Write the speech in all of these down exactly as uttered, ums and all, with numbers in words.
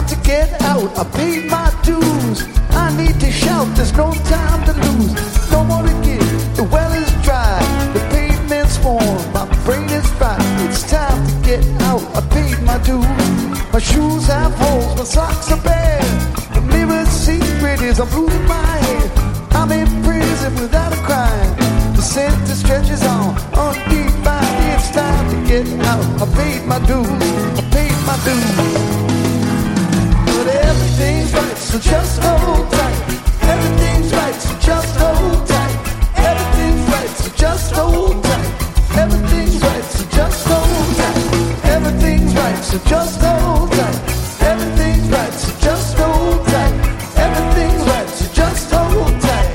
time to get out. I paid my dues. I need to shout. There's no time to lose. No more to give. The well is dry. The pavement's warm. My brain is fried. It's time to get out. I paid my dues. My shoes have holes. My socks are bare. The mirror's secret is I'm losing my head. I'm in prison without a crime. The sentence stretches on undefined. It's time to get out. I paid my dues. I paid my dues. But everything's right, so just hold tight. Everything's right, so just hold tight. Everything's right, so just hold tight. Everything's right, so just hold tight. Everything's right, so just hold tight. Everything's right, so just hold tight. Everything's right, so just hold tight.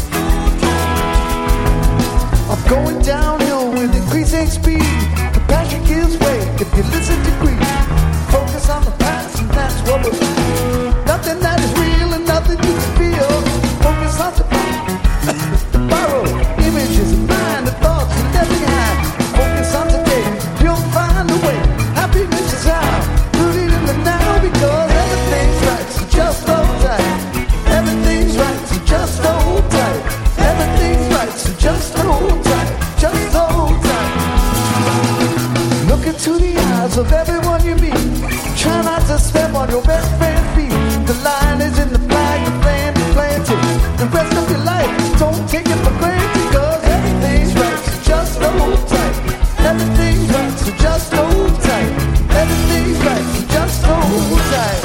I'm going downhill with increasing speed. The passion gives way if you listen to grief. Focus on the past and that's what we're doing. Nothing that is real and nothing you can feel. Focus on the the borrowed images of mind, the thoughts you left behind. Focus on today, you'll find a way. Happiness is out, rooted in the now, because everything's right, so just hold tight. Everything's right, so just hold tight. Everything's right, so just hold tight. Just hold tight. Look into the eyes of everyone you meet. Try not to step on your best friend's feet. The line is in the flag, the land is planted. The rest of your life, don't take it for granted, cause everything's right, so just hold tight. Everything's right, so just hold tight. Everything's right, so just hold tight.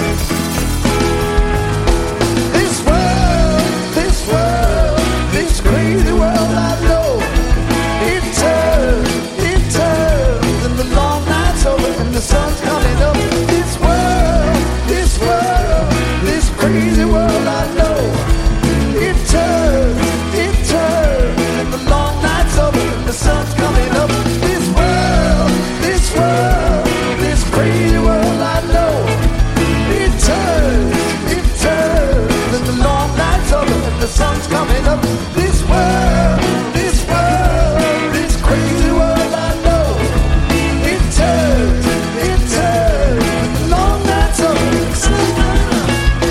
This world, this world, this crazy world I know, it turns, it turns, and the long night's over and the sun's coming up. This world, this world, this crazy world I know, it turns, it turns, and the long night's over and the sun's coming up. This world, this world, this crazy world I know, it turns, it turns, and the long night's over and the sun's coming up. This world, this world, this crazy world I know, it turns, it turns, and the long night's over and the sun's coming up.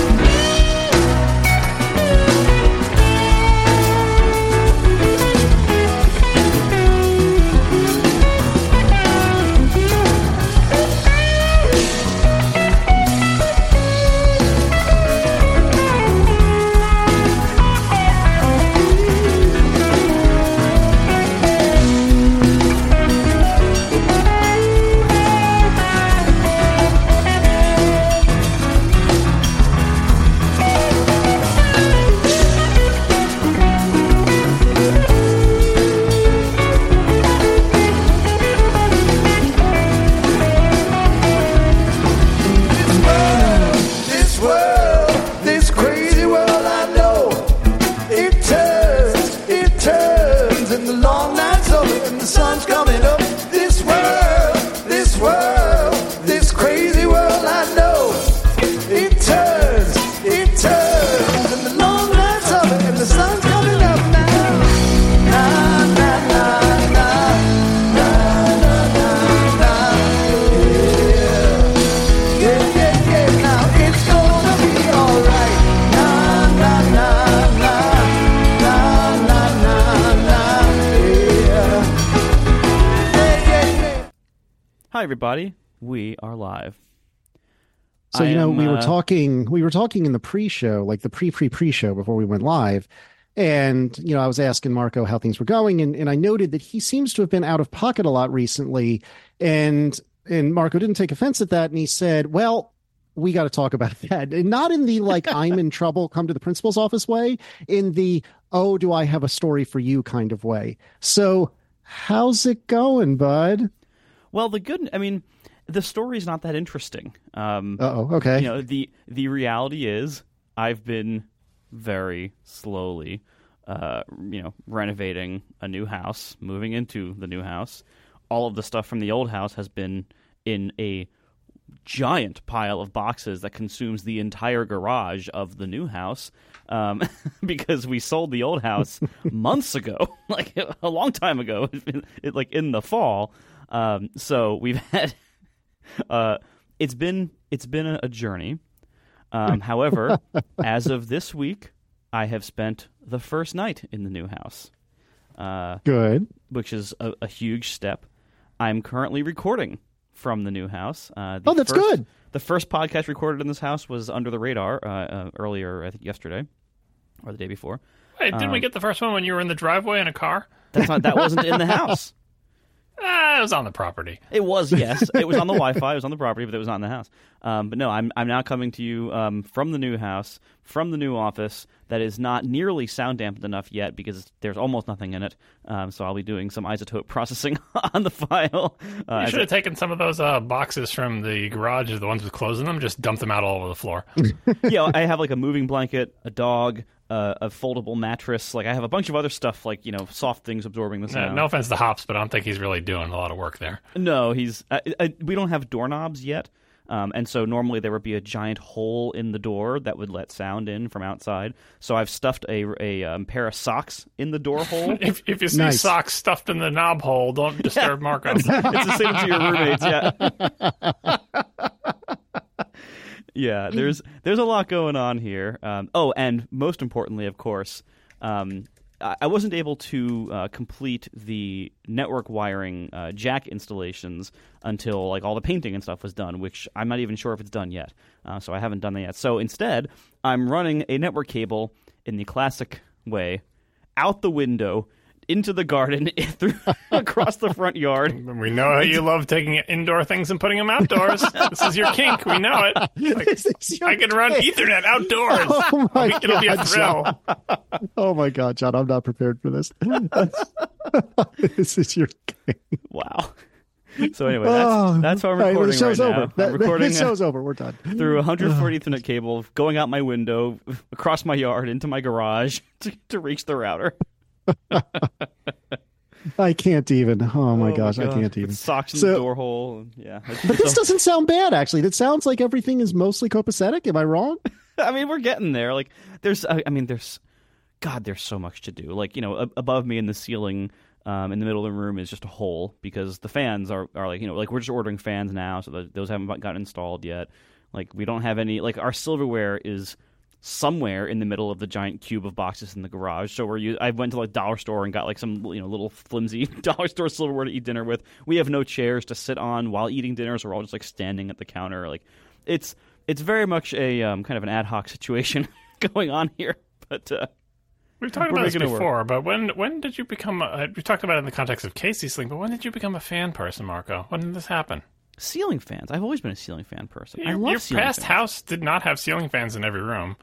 This world, this crazy world I know, it turns, it turns, and the long night's over and the sun's coming up. This world, this world, this crazy world I know, it turns, it turns, and the long night's over and the sun's coming up now. Na na na na na na na na. Yeah, yeah, yeah, yeah. Now it's gonna be alright. Na na na na na na na na. Yeah. Yeah, yeah, yeah. Hi, everybody. We are live. So, I you know, am, we were uh, talking, we were talking in the pre-show, like the pre-pre-pre-show before we went live. And, you know, I was asking Marco how things were going. And, and I noted that he seems to have been out of pocket a lot recently. And, and Marco didn't take offense at that. And he said, well, we got to talk about that. And not in the, like, I'm in trouble, come to the principal's office way, in the, oh, do I have a story for you kind of way. So how's it going, bud? Well, the good, I mean, the story's not that interesting. Um, Uh-oh, okay. You know, the the reality is I've been very slowly, uh, you know, renovating a new house, moving into the new house. All of the stuff from the old house has been in a giant pile of boxes that consumes the entire garage of the new house, um, because we sold the old house months ago, like a long time ago, it, like in the fall. Um, so we've had, uh, it's been it's been a, a journey. Um, however, as of this week, I have spent the first night in the new house. Uh, Good. Which is a, a huge step. I'm currently recording from the new house. Uh, the oh, that's first, good. The first podcast recorded in this house was Under the Radar uh, uh, earlier, I think yesterday or the day before. Wait, didn't um, we get the first one when you were in the driveway in a car? That's not. That wasn't in the house. Ah, it was on the property. It was, yes. It was on the Wi-Fi. It was on the property, but it was not in the house. Um, but no, I'm I'm now coming to you um, from the new house, from the new office that is not nearly sound dampened enough yet because there's almost nothing in it. Um, so I'll be doing some isotope processing on the file. Uh, you should have taken some of those uh, boxes from the garage, the ones with clothes in them, just dumped them out all over the floor. Yeah, I have like a moving blanket, a dog, uh, a foldable mattress. Like I have a bunch of other stuff, like you know, soft things absorbing the No, sound. no offense to Hops, but I don't think he's really doing a lot of work there. No, he's. Uh, uh, we don't have doorknobs yet, um, and so normally there would be a giant hole in the door that would let sound in from outside. So I've stuffed a a um, pair of socks in the door hole. If if you see Nice. socks stuffed in the knob hole, don't disturb Marco. It's the same to your roommates, yeah. Yeah, there's there's a lot going on here. Um, oh, and most importantly, of course, um, I I wasn't able to uh, complete the network wiring uh, jack installations until like all the painting and stuff was done, which I'm not even sure if it's done yet. Uh, so I haven't done that yet. So instead, I'm running a network cable in the classic way, out the window, into the garden, through across the front yard. We know how you love taking indoor things and putting them outdoors. This is your kink. We know it. Like, This is your I can run kink. Ethernet outdoors. Oh my It'll be a God, thrill. John. Oh my God, John, I'm not prepared for this. This is your game. Wow. So anyway, that's, Oh, that's how I'm all right, recording the show's right over. now. That, I'm recording the show's over. We're done. through a one hundred forty Ethernet cable, going out my window, across my yard, into my garage to, to reach the router. I can't even. Oh my Oh gosh, I God. can't even. With socks in So- the door hole. Yeah. It's- But this it's doesn't sound bad, actually. That sounds like everything is mostly copacetic. Am I wrong? a- I mean, we're getting there. Like, there's, I I mean, there's, God, there's so much to do. Like, you know, a- above me in the ceiling, um, in the middle of the room is just a hole because the fans are, are like, you know, like we're just ordering fans now, so those haven't gotten installed yet. Like, we don't have any, like, our silverware is somewhere in the middle of the giant cube of boxes in the garage. So we're u- I went to like dollar store and got like some you know little flimsy dollar store silverware to eat dinner with. We have no chairs to sit on while eating dinner, so we're all just like standing at the counter. Like it's it's very much a um, kind of an ad hoc situation going on here. But uh, We've talked We're about this making it work. before, but when when did you become? A, we talked about it in the context of Casey's Sling, but when did you become a fan person, Marco? When did this happen? ceiling fans, I've always been a ceiling fan person. I Your, love your ceiling past fans. house did not have ceiling fans in every room.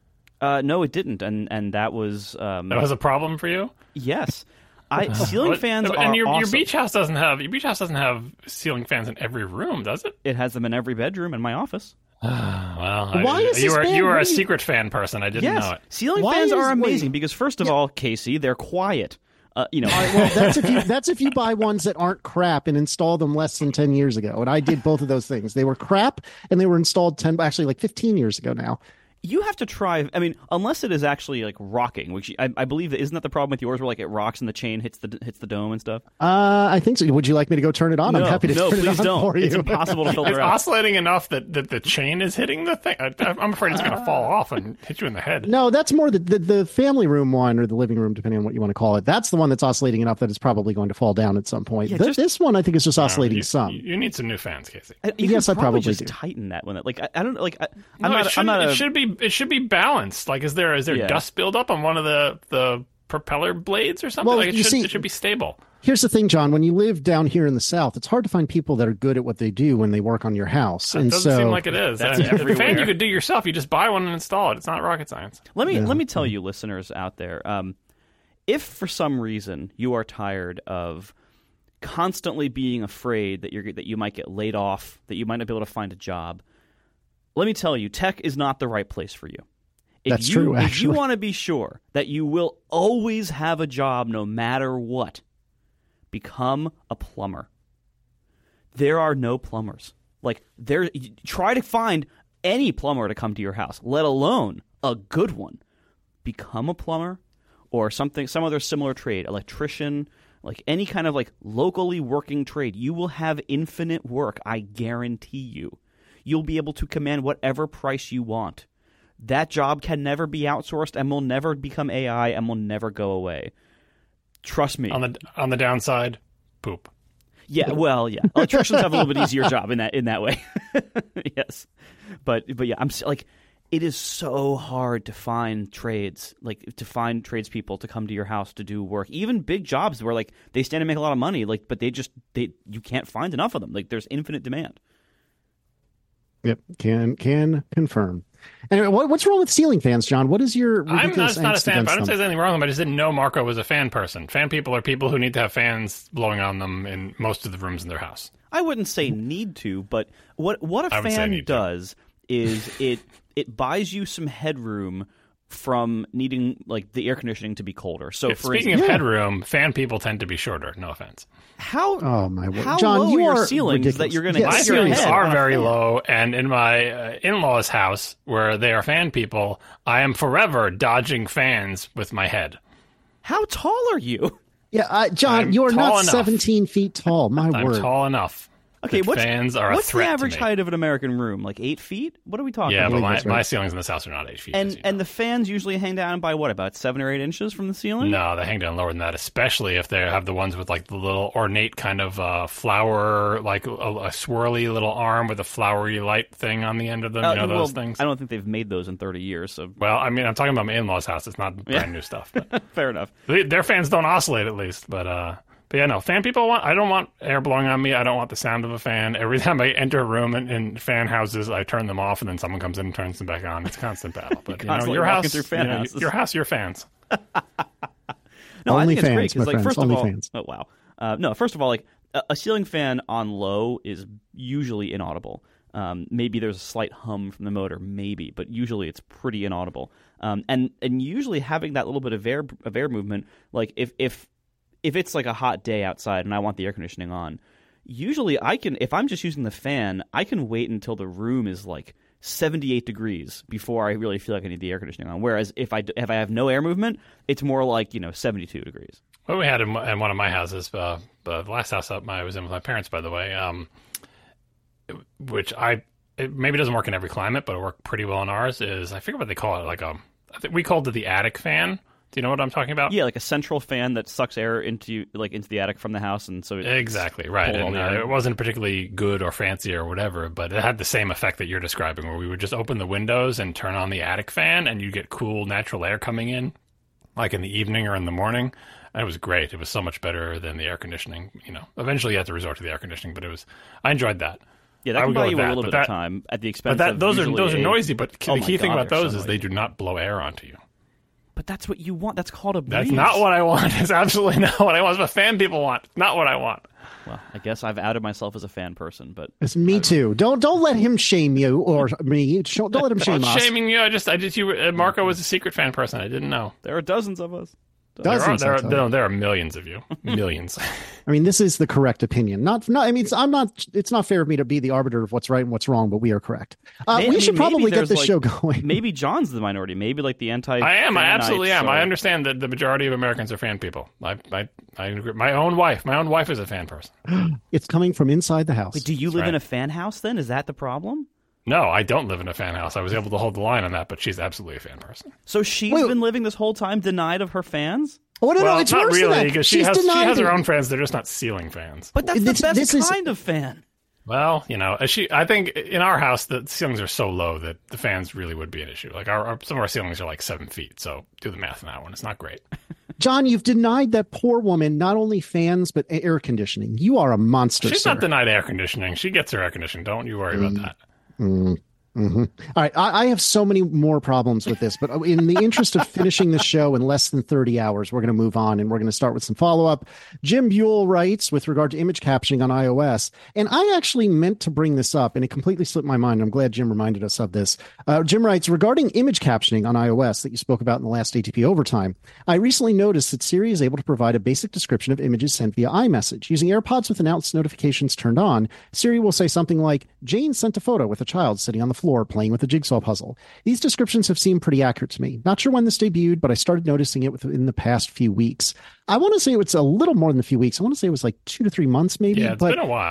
Uh, no, it didn't, and and that was um, That was a problem for you. yes. I ceiling What- fans and are your awesome. your beach house doesn't have your beach house doesn't have ceiling fans in every room, does it? It has them in every bedroom in my office. Well, I- Why is you this were bad? you were What a do you- secret fan person? I didn't Yes, know it. ceiling Why fans is- are wait. amazing because first of all, Casey, they're quiet. Uh, you know, Well, that's if you that's if you buy ones that aren't crap and install them less than ten years ago. And I did both of those things. They were crap and they were installed ten actually like fifteen years ago now. you have to try. I mean, unless it is actually like rocking, which I, I believe that isn't that the problem with yours, where like it rocks and the chain hits the hits the dome and stuff. Uh, I think so. Would you like me to go turn it on? no, I'm happy to no, turn please it on don't. for you. It's impossible to It's filter out. oscillating enough that, that the chain is hitting the thing. I, I'm afraid it's going to fall off and hit you in the head. No, that's more the, the the family room one or the living room, depending on what you want to call it. That's the one that's oscillating enough that it's probably going to fall down at some point. Yeah, Th- just- this one, I think, is just No, oscillating you, some. You need some new fans, Casey. Uh, You Yes, can I probably just do. tighten that one. Like I, I don't like. I, I'm No, not. it, should, I'm not. it A, should be it should be balanced. Like, is there is there Yeah. dust buildup on one of the the propeller blades or something? Well, like it you should see- it should be stable. Here's the thing, John. When you live down here in the South, it's hard to find people that are good at what they do when they work on your house. It and doesn't so, seem like it is. That's And the fan everywhere. you could do yourself. You just buy one and install it. It's not rocket science. Let me Yeah. let me tell you, listeners out there, um, if for some reason you are tired of constantly being afraid that you're that you might get laid off, that you might not be able to find a job, let me tell you, tech is not the right place for you. If That's you, true, If you actually. want to be sure that you will always have a job no matter what, become a plumber. There are no plumbers. Like there, try to find any plumber to come to your house, let alone a good one. Become a plumber or something, some other similar trade, electrician, like any kind of like locally working trade. You will have infinite work, I guarantee you. you'll be able to command whatever price you want. That job can never be outsourced and will never become A I and will never go away. Trust me. On the on the downside, poop. Yeah, well, yeah. Electricians have a little bit easier job in that in that way. Yes. But but yeah, I'm s- like it is so hard to find trades, like to find tradespeople to come to your house to do work. Even big jobs where like they stand and make a lot of money, like but they just they you can't find enough of them. Like there's infinite demand. Yep, can can confirm. Anyway, what, what's wrong with ceiling fans, John? What is your I'm ridiculous not, not a angst fan. But I against don't say them? there's anything wrong with them. I just didn't know Marco was a fan person. Fan people are people who need to have fans blowing on them in most of the rooms in their house. I wouldn't say need to, but what what a I would say fan need to. does is it it buys you some headroom from needing like the air conditioning to be colder. So for Speaking instance, of headroom, fan people tend to be shorter. No offense. how Oh my word, how John, low you are your are ceilings ridiculous. that you're going to Yeah, My hit your ceilings head are on a very fan? low, and in my uh, in-laws' house, where they are fan people, I am forever dodging fans with my head. How tall are you? Yeah, uh, John, I'm you are tall not enough. seventeen feet tall. My I'm word. tall enough. Okay, that what's fans are what's a threat the average to me. height of an American room? Like eight feet? What are we talking Yeah, about? but my, that's right. my ceilings in this house are not eight feet. as And you know. and the fans usually hang down by what, about seven or eight inches from the ceiling? No, they hang down lower than that, especially if they have the ones with like the little ornate kind of uh, flower, like a, a swirly little arm with a flowery light thing on the end of them. Uh, you know well, those things? I don't think they've made those in thirty years. So Well, I mean, I'm talking about my in-laws' house. It's not brand new stuff. But fair enough. they- their fans don't oscillate, at least. But uh, but yeah, no, fan people want. I don't want air blowing on me. I don't want the sound of a fan. Every time I enter a room in, in fan houses, I turn them off, and then someone comes in and turns them back on. It's a constant battle. But you know, Constantly your walking house, through fan you know, houses. your house, your fans. No, I Only think it's great fans, my because, like, friends, first only of all, fans. oh wow, uh, no, first of all, like a, a ceiling fan on low is usually inaudible. Um, maybe there's a slight hum from the motor, maybe, but usually it's pretty inaudible. Um, and and usually having that little bit of air of air movement, like if if if it's like a hot day outside and I want the air conditioning on, usually I can, if I'm just using the fan, I can wait until the room is like seventy-eight degrees before I really feel like I need the air conditioning on. Whereas if I if I have no air movement, it's more like, you know, seventy-two degrees. What we had in, in one of my houses, uh, the last house up I was in with my parents, by the way, um, which I it maybe doesn't work in every climate, but it worked pretty well in ours. Is I forget what they call it, like a I think we called it the attic fan. Do you know what I'm talking about? Yeah, like a central fan that sucks air into like into the attic from the house, and so it, Exactly, right. pull all And the uh, air. it wasn't particularly good or fancy or whatever, but it had the same effect that you're describing, where we would just open the windows and turn on the attic fan, and you get cool natural air coming in, like in the evening or in the morning. And it was great. It was so much better than the air conditioning. You know, eventually you had to resort to the air conditioning, but it was. I enjoyed that. yeah, I that can would go buy with you that, a little but bit that- of time at the expense But that of those are usually those are a- noisy. But Oh the my key thing God, about they're those so is they noisy. do not blow air onto you. But that's what you want. That's called a breeze. That's not what I want. It's absolutely not what I want. It's what fan people want. It's not what I want. Well, I guess I've outed myself as a fan person, but It's me too. Don't don't let him shame you or me. Don't let him I'm shame not us. shaming you. I just, I just, you. Uh, Marco was a secret fan person. I didn't know. there are dozens of us. There are, Dozens, there, I are, tell you. no, there are millions of you. Millions. I mean, this is the correct opinion. Not, not. I mean, it's, I'm not. It's not fair of me to be the arbiter of what's right and what's wrong, but we are correct. Uh, May- we I should mean, maybe probably get there's, this like- show going. Maybe John's the minority. Maybe like the anti. I am. I absolutely am. I So- understand that the majority of Americans are fan people. I, I, I agree. My own wife. My own wife is a fan person. It's coming from inside the house. Wait, do you live right. in a fan house then? Is that the problem? No, I don't live in a fan house. I was able to hold the line on that, but she's absolutely a fan person. So she's Wait. been living this whole time denied of her fans? Oh no, well, no, it's not worse than really, that. because she She's has she denied has her it. own fans. They're just not ceiling fans. But that's This- the best this is- kind of fan. Well, you know, as she. I think in our house the ceilings are so low that the fans really would be an issue. Like our, our some of our ceilings are like seven feet. So do the math on that one. It's not great. John, you've denied that poor woman not only fans but air conditioning. You are a monster. She's sir. not denied air conditioning. She gets her air conditioning. Don't you worry about that. All right, I, I have so many more problems with this, but in the interest of finishing the show in less than thirty hours, we're going to move on and we're going to start with some follow up. Jim Buell writes with regard to image captioning on iOS, and I actually meant to bring this up, and it completely slipped my mind. I'm glad Jim reminded us of this. Uh, Jim writes regarding image captioning on iOS that you spoke about in the last A T P Overtime. I recently noticed that Siri is able to provide a basic description of images sent via iMessage. Using AirPods with announce notifications turned on, Siri will say something like, "Jane sent a photo with a child sitting on the floor playing with a jigsaw puzzle." These descriptions have seemed pretty accurate to me. Not sure when this debuted, but I started noticing it within the past few weeks. I want to say it's a little more than a few weeks. I want to say it was like two to three months maybe. Yeah, it's but been a while.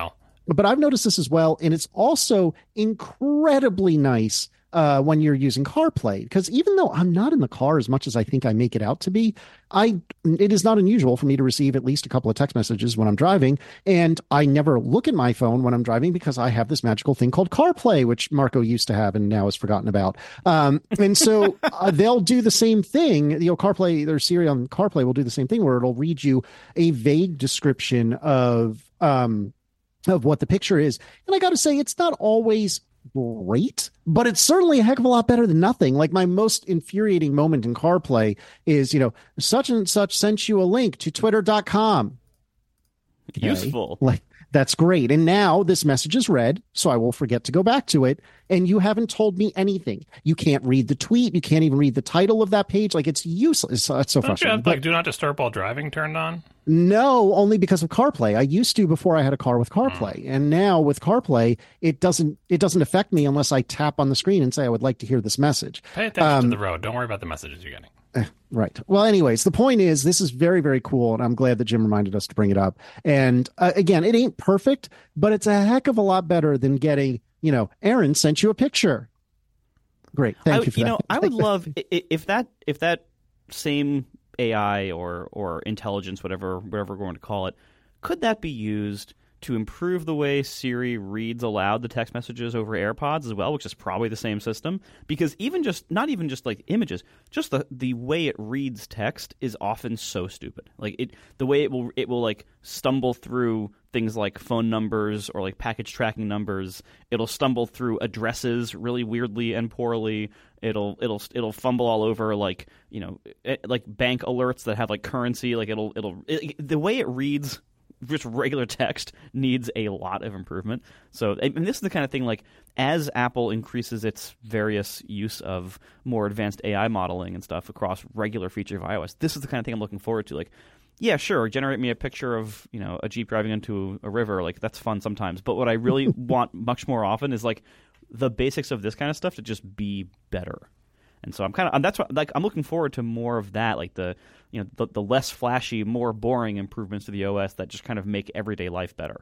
but I've noticed this as well. And it's also incredibly nice uh, when you're using CarPlay, because even though I'm not in the car as much as I think I make it out to be, I it is not unusual for me to receive at least a couple of text messages when I'm driving. And I never look at my phone when I'm driving because I have this magical thing called CarPlay, which Marco used to have and now has forgotten about. Um, and so uh, they'll do the same thing. You know, CarPlay, their Siri on CarPlay will do the same thing where it'll read you a vague description of um, of what the picture is. And I got to say, it's not always great, but it's certainly a heck of a lot better than nothing. Like, my most infuriating moment in CarPlay is, you know, such and such sent you a link to twitter dot com. Okay. Useful. Like, that's great. And now this message is read, so I will forget to go back to it. And you haven't told me anything. You can't read the tweet. You can't even read the title of that page. Like, it's useless. It's so Don't frustrating. you have, But like, do not disturb while driving turned on? no, only because of CarPlay. I used to before I had a car with CarPlay. Mm. And now with CarPlay, it doesn't it doesn't affect me unless I tap on the screen and say I would like to hear this message. Pay attention Um, to the road. Don't worry about the messages you're getting. Right. Well, anyways, the point is, this is very, very cool, and I'm glad that Jim reminded us to bring it up. And uh, again, it ain't perfect, but it's a heck of a lot better than getting, you know, Aaron sent you a picture. Great. Thank I, you for you that. know, I would love i- if that if that same A I or or intelligence, whatever whatever we're going to call it, could that be used to improve the way Siri reads aloud the text messages over AirPods as well, which is probably the same system? Because even just not even just like images, just the the way it reads text is often so stupid. Like it, the way it will it will like stumble through things like phone numbers or like package tracking numbers. It'll stumble through addresses really weirdly and poorly. It'll it'll it'll fumble all over like, you know, it, like bank alerts that have like currency. Like it'll it'll it, the way it reads just regular text needs a lot of improvement. So, and this is the kind of thing, like, as Apple increases its various use of more advanced A I modeling and stuff across regular features of iOS, this is the kind of thing I'm looking forward to. Like, yeah, sure, generate me a picture of, you know, a Jeep driving into a river. Like, that's fun sometimes. But what I really want much more often is, like, the basics of this kind of stuff to just be better. And so I'm kind of that's what, like I'm looking forward to more of that, like the you know the, the less flashy, more boring improvements to the O S that just kind of make everyday life better.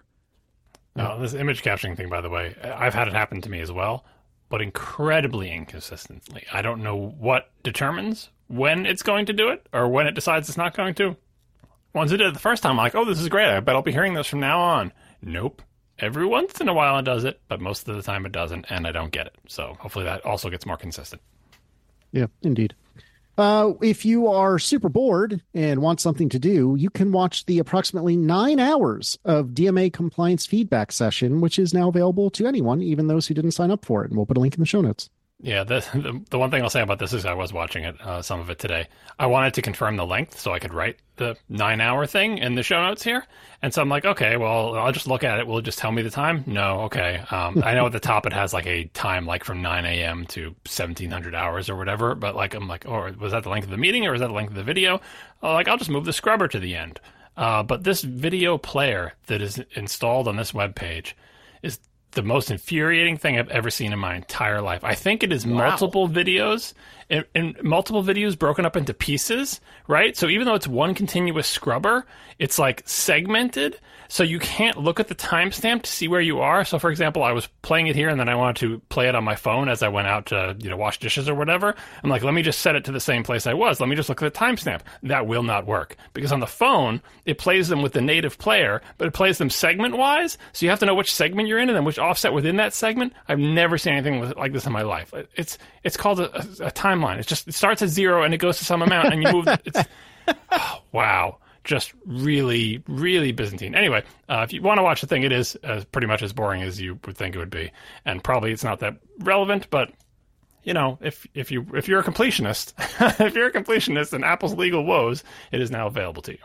Oh, this image capturing thing, by the way, I've had it happen to me as well, but incredibly inconsistently. I don't know what determines when it's going to do it or when it decides it's not going to. Once it did it the first time, I'm like, oh, this is great. I bet I'll be hearing this from now on. Nope. Every once in a while it does it, but most of the time it doesn't, and I don't get it. So hopefully that also gets more consistent. Yeah, indeed. Uh, if you are super bored and want something to do, you can watch the approximately nine hours of D M A compliance feedback session, which is now available to anyone, even those who didn't sign up for it. And we'll put a link in the show notes. Yeah, the, the the one thing I'll say about this is I was watching it, uh, some of it today. I wanted to confirm the length so I could write the nine-hour thing in the show notes here. And so I'm like, okay, well, I'll just look at it. Will it just tell me the time? No, okay. Um, I know at the top it has like a time like from nine a.m. to seventeen hundred hours or whatever. But like, I'm like, oh, was that the length of the meeting or was that the length of the video? Uh, like, I'll just move the scrubber to the end. Uh, but this video player that is installed on this web page is the most infuriating thing I've ever seen in my entire life. I think it is Wow. multiple videos and, and multiple videos broken up into pieces, right? So even though it's one continuous scrubber, it's like segmented. So you can't look at the timestamp to see where you are. So for example, I was playing it here and then I wanted to play it on my phone as I went out to, you know, wash dishes or whatever. I'm like, let me just set it to the same place I was. Let me just look at the timestamp. That will not work because on the phone, it plays them with the native player, but it plays them segment wise. So you have to know which segment you're in and then which offset within that segment. I've never seen anything with- like this in my life. It's, it's called a, a, a timeline. It's just, it starts at zero and it goes to some amount and you move. It's, oh, wow. Just really, really Byzantine. Anyway, uh, if you want to watch the thing, it is uh, pretty much as boring as you would think it would be, and probably it's not that relevant. But you know, if if you if you're a completionist, if you're a completionist in Apple's legal woes, it is now available to you.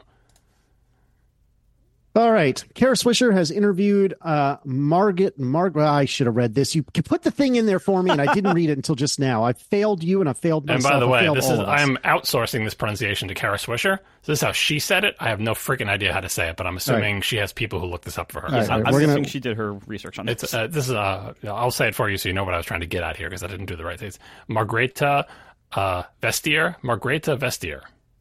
All right. Kara Swisher has interviewed uh, Margaret. Mar- well, I should have read this. You put the thing in there for me, and I didn't read it until just now. I failed you, and I failed And myself. by the I way, failed this all is of us. I am outsourcing this pronunciation to Kara Swisher. So this is how she said it. I have no freaking idea how to say it, but I'm assuming she has people who look this up for her. All right, I'm, all right, I'm we're guessing gonna- she did her research on it. It's uh, this is uh, I'll say it for you so you know what I was trying to get at here because I didn't do the right things. Margreta uh, Vestier, Margreta Vestier.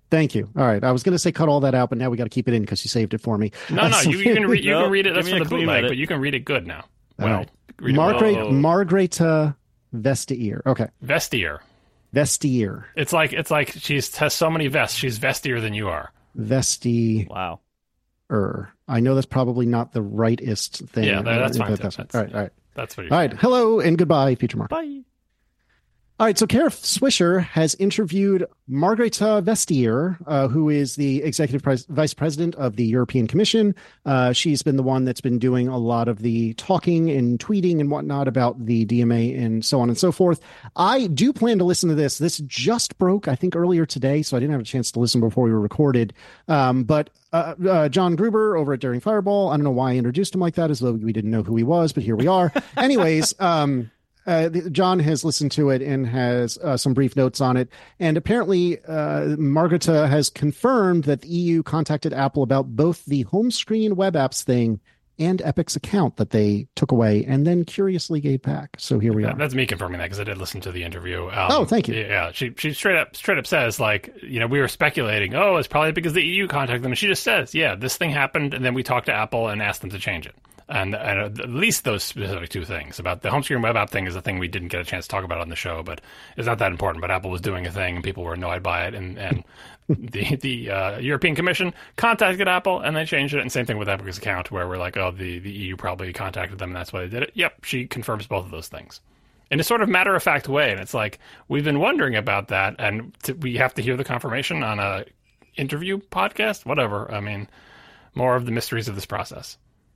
Thank you. All right. I was going to say cut all that out, but now we got to keep it in because you saved it for me. No, no, you, you can read. You No, can read it. give That's me for a the clean bootleg, edit. but you can read it good now. All Well, right. read it Margaret, well. Margareta Vestier. Okay. Vestier. Vestier. It's like it's like she's has so many vests. She's vestier than you are. Vestier. Wow. I know that's probably not the rightest thing. Yeah, that- that's Uh, fine. but That's, That's, all right. All right. that's what you're All right. Hello and goodbye, Future Mark. Bye. All right, so Kara Swisher has interviewed Margareta Vestier, uh, who is the executive pres- vice president of the European Commission. Uh, she's been the one that's been doing a lot of the talking and tweeting and whatnot about the D M A and so on and so forth. I do plan to listen to this. This just broke, I think, earlier today, so I didn't have a chance to listen before we were recorded. Um, but uh, uh, John Gruber over at Daring Fireball, I don't know why I introduced him like that, as though we didn't know who he was, but here we are. Anyways, um, Uh, John has listened to it and has uh, some brief notes on it. And apparently, uh, Margareta has confirmed that the E U contacted Apple about both the home screen web apps thing and Epic's account that they took away and then curiously gave back. So here we That- are. That's me confirming that because I did listen to the interview. Um, Oh, thank you. Yeah, she she straight up straight up says, like, you know, we were speculating. Oh, it's probably because the E U contacted them. And she just says, yeah, this thing happened, and then we talked to Apple and asked them to change it. And, and at least those specific two things about the home screen web app thing is a thing we didn't get a chance to talk about on the show, but it's not that important. But Apple was doing a thing, and people were annoyed by it, and and the the uh, European Commission contacted Apple, and they changed it. And same thing with Epic's account, where we're like, oh, the, the E U probably contacted them, and that's why they did it. Yep, she confirms both of those things in a sort of matter of fact way. And it's like we've been wondering about that, and to, we have to hear the confirmation on a interview podcast, whatever. I mean, more of the mysteries of this process.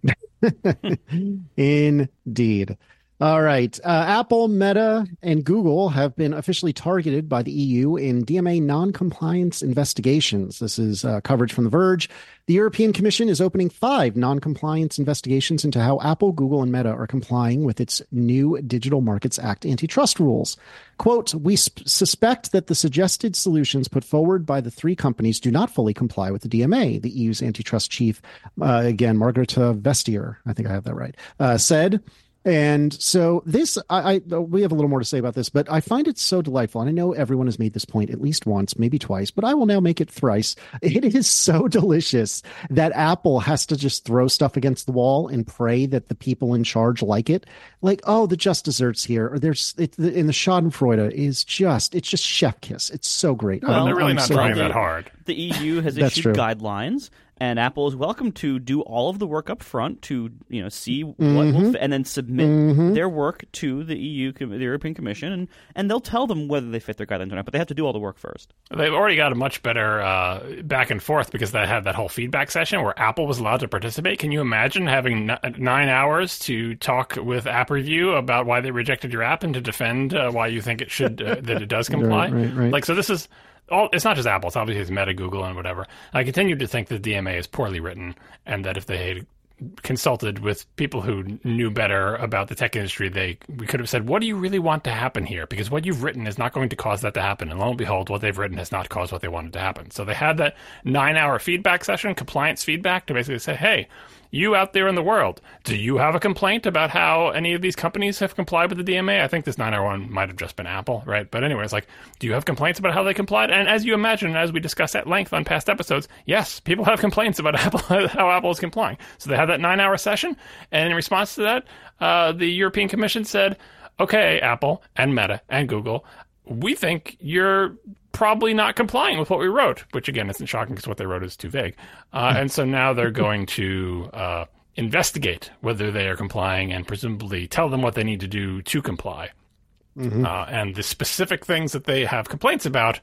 Indeed. All right. Uh, Apple, Meta, and Google have been officially targeted by the E U in D M A non-compliance investigations. This is uh, coverage from The Verge. The European Commission is opening five non-compliance investigations into how Apple, Google, and Meta are complying with its new Digital Markets Act antitrust rules. Quote, we sp- suspect that the suggested solutions put forward by the three companies do not fully comply with the D M A, the E U's antitrust chief, uh, again, Margareta Vestier, I think I have that right, uh, said. And so this, I, I, we have a little more to say about this, but I find it so delightful. And I know everyone has made this point at least once, maybe twice, but I will now make it thrice. It is so delicious that Apple has to just throw stuff against the wall and pray that the people in charge like it. Like, oh, the just desserts here, or there's it, in the Schadenfreude is just, it's just chef kiss. It's so great. Well, I'm- they're really I'm not so trying happy. that hard. The E U has That's issued true. guidelines, and Apple is welcome to do all of the work up front to, you know, see what Mm-hmm. will fit, and then submit their work to the E U, com- the European Commission, and, and they'll tell them whether they fit their guidelines or not. But they have to do all the work first. They've already got a much better uh, back and forth because they had that whole feedback session where Apple was allowed to participate. Can you imagine having n- nine hours to talk with App Review about why they rejected your app and to defend uh, why you think it should uh, that it does comply? Right, right, right. Like, so this is all. It's not just Apple. It's obviously it's Meta, Google, and whatever. I continue to think that D M A is poorly written, and that if they had consulted with people who knew better about the tech industry, they we could have said, what do you really want to happen here? Because what you've written is not going to cause that to happen. And lo and behold, what they've written has not caused what they wanted to happen. So they had that nine hour feedback session, compliance feedback, to basically say, hey, you out there in the world, do you have a complaint about how any of these companies have complied with the D M A? I think this nine hour one might have just been Apple, right? But anyway, it's like, do you have complaints about how they complied? And as you imagine, and as we discussed at length on past episodes, yes, people have complaints about Apple, how Apple is complying. So they had that nine hour session. And in response to that, uh, the European Commission said, okay, Apple and Meta and Google, we think you're probably not complying with what we wrote, which again isn't shocking because what they wrote is too vague. Uh, and so now they're going to uh, investigate whether they are complying and presumably tell them what they need to do to comply. Mm-hmm. Uh, and the specific things that they have complaints about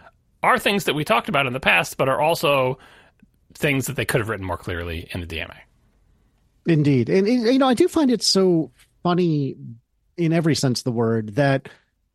are things that we talked about in the past, but are also things that they could have written more clearly in the D M A. Indeed. And, you know, I do find it so funny in every sense of the word that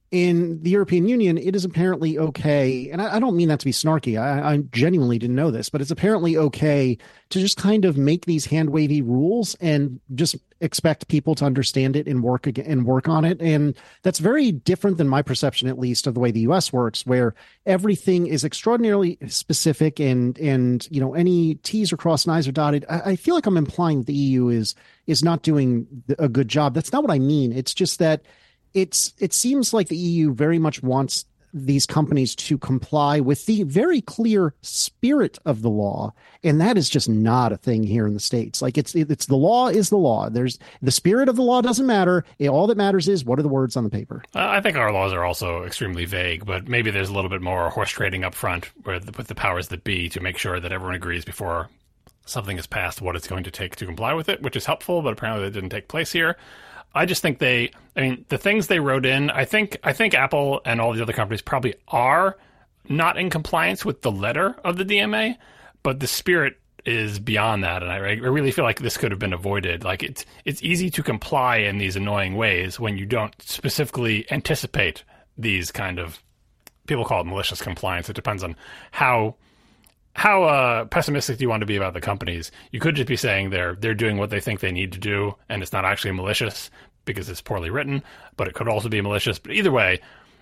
in the European Union, it is apparently okay, and I, I don't mean that to be snarky. I, I genuinely didn't know this, but it's apparently okay to just kind of make these hand-wavy rules and just expect people to understand it and work again and work on it. And that's very different than my perception, at least, of the way the U S works, where everything is extraordinarily specific and and you know any T's are crossed and I's are dotted. I, I feel like I'm implying that the E U is is not doing a good job. That's not what I mean. It's just that. It's it seems like the E U very much wants these companies to comply with the very clear spirit of the law. And that is just not a thing here in the States. Like it's, it's the law is the law. There's the spirit of the law doesn't matter. All that matters is what are the words on the paper. Uh, I think our laws are also extremely vague, but maybe there's a little bit more horse trading up front with, with the powers that be to make sure that everyone agrees before something is passed what it's going to take to comply with it, which is helpful, but apparently that didn't take place here. I just think they, I mean, the things they wrote in, I think, I think Apple and all the other companies probably are not in compliance with the letter of the D M A, but the spirit is beyond that. And I, I really feel like this could have been avoided. Like it's, it's easy to comply in these annoying ways when you don't specifically anticipate these kind of, people call it malicious compliance. It depends on how, how uh, pessimistic do you want to be about the companies? You could just be saying they're they're doing what they think they need to do, and it's not actually malicious because it's poorly written. But it could also be malicious. But either way,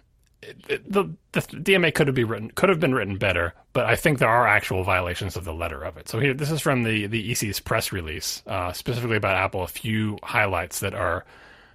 it, the the D M A could have been written could have been written better. But I think there are actual violations of the letter of it. So here, this is from the the E C's press release, uh, specifically about Apple. A few highlights that are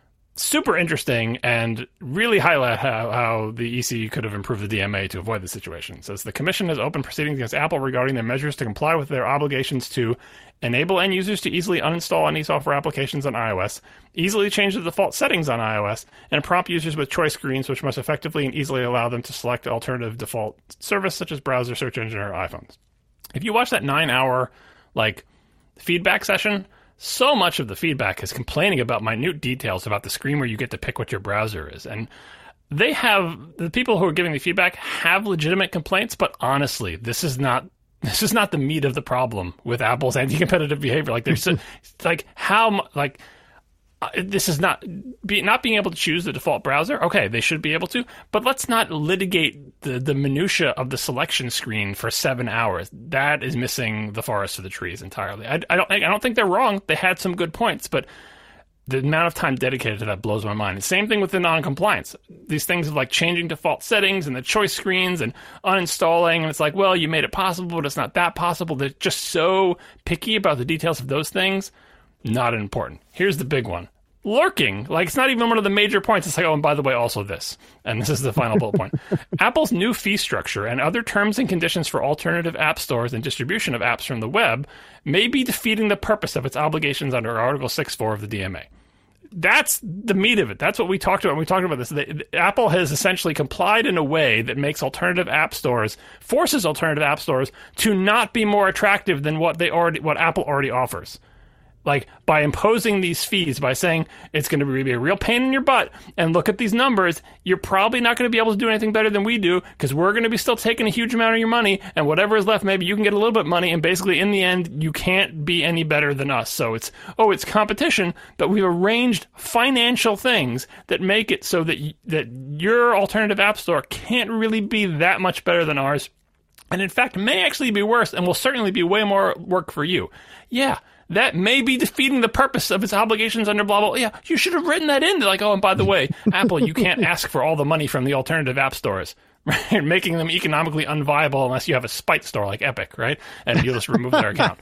super interesting and really highlight how, how the E C could have improved the D M A to avoid the situation. It says the Commission has opened proceedings against Apple regarding their measures to comply with their obligations to enable end users to easily uninstall any software applications on iOS, easily change the default settings on iOS, and prompt users with choice screens which must effectively and easily allow them to select alternative default service such as browser, search engine, or iPhones. If you watch that nine-hour like feedback session, so much of the feedback is complaining about minute details about the screen where you get to pick what your browser is. And they have, the people who are giving the feedback have legitimate complaints, but honestly, this is not, this is not the meat of the problem with Apple's anti-competitive behavior. Like there's like how, like, Uh, this is not be, not being able to choose the default browser. Okay, they should be able to, but let's not litigate the, the minutia of the selection screen for seven hours. That is missing the forest for the trees entirely. I, I don't I don't think they're wrong. They had some good points, but the amount of time dedicated to that blows my mind. And same thing with the non-compliance. These things of like changing default settings and the choice screens and uninstalling, and it's like, well, you made it possible, but it's not that possible. They're just so picky about the details of those things. Not important. Here's the big one. Lurking. Like, it's not even one of the major points. It's like, oh, and by the way, also this. And this is the final bullet point. Apple's new fee structure and other terms and conditions for alternative app stores and distribution of apps from the web may be defeating the purpose of its obligations under Article six point four of the D M A. That's the meat of it. That's what we talked about when we talked about this. The, the, Apple has essentially complied in a way that makes alternative app stores, forces alternative app stores to not be more attractive than what they already, what Apple already offers. Like, by imposing these fees, by saying it's going to be a real pain in your butt, and look at these numbers, you're probably not going to be able to do anything better than we do, because we're going to be still taking a huge amount of your money, and whatever is left, maybe you can get a little bit of money, and basically, in the end, you can't be any better than us. So it's, oh, it's competition, but we've arranged financial things that make it so that, y- that your alternative app store can't really be that much better than ours, and in fact, may actually be worse, and will certainly be way more work for you. Yeah. That may be defeating the purpose of its obligations under blah, blah, blah. Yeah, you should have written that in. They're like, oh, and by the way, Apple, you can't ask for all the money from the alternative app stores, right? Making them economically unviable unless you have a spite store like Epic, right? And you'll just remove their account.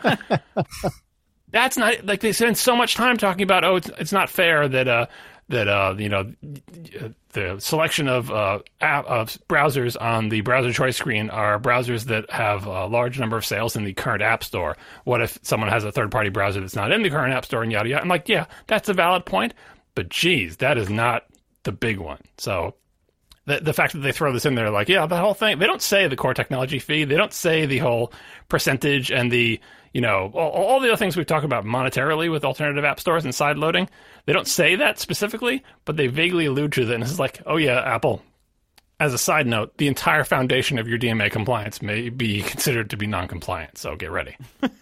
That's not, like, they spend so much time talking about, oh, it's, it's not fair that, uh, that, uh, you know, the selection of, uh, app, of browsers on the browser choice screen are browsers that have a large number of sales in the current app store. What if someone has a third-party browser that's not in the current app store and yada, yada? I'm like, yeah, that's a valid point, but geez, that is not the big one. So the, the fact that they throw this in there, like, yeah, the whole thing, they don't say the core technology fee, they don't say the whole percentage and the, you know, all, all the other things we've talked about monetarily with alternative app stores and side loading. They don't say that specifically, but they vaguely allude to that. And it's like, oh yeah, Apple, as a side note, the entire foundation of your D M A compliance may be considered to be non-compliant. So get ready.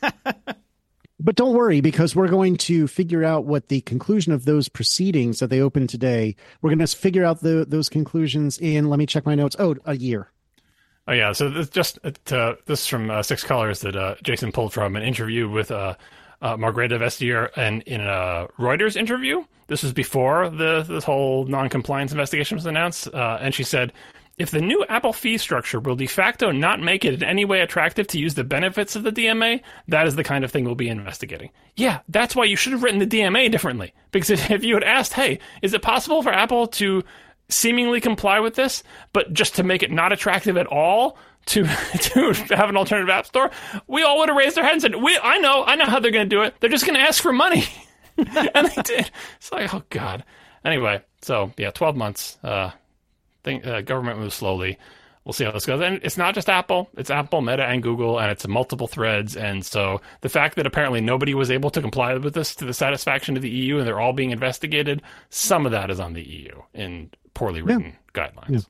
But don't worry, because we're going to figure out what the conclusion of those proceedings that they opened today. We're going to figure out the, those conclusions in, let me check my notes. Oh, a year. Oh yeah, so this just uh, this is from uh, Six Colors that uh, Jason pulled from an interview with uh, uh, Margrethe Vestager, and in a Reuters interview. This was before the this whole non-compliance investigation was announced, uh, and she said, "If the new Apple fee structure will de facto not make it in any way attractive to use the benefits of the D M A, that is the kind of thing we'll be investigating." Yeah, that's why you should have written the D M A differently, because if you had asked, "Hey, is it possible for Apple to seemingly comply with this, but just to make it not attractive at all to to have an alternative app store, we all would have raised our hands and said, we, I know, I know how they're going to do it. They're just going to ask for money. And they did. It's like, oh, God. Anyway, so, yeah, twelve months. Uh, think, uh, government moves slowly. We'll see how this goes. And it's not just Apple. It's Apple, Meta, and Google, and it's multiple threads. And so the fact that apparently nobody was able to comply with this to the satisfaction of the E U and they're all being investigated, some of that is on the E U in poorly written yeah. guidelines. Yeah.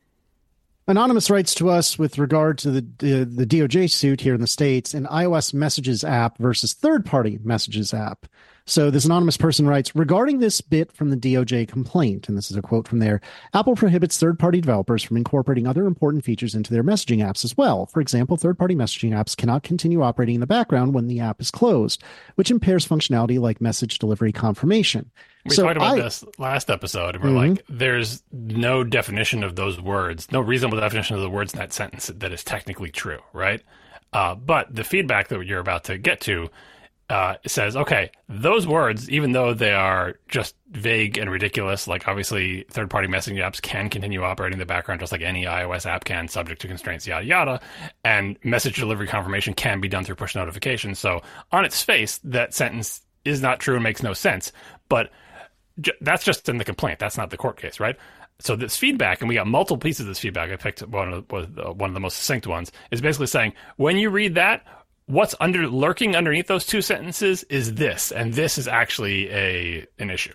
Anonymous writes to us with regard to the, the the D O J suit here in the States, an iOS Messages app versus third-party Messages app. So this anonymous person writes, regarding this bit from the D O J complaint, and this is a quote from there, Apple prohibits third-party developers from incorporating other important features into their messaging apps as well. For example, third-party messaging apps cannot continue operating in the background when the app is closed, which impairs functionality like message delivery confirmation. We so talked about I, this last episode, and we're mm-hmm. like, there's no definition of those words, no reasonable definition of the words in that sentence that is technically true, right? Uh, but the feedback that you're about to get to uh, says, okay, those words, even though they are just vague and ridiculous, like obviously third-party messaging apps can continue operating in the background just like any iOS app can, subject to constraints, yada, yada, and message delivery confirmation can be done through push notifications. So on its face, that sentence is not true and makes no sense, but that's just in the complaint. That's not the court case, right? So this feedback, and we got multiple pieces of this feedback. I picked one of the, one of the most succinct ones, is basically saying, when you read that, what's under lurking underneath those two sentences is this, and this is actually a an issue.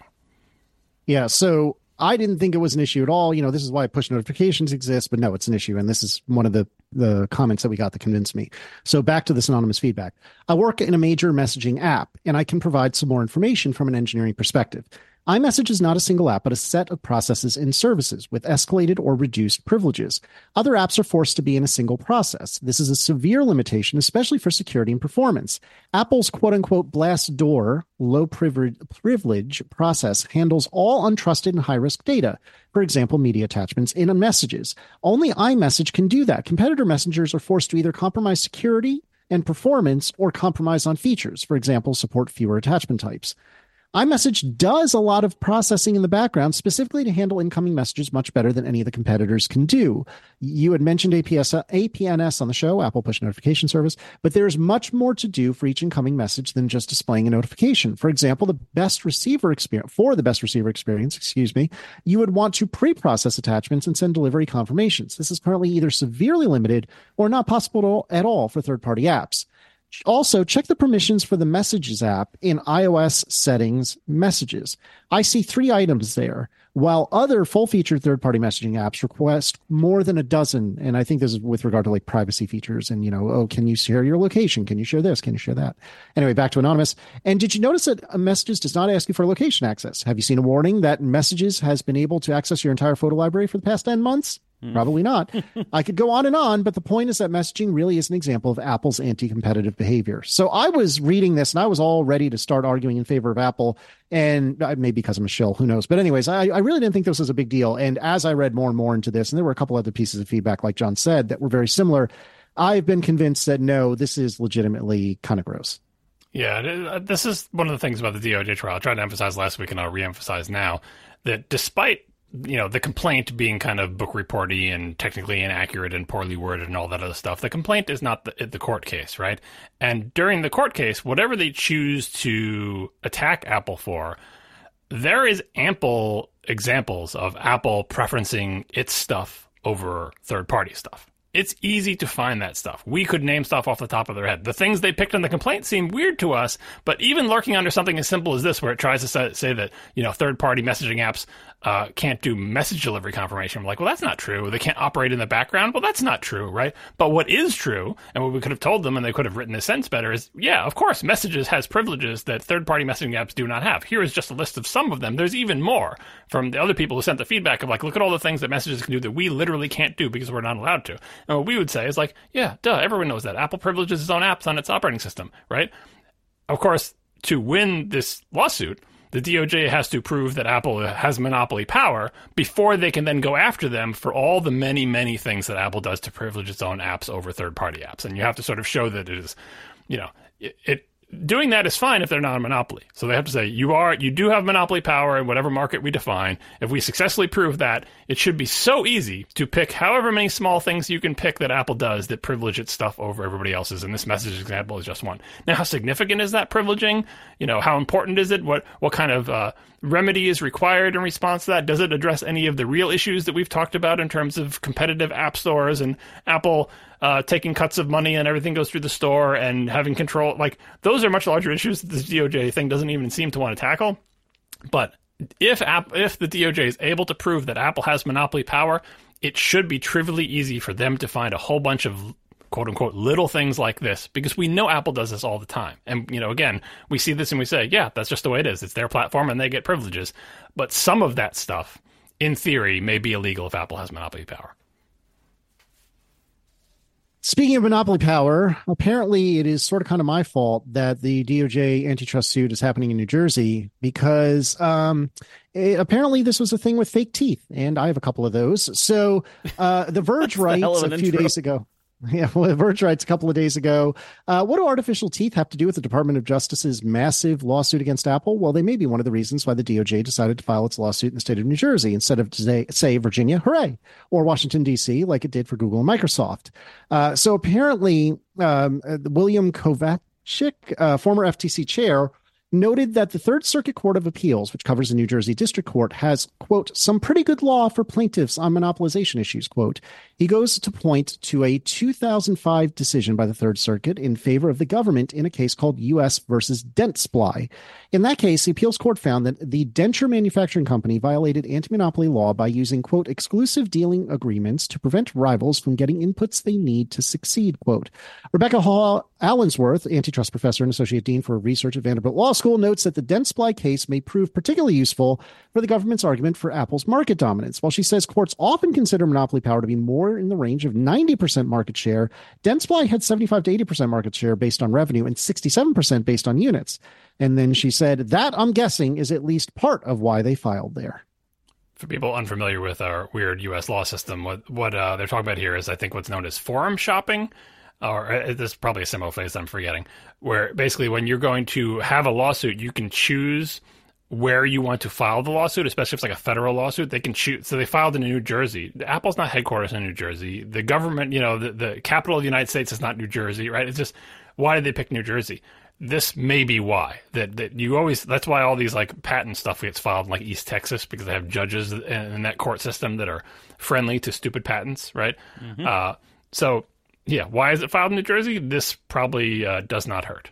Yeah, so I didn't think it was an issue at all. You know, this is why push notifications exist, but no, it's an issue, and this is one of the the comments that we got that convinced me. So back to this anonymous feedback. I work in a major messaging app, and I can provide some more information from an engineering perspective. iMessage is not a single app, but a set of processes and services with escalated or reduced privileges. Other apps are forced to be in a single process. This is a severe limitation, especially for security and performance. Apple's quote-unquote blast door, low privilege process handles all untrusted and high-risk data. For example, media attachments in messages. Only iMessage can do that. Competitor messengers are forced to either compromise security and performance or compromise on features. For example, support fewer attachment types. iMessage does a lot of processing in the background, specifically to handle incoming messages much better than any of the competitors can do. You had mentioned A P S, A P N S on the show, Apple Push Notification Service, but there is much more to do for each incoming message than just displaying a notification. For example, the best receiver experience, for the best receiver experience, excuse me, you would want to pre-process attachments and send delivery confirmations. This is currently either severely limited or not possible at all for third-party apps. Also, check the permissions for the Messages app in iOS settings messages. I see three items there, while other full-featured third-party messaging apps request more than a dozen. And I think this is with regard to like privacy features and, you know, oh, can you share your location? Can you share this? Can you share that? Anyway, back to Anonymous. And did you notice that Messages does not ask you for location access? Have you seen a warning that Messages has been able to access your entire photo library for the past ten months? Probably not. I could go on and on, but the point is that messaging really is an example of Apple's anti-competitive behavior. So I was reading this and I was all ready to start arguing in favor of Apple, and maybe because I'm a shill, who knows? But anyways, I, I really didn't think this was a big deal. And as I read more and more into this, and there were a couple other pieces of feedback, like John said, that were very similar, I've been convinced that no, this is legitimately kind of gross. Yeah, this is one of the things about the D O J trial. I tried to emphasize last week and I'll reemphasize now that despite you know, the complaint being kind of book reporty and technically inaccurate and poorly worded and all that other stuff, the complaint is not the, the court case, right? And during the court case, whatever they choose to attack Apple for, there is ample examples of Apple preferencing its stuff over third-party stuff. It's easy to find that stuff. We could name stuff off the top of their head. The things they picked in the complaint seem weird to us, but even lurking under something as simple as this, where it tries to say, say that, you know, third-party messaging apps uh, can't do message delivery confirmation. We're like, well, that's not true. They can't operate in the background. Well, that's not true, right? But what is true, and what we could have told them, and they could have written this sentence better, is, yeah, of course, Messages has privileges that third-party messaging apps do not have. Here is just a list of some of them. There's even more from the other people who sent the feedback of like, look at all the things that Messages can do that we literally can't do because we're not allowed to. And what we would say is like, yeah, duh, everyone knows that. Apple privileges its own apps on its operating system, right? Of course, to win this lawsuit, the D O J has to prove that Apple has monopoly power before they can then go after them for all the many, many things that Apple does to privilege its own apps over third-party apps. And you have to sort of show that it is, you know, it, it doing that is fine if they're not a monopoly. So they have to say, you are, you do have monopoly power in whatever market we define. If we successfully prove that, it should be so easy to pick however many small things you can pick that Apple does that privilege its stuff over everybody else's. And this message example is just one. Now, how significant is that privileging? You know, how important is it? What, what kind of uh, remedy is required in response to that? Does it address any of the real issues that we've talked about in terms of competitive app stores and Apple Uh, taking cuts of money and everything goes through the store and having control? Like, those are much larger issues that this D O J thing doesn't even seem to want to tackle. But if app, if the D O J is able to prove that Apple has monopoly power, it should be trivially easy for them to find a whole bunch of quote unquote little things like this, because we know Apple does this all the time. And, you know, again, we see this and we say, yeah, that's just the way it is. It's their platform and they get privileges. But some of that stuff, in theory, may be illegal if Apple has monopoly power. Speaking of monopoly power, apparently it is sort of kind of my fault that the D O J antitrust suit is happening in New Jersey, because um, it, apparently this was a thing with fake teeth, and I have a couple of those. So uh, The Verge writes a few intro. days ago. Yeah, well, The Verge writes a couple of days ago, uh, what do artificial teeth have to do with the Department of Justice's massive lawsuit against Apple? Well, they may be one of the reasons why the D O J decided to file its lawsuit in the state of New Jersey instead of, say, say Virginia, hooray, or Washington, D C, like it did for Google and Microsoft. Uh, so apparently, um, William Kovacic, uh, former F T C chair, noted that the Third Circuit Court of Appeals, which covers the New Jersey District Court, has, quote, some pretty good law for plaintiffs on monopolization issues, quote. He goes to point to a two thousand five decision by the Third Circuit in favor of the government in a case called U S versus Dentsply. In that case, the appeals court found that the denture manufacturing company violated anti-monopoly law by using, quote, exclusive dealing agreements to prevent rivals from getting inputs they need to succeed, quote. Rebecca Hall Allensworth, antitrust professor and associate dean for research at Vanderbilt Law School, notes that the Dentsply case may prove particularly useful for the government's argument for Apple's market dominance. While she says courts often consider monopoly power to be more in the range of ninety percent market share, Dentsply had seventy-five to eighty percent market share based on revenue and sixty-seven percent based on units. And then she said that, I'm guessing, is at least part of why they filed there. For people unfamiliar with our weird U S law system, what what uh, they're talking about here is, I think, what's known as forum shopping. Or uh, this is probably a similar phrase I'm forgetting, where basically when you're going to have a lawsuit, you can choose where you want to file the lawsuit, especially if it's like a federal lawsuit. They can choose. So they filed in New Jersey. Apple's not headquarters in New Jersey. The government, you know, the, the capital of the United States is not New Jersey, right? It's just, why did they pick New Jersey? This may be why. That that you always, that's why all these like patent stuff gets filed in like East Texas, because they have judges in, in that court system that are friendly to stupid patents, right? Mm-hmm. Uh, so, yeah, why is it filed in New Jersey? This probably uh, does not hurt.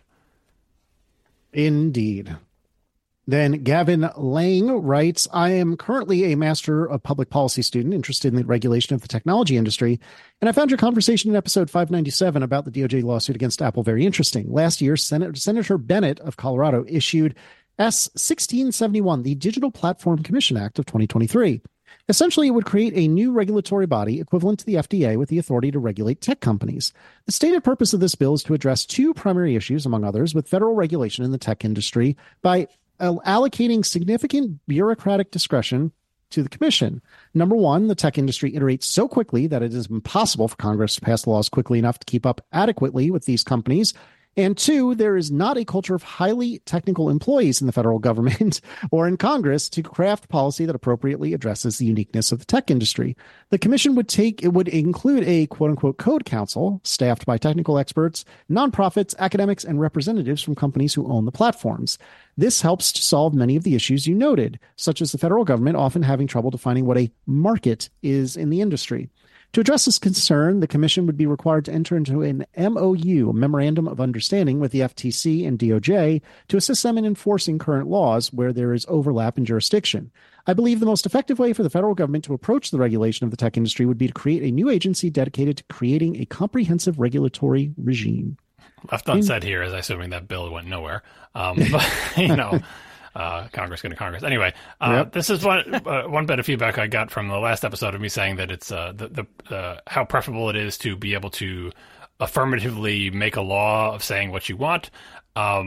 Indeed. Then Gavin Lang writes, I am currently a Master of Public Policy student interested in the regulation of the technology industry, and I found your conversation in episode five ninety-seven about the D O J lawsuit against Apple very interesting. Last year, Sen- Senator Bennett of Colorado issued S sixteen seventy-one, the Digital Platform Commission Act of twenty twenty-three. Essentially, it would create a new regulatory body equivalent to the F D A with the authority to regulate tech companies. The stated purpose of this bill is to address two primary issues, among others, with federal regulation in the tech industry by allocating significant bureaucratic discretion to the commission. Number one, the tech industry iterates so quickly that it is impossible for Congress to pass laws quickly enough to keep up adequately with these companies. And two, there is not a culture of highly technical employees in the federal government or in Congress to craft policy that appropriately addresses the uniqueness of the tech industry. The commission would take, it would include a quote unquote code council staffed by technical experts, nonprofits, academics, and representatives from companies who own the platforms. This helps to solve many of the issues you noted, such as the federal government often having trouble defining what a market is in the industry. To address this concern, the commission would be required to enter into an M O U, a Memorandum of Understanding, with the F T C and D O J to assist them in enforcing current laws where there is overlap in jurisdiction. I believe the most effective way for the federal government to approach the regulation of the tech industry would be to create a new agency dedicated to creating a comprehensive regulatory regime. Left unsaid here is assuming that bill went nowhere. Um, but, you know... Uh, Congress going to Congress. Anyway, uh, yep. This is one uh, one bit of feedback I got from the last episode of me saying that it's uh, the, the uh, how preferable it is to be able to affirmatively make a law of saying what you want. Um,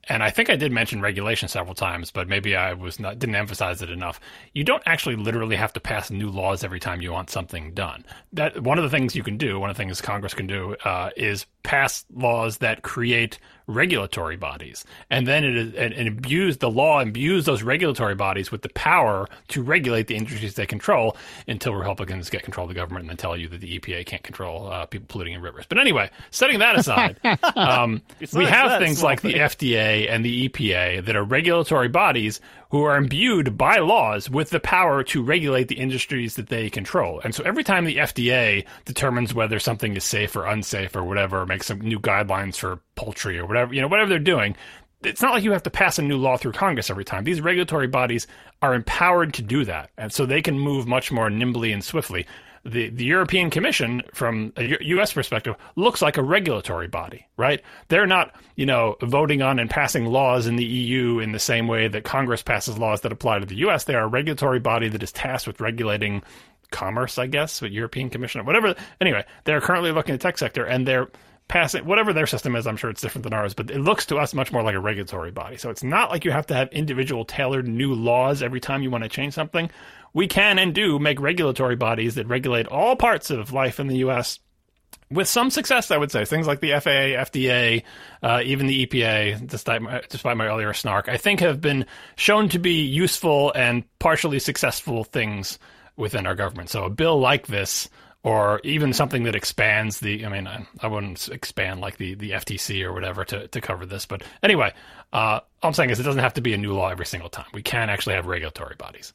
and I think I did mention regulation several times, but maybe I was not didn't emphasize it enough. You don't actually literally have to pass new laws every time you want something done. That one of the things you can do, one of the things Congress can do, uh, is pass laws that create regulatory bodies, and then it is and, and imbue the law imbues those regulatory bodies with the power to regulate the industries they control until Republicans get control of the government and then tell you that the E P A can't control uh, people polluting in rivers. But anyway, setting that aside, um, we have things like the F D A and the E P A that are regulatory bodies who are imbued by laws with the power to regulate the industries that they control. And so every time the F D A determines whether something is safe or unsafe or whatever, makes some new guidelines for poultry or whatever, you know, whatever they're doing, it's not like you have to pass a new law through Congress every time. These regulatory bodies are empowered to do that. And so they can move much more nimbly and swiftly. The the European Commission, from a U S perspective, looks like a regulatory body, right? They're not, you know, voting on and passing laws in the E U in the same way that Congress passes laws that apply to the U S. They are a regulatory body that is tasked with regulating commerce, I guess, with European Commission, whatever. Anyway, they're currently looking at the tech sector, and they're passing, whatever their system is, I'm sure it's different than ours, but it looks to us much more like a regulatory body. So it's not like you have to have individual tailored new laws every time you want to change something. We can and do make regulatory bodies that regulate all parts of life in the U S with some success, I would say. Things like the F A A, F D A, uh, even the E P A, despite my, despite my earlier snark, I think have been shown to be useful and partially successful things within our government. So a bill like this, or even something that expands the, I mean, I, I wouldn't expand like the, the F T C or whatever to, to cover this. But anyway, uh, all I'm saying is it doesn't have to be a new law every single time. We can actually have regulatory bodies.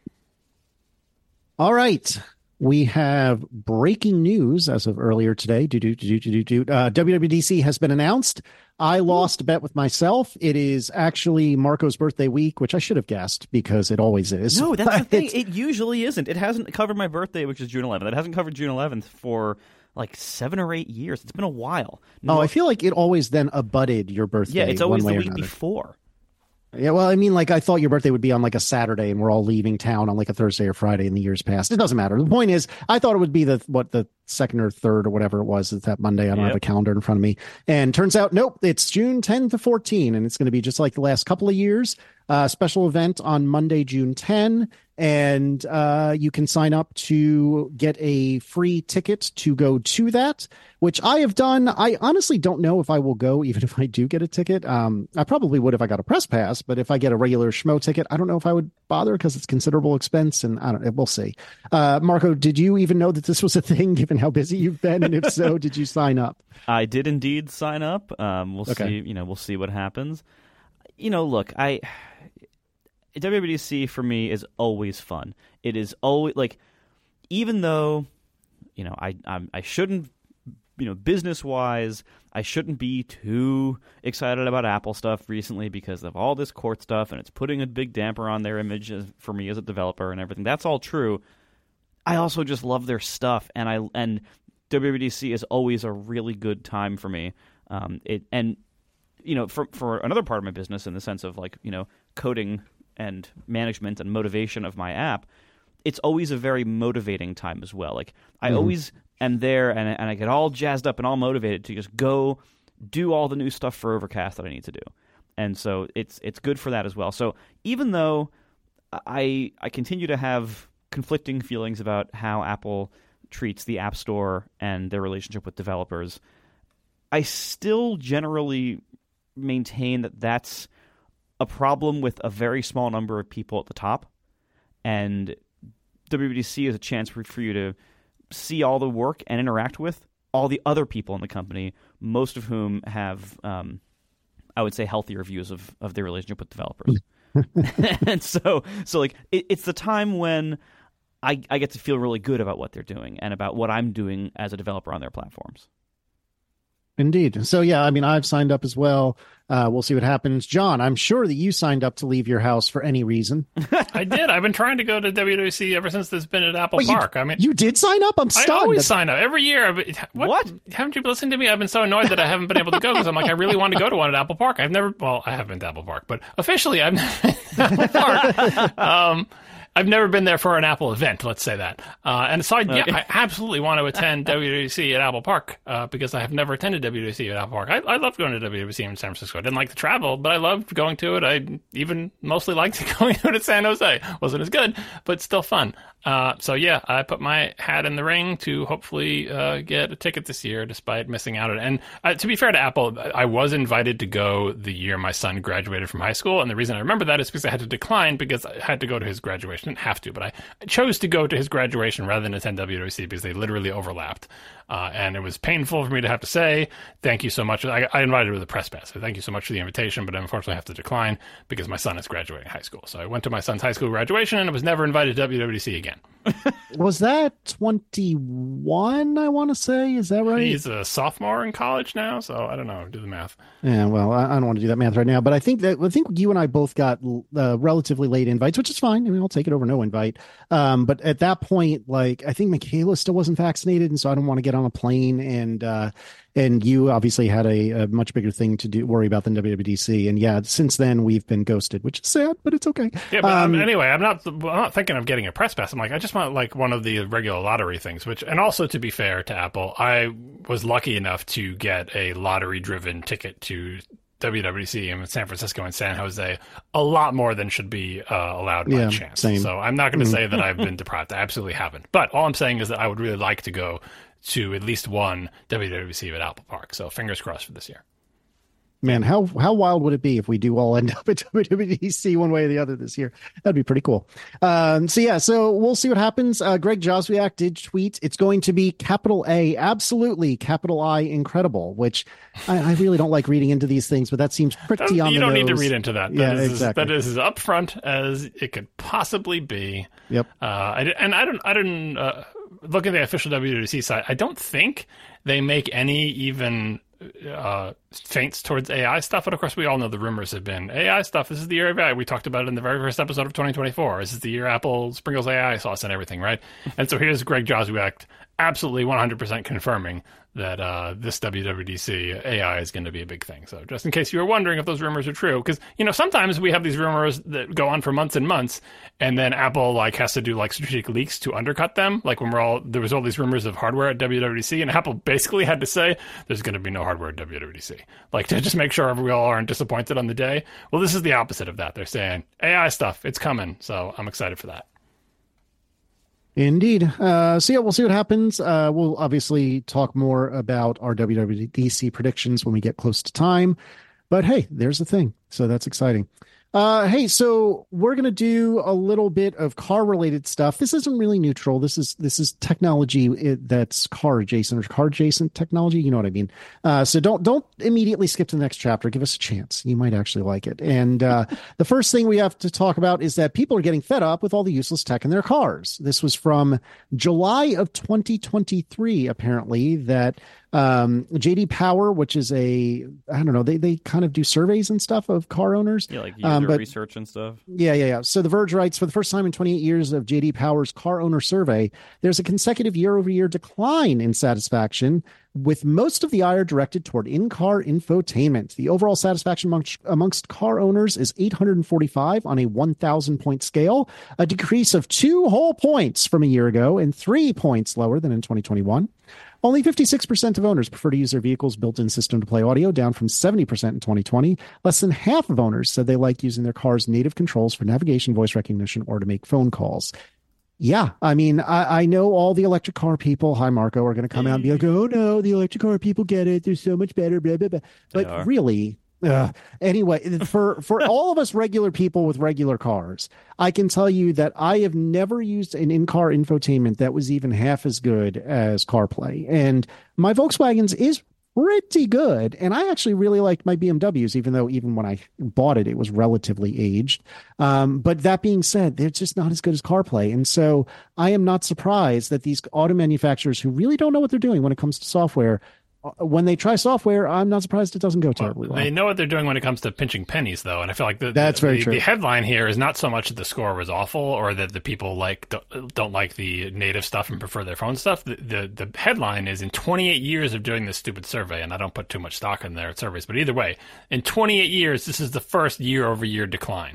All right. We have breaking news as of earlier today. Do, do, do, do, do, do. Uh, W W D C has been announced. I lost a bet with myself. It is actually Marco's birthday week, which I should have guessed because it always is. No, that's the thing. It usually isn't. It hasn't covered my birthday, which is June eleventh. It hasn't covered June eleventh for like seven or eight years. It's been a while. No, oh, I feel like it always then abutted your birthday. Yeah, it's always one the way week before. Yeah, well, I mean, like, I thought your birthday would be on, like, a Saturday, and we're all leaving town on, like, a Thursday or Friday in the years past. It doesn't matter. The point is, I thought it would be the, what, the second or third or whatever it was that Monday. I don't yep. have a calendar in front of me. And turns out, nope, it's June tenth to fourteen, and it's going to be just like the last couple of years. Uh, special event on Monday, June tenth, and uh, you can sign up to get a free ticket to go to that, which I have done. I honestly don't know if I will go, even if I do get a ticket. Um, I probably would if I got a press pass, but if I get a regular schmo ticket, I don't know if I would bother because it's considerable expense, and I don't. We'll see. Uh, Marco, did you even know that this was a thing, given how busy you've been? And if so, did you sign up? I did indeed sign up. Um, we'll okay. see. You know, we'll see what happens. You know, look, I. W W D C for me is always fun. It is always like, even though, you know, I I'm, I shouldn't, you know, business wise, I shouldn't be too excited about Apple stuff recently because of all this court stuff, and it's putting a big damper on their image for me as a developer and everything. That's all true. I also just love their stuff, and I and W W D C is always a really good time for me. Um, it and you know, for for another part of my business, in the sense of, like, you know, coding and management and motivation of my app, it's always a very motivating time as well. Like, I mm-hmm. always am there, and, and I get all jazzed up and all motivated to just go do all the new stuff for Overcast that I need to do. And so it's it's good for that as well. So even though I I continue to have conflicting feelings about how Apple treats the App Store and their relationship with developers, I still generally maintain that that's a problem with a very small number of people at the top, and W W D C is a chance for, for you to see all the work and interact with all the other people in the company, most of whom have, um, I would say, healthier views of, of their relationship with developers. And so, so like, it, it's the time when I, I get to feel really good about what they're doing and about what I'm doing as a developer on their platforms. Indeed. So, yeah, I mean, I've signed up as well. Uh, we'll see what happens. John, I'm sure that you signed up to leave your house for any reason. I did. I've been trying to go to W W D C ever since there's been at Apple Wait, Park. You, I mean, you did sign up? I'm stunned. I always sign up. Every year. What? what? Haven't you listened to me? I've been so annoyed that I haven't been able to go because I'm like, I really want to go to one at Apple Park. I've never, well, I have been to Apple Park, but officially I've never been to Apple Park. Um, I've never been there for an Apple event, let's say that. Uh, and so, I, yeah, Okay. I absolutely want to attend W W D C at Apple Park uh, because I have never attended W W D C at Apple Park. I, I loved going to W W D C in San Francisco. I didn't like the travel, but I loved going to it. I even mostly liked going to it at San Jose. Wasn't as good, but still fun. Uh, so, yeah, I put my hat in the ring to hopefully uh, get a ticket this year despite missing out on it. And uh, to be fair to Apple, I was invited to go the year my son graduated from high school. And the reason I remember that is because I had to decline because I had to go to his graduation. I didn't have to, but I chose to go to his graduation rather than attend W W D C because they literally overlapped. Uh, and it was painful for me to have to say, thank you so much. I, I invited with a press pass. So thank you so much for the invitation, but I unfortunately have to decline because my son is graduating high school. So I went to my son's high school graduation and I was never invited to W W D C again. Was that twenty-one, I want to say? Is that right? He's a sophomore in college now, so I don't know. Do the math. Yeah, well, I, I don't want to do that math right now, but I think that I think you and I both got uh, relatively late invites, which is fine. I mean, I'll take it over no invite. Um, but at that point, like, I think Michaela still wasn't vaccinated, and so I don't want to get on a plane. And uh, and you obviously had a, a much bigger thing to do worry about than W W D C. And yeah, since then we've been ghosted, which is sad, but it's okay. Yeah, but um, um, anyway, I'm not I'm not thinking of getting a press pass. I'm like, I just want like one of the regular lottery things. Which, and also to be fair to Apple, I was lucky enough to get a lottery-driven ticket to W W D C in San Francisco and San Jose, a lot more than should be uh, allowed by Yeah, chance. same. So I'm not going to say that I've been deprived. I absolutely haven't. But all I'm saying is that I would really like to go to at least one W W D C at Apple Park. So fingers crossed for this year. Man, how how wild would it be if we do all end up at W W D C one way or the other this year? That'd be pretty cool. Um, so yeah, so we'll see what happens. Uh, Greg Joswiak did tweet, it's going to be capital A, absolutely, capital I, incredible, which I, I really don't like reading into these things, but that seems pretty on You the don't need to nose. read into that. That Yeah, is, exactly. That is as upfront as it could possibly be. Yep. Uh, I, di- and I don't. I didn't uh, look at the official W W D C site. I don't think they make any even uh, feints towards A I stuff. But of course, we all know the rumors have been A I stuff. This is the year of A I. We talked about it in the very first episode of twenty twenty-four. This is the year Apple sprinkles A I sauce and everything, right? And so here's Greg Joswiak absolutely one hundred percent confirming that uh, this W W D C A I is going to be a big thing. So just in case you were wondering if those rumors are true, because, you know, sometimes we have these rumors that go on for months and months, and then Apple like has to do like strategic leaks to undercut them. Like when we're all, there was all these rumors of hardware at W W D C, and Apple basically had to say, there's going to be no hardware at W W D C. Like to just make sure we all aren't disappointed on the day. Well, this is the opposite of that. They're saying, A I stuff, it's coming. So I'm excited for that. Indeed. Uh, so yeah, we'll see what happens. Uh, we'll obviously talk more about our W W D C predictions when we get close to time. But hey, there's the thing. So that's exciting. Uh, hey, so we're going to do a little bit of car related stuff. This isn't really neutral. This is, this is technology that's car adjacent or car adjacent technology. You know what I mean? Uh, so don't, don't immediately skip to the next chapter. Give us a chance. You might actually like it. And, uh, the first thing we have to talk about is that people are getting fed up with all the useless tech in their cars. This was from July of twenty twenty-three, apparently, that, um, J D Power, which is a, I don't know, they, they kind of do surveys and stuff of car owners. Yeah, like user Um, but- research and stuff. Yeah, yeah, yeah. So The Verge writes, for the first time in twenty-eight years of J D Power's car owner survey, there's a consecutive year-over-year decline in satisfaction, with most of the ire directed toward in-car infotainment. The overall satisfaction amongst, amongst car owners is eight hundred forty-five on a one thousand point scale, a decrease of two whole points from a year ago and three points lower than in twenty twenty-one. Only fifty-six percent of owners prefer to use their vehicle's built-in system to play audio, down from seventy percent in twenty twenty. Less than half of owners said they liked using their car's native controls for navigation, voice recognition, or to make phone calls. Yeah, I mean, I, I know all the electric car people, hi Marco, are going to come out and be like, oh no, the electric car people get it. They're so much better, blah, blah, blah. They But are. really, uh, anyway, for, for all of us regular people with regular cars, I can tell you that I have never used an in-car infotainment that was even half as good as CarPlay. And my Volkswagen's is pretty good. And I actually really liked my B M Ws, even though even when I bought it, it was relatively aged. Um, but that being said, they're just not as good as CarPlay. And so I am not surprised that these auto manufacturers who really don't know what they're doing when it comes to software, uh, when they try software, I'm not surprised it doesn't go terribly well. They know what they're doing when it comes to pinching pennies, though, and I feel like the, That's the, very the, true. the headline here is not so much that the score was awful or that the people like don't, don't like the native stuff and prefer their phone stuff. The, the the headline is, in twenty-eight years of doing this stupid survey, and I don't put too much stock in their surveys, but either way, in twenty-eight years, this is the first year-over-year decline.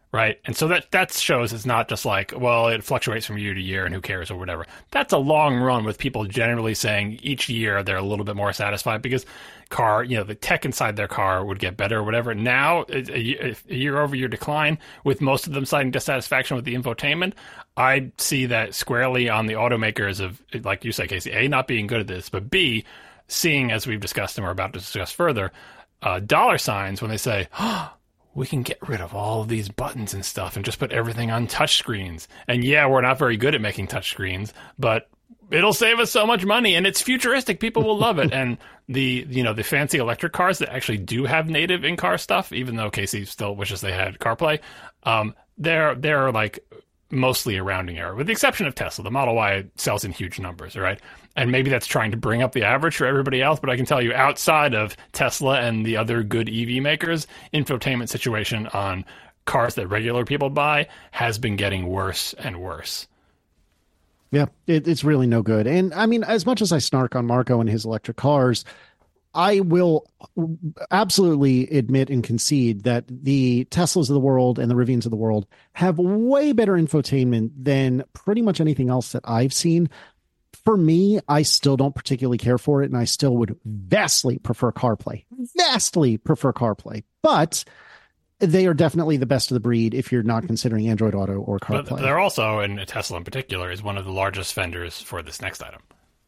right? And so that, that shows it's not just like, well, it fluctuates from year to year and who cares or whatever. That's a long run with people generally saying each year they're a little bit more satisfied because car, you know, the tech inside their car would get better or whatever. Now, a, a year-over-year decline with most of them citing dissatisfaction with the infotainment. I see that squarely on the automakers of, like you say, Casey, A, not being good at this, but B, seeing, as we've discussed and we're about to discuss further, uh, dollar signs when they say, oh, we can get rid of all of these buttons and stuff and just put everything on touch screens. And yeah, we're not very good at making touch screens, but it'll save us so much money and it's futuristic. People will love it. And the, you know, the fancy electric cars that actually do have native in-car stuff, even though Casey still wishes they had CarPlay, um, they're, they're like mostly a rounding error, with the exception of Tesla. The Model Y sells in huge numbers, right? And maybe that's trying to bring up the average for everybody else, but I can tell you outside of Tesla and the other good E V makers, infotainment situation on cars that regular people buy has been getting worse and worse. Yeah, it, it's really no good. And I mean, as much as I snark on Marco and his electric cars, I will absolutely admit and concede that the Teslas of the world and the Rivians of the world have way better infotainment than pretty much anything else that I've seen. For me, I still don't particularly care for it, and I still would vastly prefer CarPlay. Vastly prefer CarPlay. But they are definitely the best of the breed if you're not considering Android Auto or CarPlay. But they're also, and Tesla in particular, is one of the largest vendors for this next item.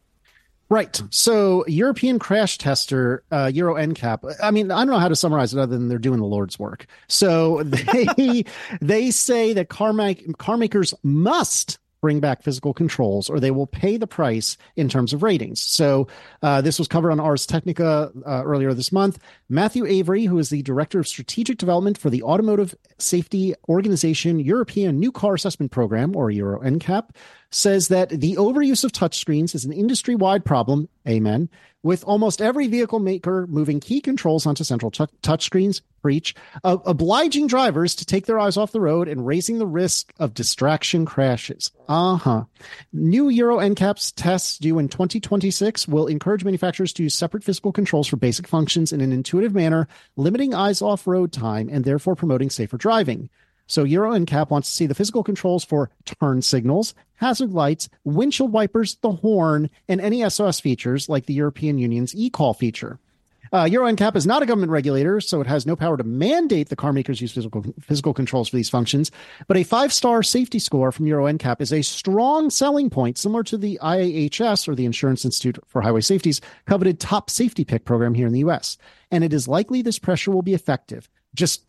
Right. So European crash tester, uh, Euro N C A P, I mean, I don't know how to summarize it other than they're doing the Lord's work. So they they say that car, make, car makers must bring back physical controls or they will pay the price in terms of ratings. So uh, this was covered on Ars Technica uh, earlier this month. Matthew Avery, who is the Director of Strategic Development for the Automotive Safety Organization European New Car Assessment Program, or Euro N C A P, says that the overuse of touchscreens is an industry-wide problem, amen, with almost every vehicle maker moving key controls onto central t- touchscreens, preach, uh, obliging drivers to take their eyes off the road and raising the risk of distraction crashes. Uh-huh. New Euro N C A P's tests due in twenty twenty-six will encourage manufacturers to use separate physical controls for basic functions in an intuitive manner, limiting eyes off road time and therefore promoting safer driving. So Euro N C A P wants to see the physical controls for turn signals, hazard lights, windshield wipers, the horn, and any S O S features like the European Union's eCall feature. Uh, Euro N C A P is not a government regulator, so it has no power to mandate the car makers use physical physical controls for these functions. But a five-star safety score from Euro N C A P is a strong selling point, similar to the I A H S, or the Insurance Institute for Highway Safety's coveted top safety pick program here in the U S. And it is likely this pressure will be effective. Just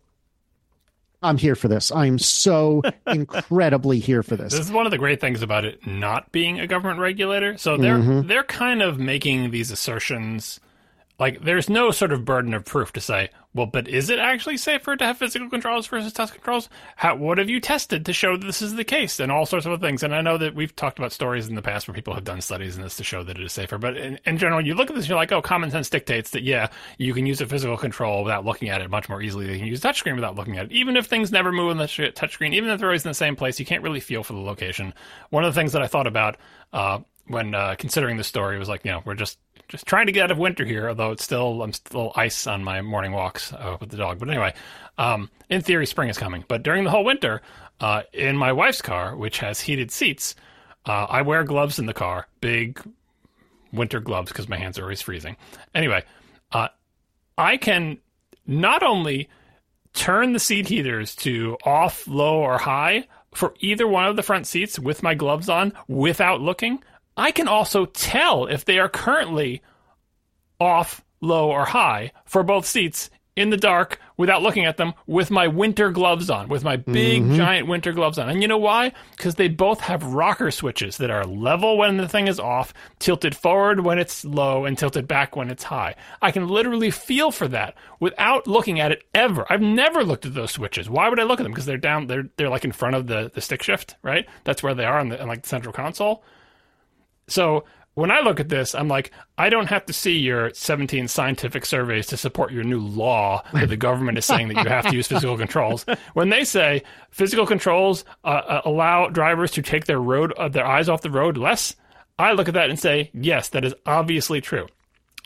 I'm here for this. I'm so incredibly here for this. This is one of the great things about it not being a government regulator. So they're mm-hmm. they're kind of making these assertions. Like, there's no sort of burden of proof to say, well, but is it actually safer to have physical controls versus touch controls? How, what have you tested to show that this is the case? And all sorts of other things. And I know that we've talked about stories in the past where people have done studies in this to show that it is safer. But in, in general, you look at this, you're like, oh, common sense dictates that, yeah, you can use a physical control without looking at it much more easily than you can use a touchscreen without looking at it. Even if things never move on the touchscreen, even if they're always in the same place, you can't really feel for the location. One of the things that I thought about uh, when uh, considering the story was like, you know, we're just Just trying to get out of winter here, although it's still I'm still ice on my morning walks uh, with the dog. But anyway, um, in theory, spring is coming. But during the whole winter, uh, in my wife's car, which has heated seats, uh, I wear gloves in the car, big winter gloves because my hands are always freezing. Anyway, uh, I can not only turn the seat heaters to off, low, or high for either one of the front seats with my gloves on without looking. I can also tell if they are currently off, low, or high for both seats in the dark without looking at them with my winter gloves on, with my big, mm-hmm. giant winter gloves on. And you know why? Because they both have rocker switches that are level when the thing is off, tilted forward when it's low, and tilted back when it's high. I can literally feel for that without looking at it ever. I've never looked at those switches. Why would I look at them? Because they're down, they're they're like in front of the, the stick shift, right? That's where they are in, the, in like the central console. So when I look at this, I'm like, I don't have to see your seventeen scientific surveys to support your new law that the government is saying that you have to use physical controls. When they say physical controls uh, allow drivers to take their road uh, their eyes off the road less, I look at that and say, yes, that is obviously true.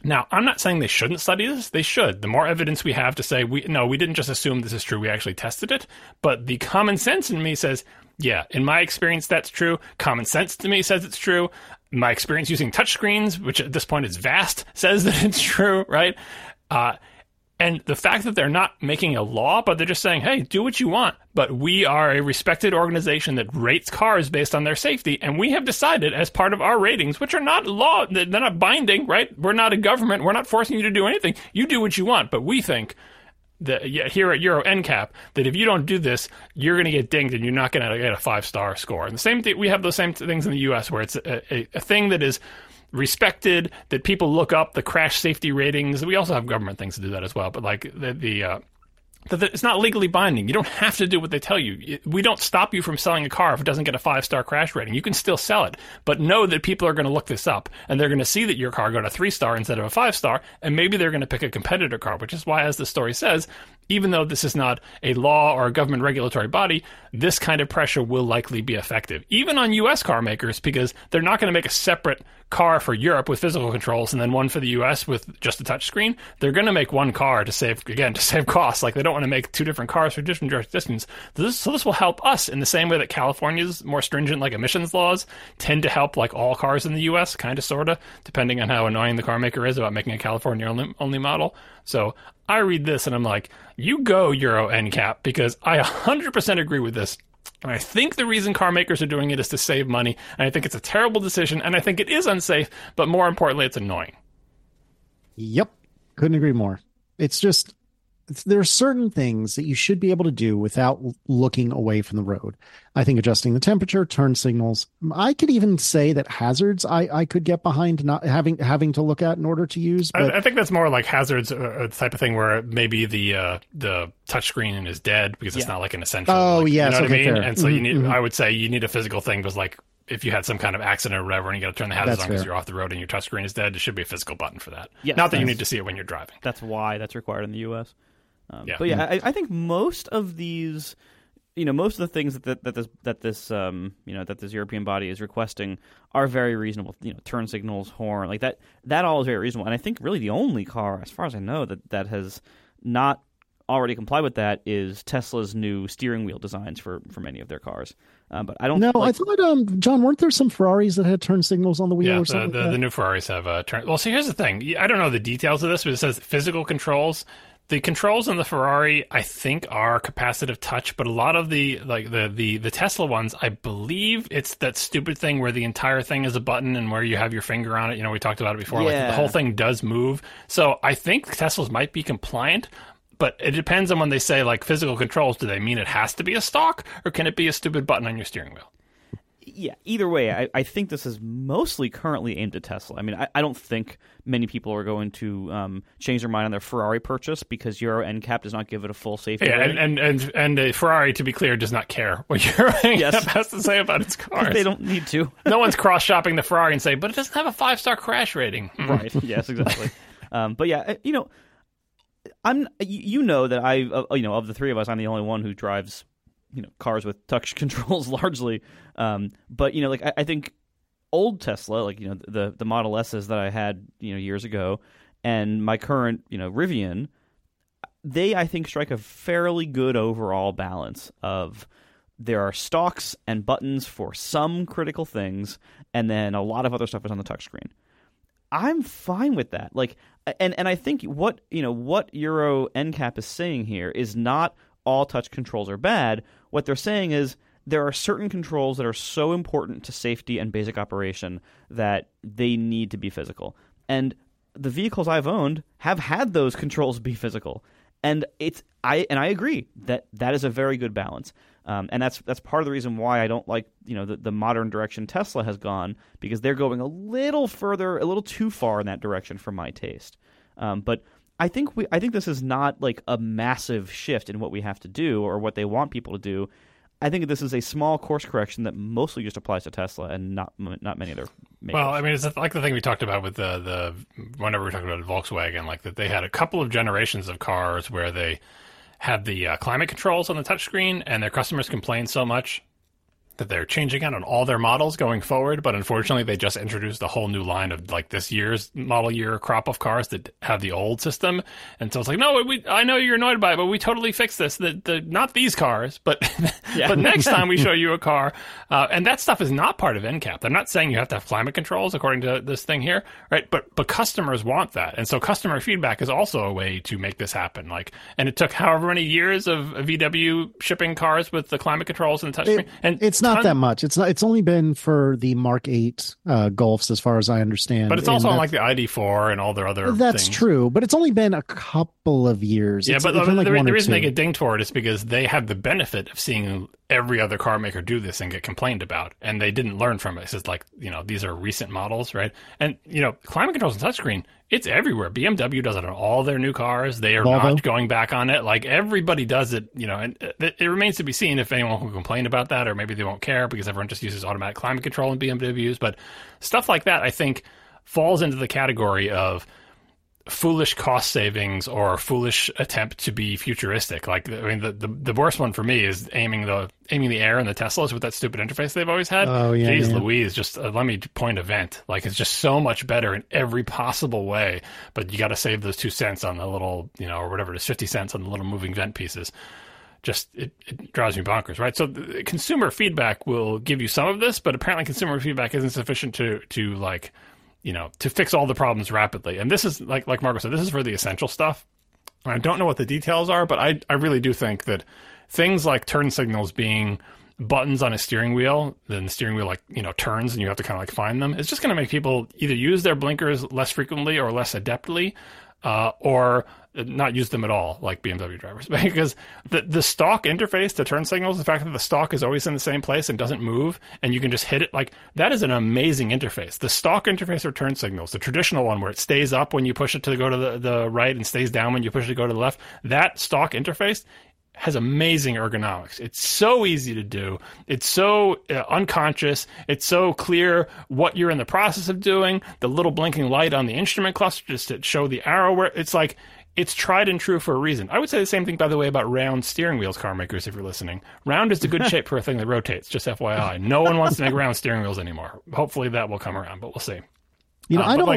Now, I'm not saying they shouldn't study this. They should. The more evidence we have to say, we no, we didn't just assume this is true. We actually tested it. But the common sense in me says, yeah, in my experience, that's true. Common sense to me says it's true. My experience using touchscreens, which at this point is vast, says that it's true, right? Uh, and the fact that they're not making a law, but they're just saying, hey, do what you want. But we are a respected organization that rates cars based on their safety. And we have decided as part of our ratings, which are not law, they're not binding, right? We're not a government. We're not forcing you to do anything. You do what you want. But we think that here at Euro N C A P, that if you don't do this, you're going to get dinged and you're not going to get a five-star score. And the same thing, we have those same things in the U S where it's a, a, a thing that is respected, that people look up, the crash safety ratings. We also have government things to do that as well. But like the, the uh, that it's not legally binding. You don't have to do what they tell you. We don't stop you from selling a car if it doesn't get a five-star crash rating. You can still sell it. But know that people are going to look this up, and they're going to see that your car got a three-star instead of a five-star, and maybe they're going to pick a competitor car, which is why, as the story says, even though this is not a law or a government regulatory body, this kind of pressure will likely be effective, even on U S car makers, because they're not going to make a separate car for Europe with physical controls and then one for the U S with just a touch screen. They're going to make one car to save, again, to save costs. Like, they don't want to make two different cars for different jurisdictions. This, so this will help us in the same way that California's more stringent, like, emissions laws tend to help, like, all cars in the U S, kind of, sort of, depending on how annoying the car maker is about making a California only, only model. So I read this and I'm like, you go, Euro N C A P, because I one hundred percent agree with this. And I think the reason car makers are doing it is to save money. And I think it's a terrible decision. And I think it is unsafe. But more importantly, it's annoying. Yep. Couldn't agree more. It's just, it's, there are certain things that you should be able to do without looking away from the road. I think adjusting the temperature, turn signals. I could even say that hazards I, I could get behind not having having to look at in order to use. But I, I think that's more like hazards, uh, type of thing where maybe the uh, the touchscreen is dead because it's yeah. not like an essential. Oh, like, yes, you know okay, what I mean? fair. And so mm-hmm, you need. mm-hmm. I would say you need a physical thing because, like, if you had some kind of accident or whatever and you got to turn the hazards That's on because fair. you're off the road and your touchscreen is dead, there should be a physical button for that. Yes, not that you need to see it when you're driving. That's why that's required in the U S. Um, Yeah. But yeah, I, I think most of these, you know, most of the things that that this that this um, you know that this European body is requesting are very reasonable. You know, turn signals, horn, like that. That all is very reasonable. And I think really the only car, as far as I know, that that has not already complied with that is Tesla's new steering wheel designs for, for many of their cars. Uh, but I don't. No, like, I thought, um, John, weren't there some Ferraris that had turn signals on the wheel Yeah, or the, something? the, like that? the new Ferraris have uh, turn. Well, see, here's the thing. I don't know the details of this, but it says physical controls. The controls on the Ferrari, I think, are capacitive touch, but a lot of the like the, the, the Tesla ones, I believe it's that stupid thing where the entire thing is a button and where you have your finger on it. You know, we talked about it before. Yeah. Like the whole thing does move. So I think Teslas might be compliant, but it depends on when they say like physical controls. Do they mean it has to be a stock, or can it be a stupid button on your steering wheel? Yeah, either way, I, I think this is mostly currently aimed at Tesla. I mean, I, I don't think many people are going to um, change their mind on their Ferrari purchase because Euro N C A P does not give it a full safety Yeah, rating. and, and, and, and a Ferrari, to be clear, does not care what Euro N C A P Yes. has to say about its cars. They don't need to. No one's cross-shopping the Ferrari and say, but it doesn't have a five-star crash rating. Right, yes, exactly. um, but yeah, you know, I'm you know that I, uh, you know, of the three of us, I'm the only one who drives, you know, cars with touch controls largely. Um, but you know, like I, I think old Tesla, like you know, the the Model S's that I had, you know, years ago, and my current, you know, Rivian, they I think strike a fairly good overall balance of there are stalks and buttons for some critical things, and then a lot of other stuff is on the touchscreen. I'm fine with that. Like, and and I think what you know what Euro N C A P is saying here is not all touch controls are bad. What they're saying is there are certain controls that are so important to safety and basic operation that they need to be physical. And the vehicles I've owned have had those controls be physical. And it's I and I agree that that is a very good balance. Um, and that's that's part of the reason why I don't like, you know, the, the modern direction Tesla has gone, because they're going a little further, a little too far in that direction for my taste. Um, but I think we I think this is not like a massive shift in what we have to do or what they want people to do. I think this is a small course correction that mostly just applies to Tesla and not not many other makers. Well, I mean, it's like the thing we talked about with the, the whenever we talked about Volkswagen, like that they had a couple of generations of cars where they had the uh, climate controls on the touchscreen, and their customers complained so much that they're changing out on all their models going forward, but unfortunately they just introduced a whole new line of like this year's model year crop of cars that have the old system. And so it's like, no, we, I know you're annoyed by it, but we totally fixed this. The, the, not these cars, but, yeah. but next time we show you a car. Uh, and that stuff is not part of N CAP. They're not saying you have to have climate controls according to this thing here, right? But, but customers want that. And so customer feedback is also a way to make this happen. Like, and it took however many years of V W shipping cars with the climate controls and the touchscreen. It, and it's not that much. It's not. It's only been for the Mark eight uh, Golfs, as far as I understand. But it's also on like the I D four and all their other. That's things. True, but it's only been a couple of years. Yeah, it's, but it's the, like the, one the or reason two. they get dinged for it is because they have the benefit of seeing every other car maker do this and get complained about, and they didn't learn from it. It's just like, you know, these are recent models, right? And you know, climate controls and touchscreen, it's everywhere. B M W does it on all their new cars. They are Volvo. not going back on it. Like everybody does it, you know, and it, it remains to be seen if anyone will complain about that, or maybe they won't care because everyone just uses automatic climate control in B M Ws. But stuff like that, I think, falls into the category of foolish cost savings or foolish attempt to be futuristic. Like, I mean, the, the, the worst one for me is aiming the aiming the air in the Teslas with that stupid interface they've always had. Oh, yeah, Jeez yeah. Louise, just uh, let me point a vent. Like, it's just so much better in every possible way, but you got to save those two cents on the little, you know, or whatever it is, fifty cents on the little moving vent pieces. Just, it, it drives me bonkers, right? So the consumer feedback will give you some of this, but apparently consumer feedback isn't sufficient to, to like, you know, to fix all the problems rapidly. And this is, like like Marco said, this is for the essential stuff. I don't know what the details are, but I, I really do think that things like turn signals being buttons on a steering wheel, then the steering wheel, like, you know, turns and you have to kind of like find them, it's just going to make people either use their blinkers less frequently or less adeptly, uh, or not use them at all, like B M W drivers. Because the the stock interface to turn signals, the fact that the stock is always in the same place and doesn't move, and you can just hit it, like, that is an amazing interface. The stock interface for turn signals, the traditional one where it stays up when you push it to go to the, the right and stays down when you push it to go to the left, that stock interface has amazing ergonomics. It's so easy to do. It's so uh, unconscious. It's so clear what you're in the process of doing. The little blinking light on the instrument cluster just to show the arrow where it's like, it's tried and true for a reason. I would say the same thing, by the way, about round steering wheels, car makers, if you're listening. Round is a good shape for a thing that rotates, just F Y I. No one wants to make round steering wheels anymore. Hopefully that will come around, but we'll see. You know, uh, I don't. like,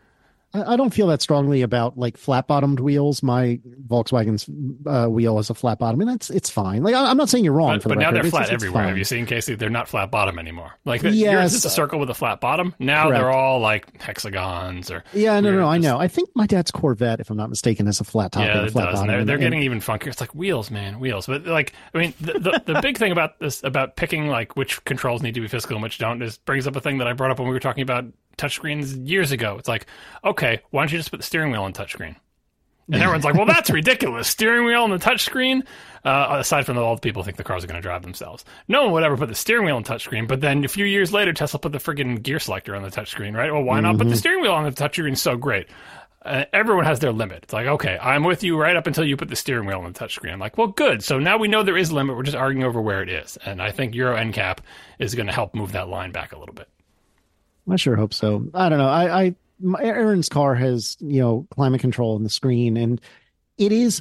I don't feel that strongly about like flat-bottomed wheels. My Volkswagen's uh, wheel is a flat bottom, and that's it's fine. Like I'm not saying you're wrong, But, for the but now record. they're It's- flat it's everywhere. fine. Have you seen, Casey? They're not flat bottom anymore. Like Yes. yours is a circle with a flat bottom. Now Correct. they're all like hexagons or Yeah, no, weird, no, I just- know. I think my dad's Corvette, if I'm not mistaken, is a flat top Yeah, and a it flat does. bottom. And they're, and- they're and- getting even funkier. It's like wheels, man, wheels. But like, I mean, the the, the big thing about this, about picking like which controls need to be physical and which don't, is brings up a thing that I brought up when we were talking about touchscreens years ago. It's like, okay, why don't you just put the steering wheel on touchscreen? And everyone's like, well, that's ridiculous. Steering wheel on the touchscreen? Uh, aside from all the people who think the cars are going to drive themselves. No one would ever put the steering wheel on touchscreen, but then a few years later, Tesla put the friggin' gear selector on the touchscreen, right? Well, why not put the steering wheel on the touchscreen? So great. Uh, everyone has their limit. It's like, okay, I'm with you right up until you put the steering wheel on the touchscreen. I'm like, well, good. So now we know there is a limit. We're just arguing over where it is. And I think Euro N CAP is going to help move that line back a little bit. I sure hope so. I don't know. I, I my, Aaron's car has, you know, climate control on the screen, and it is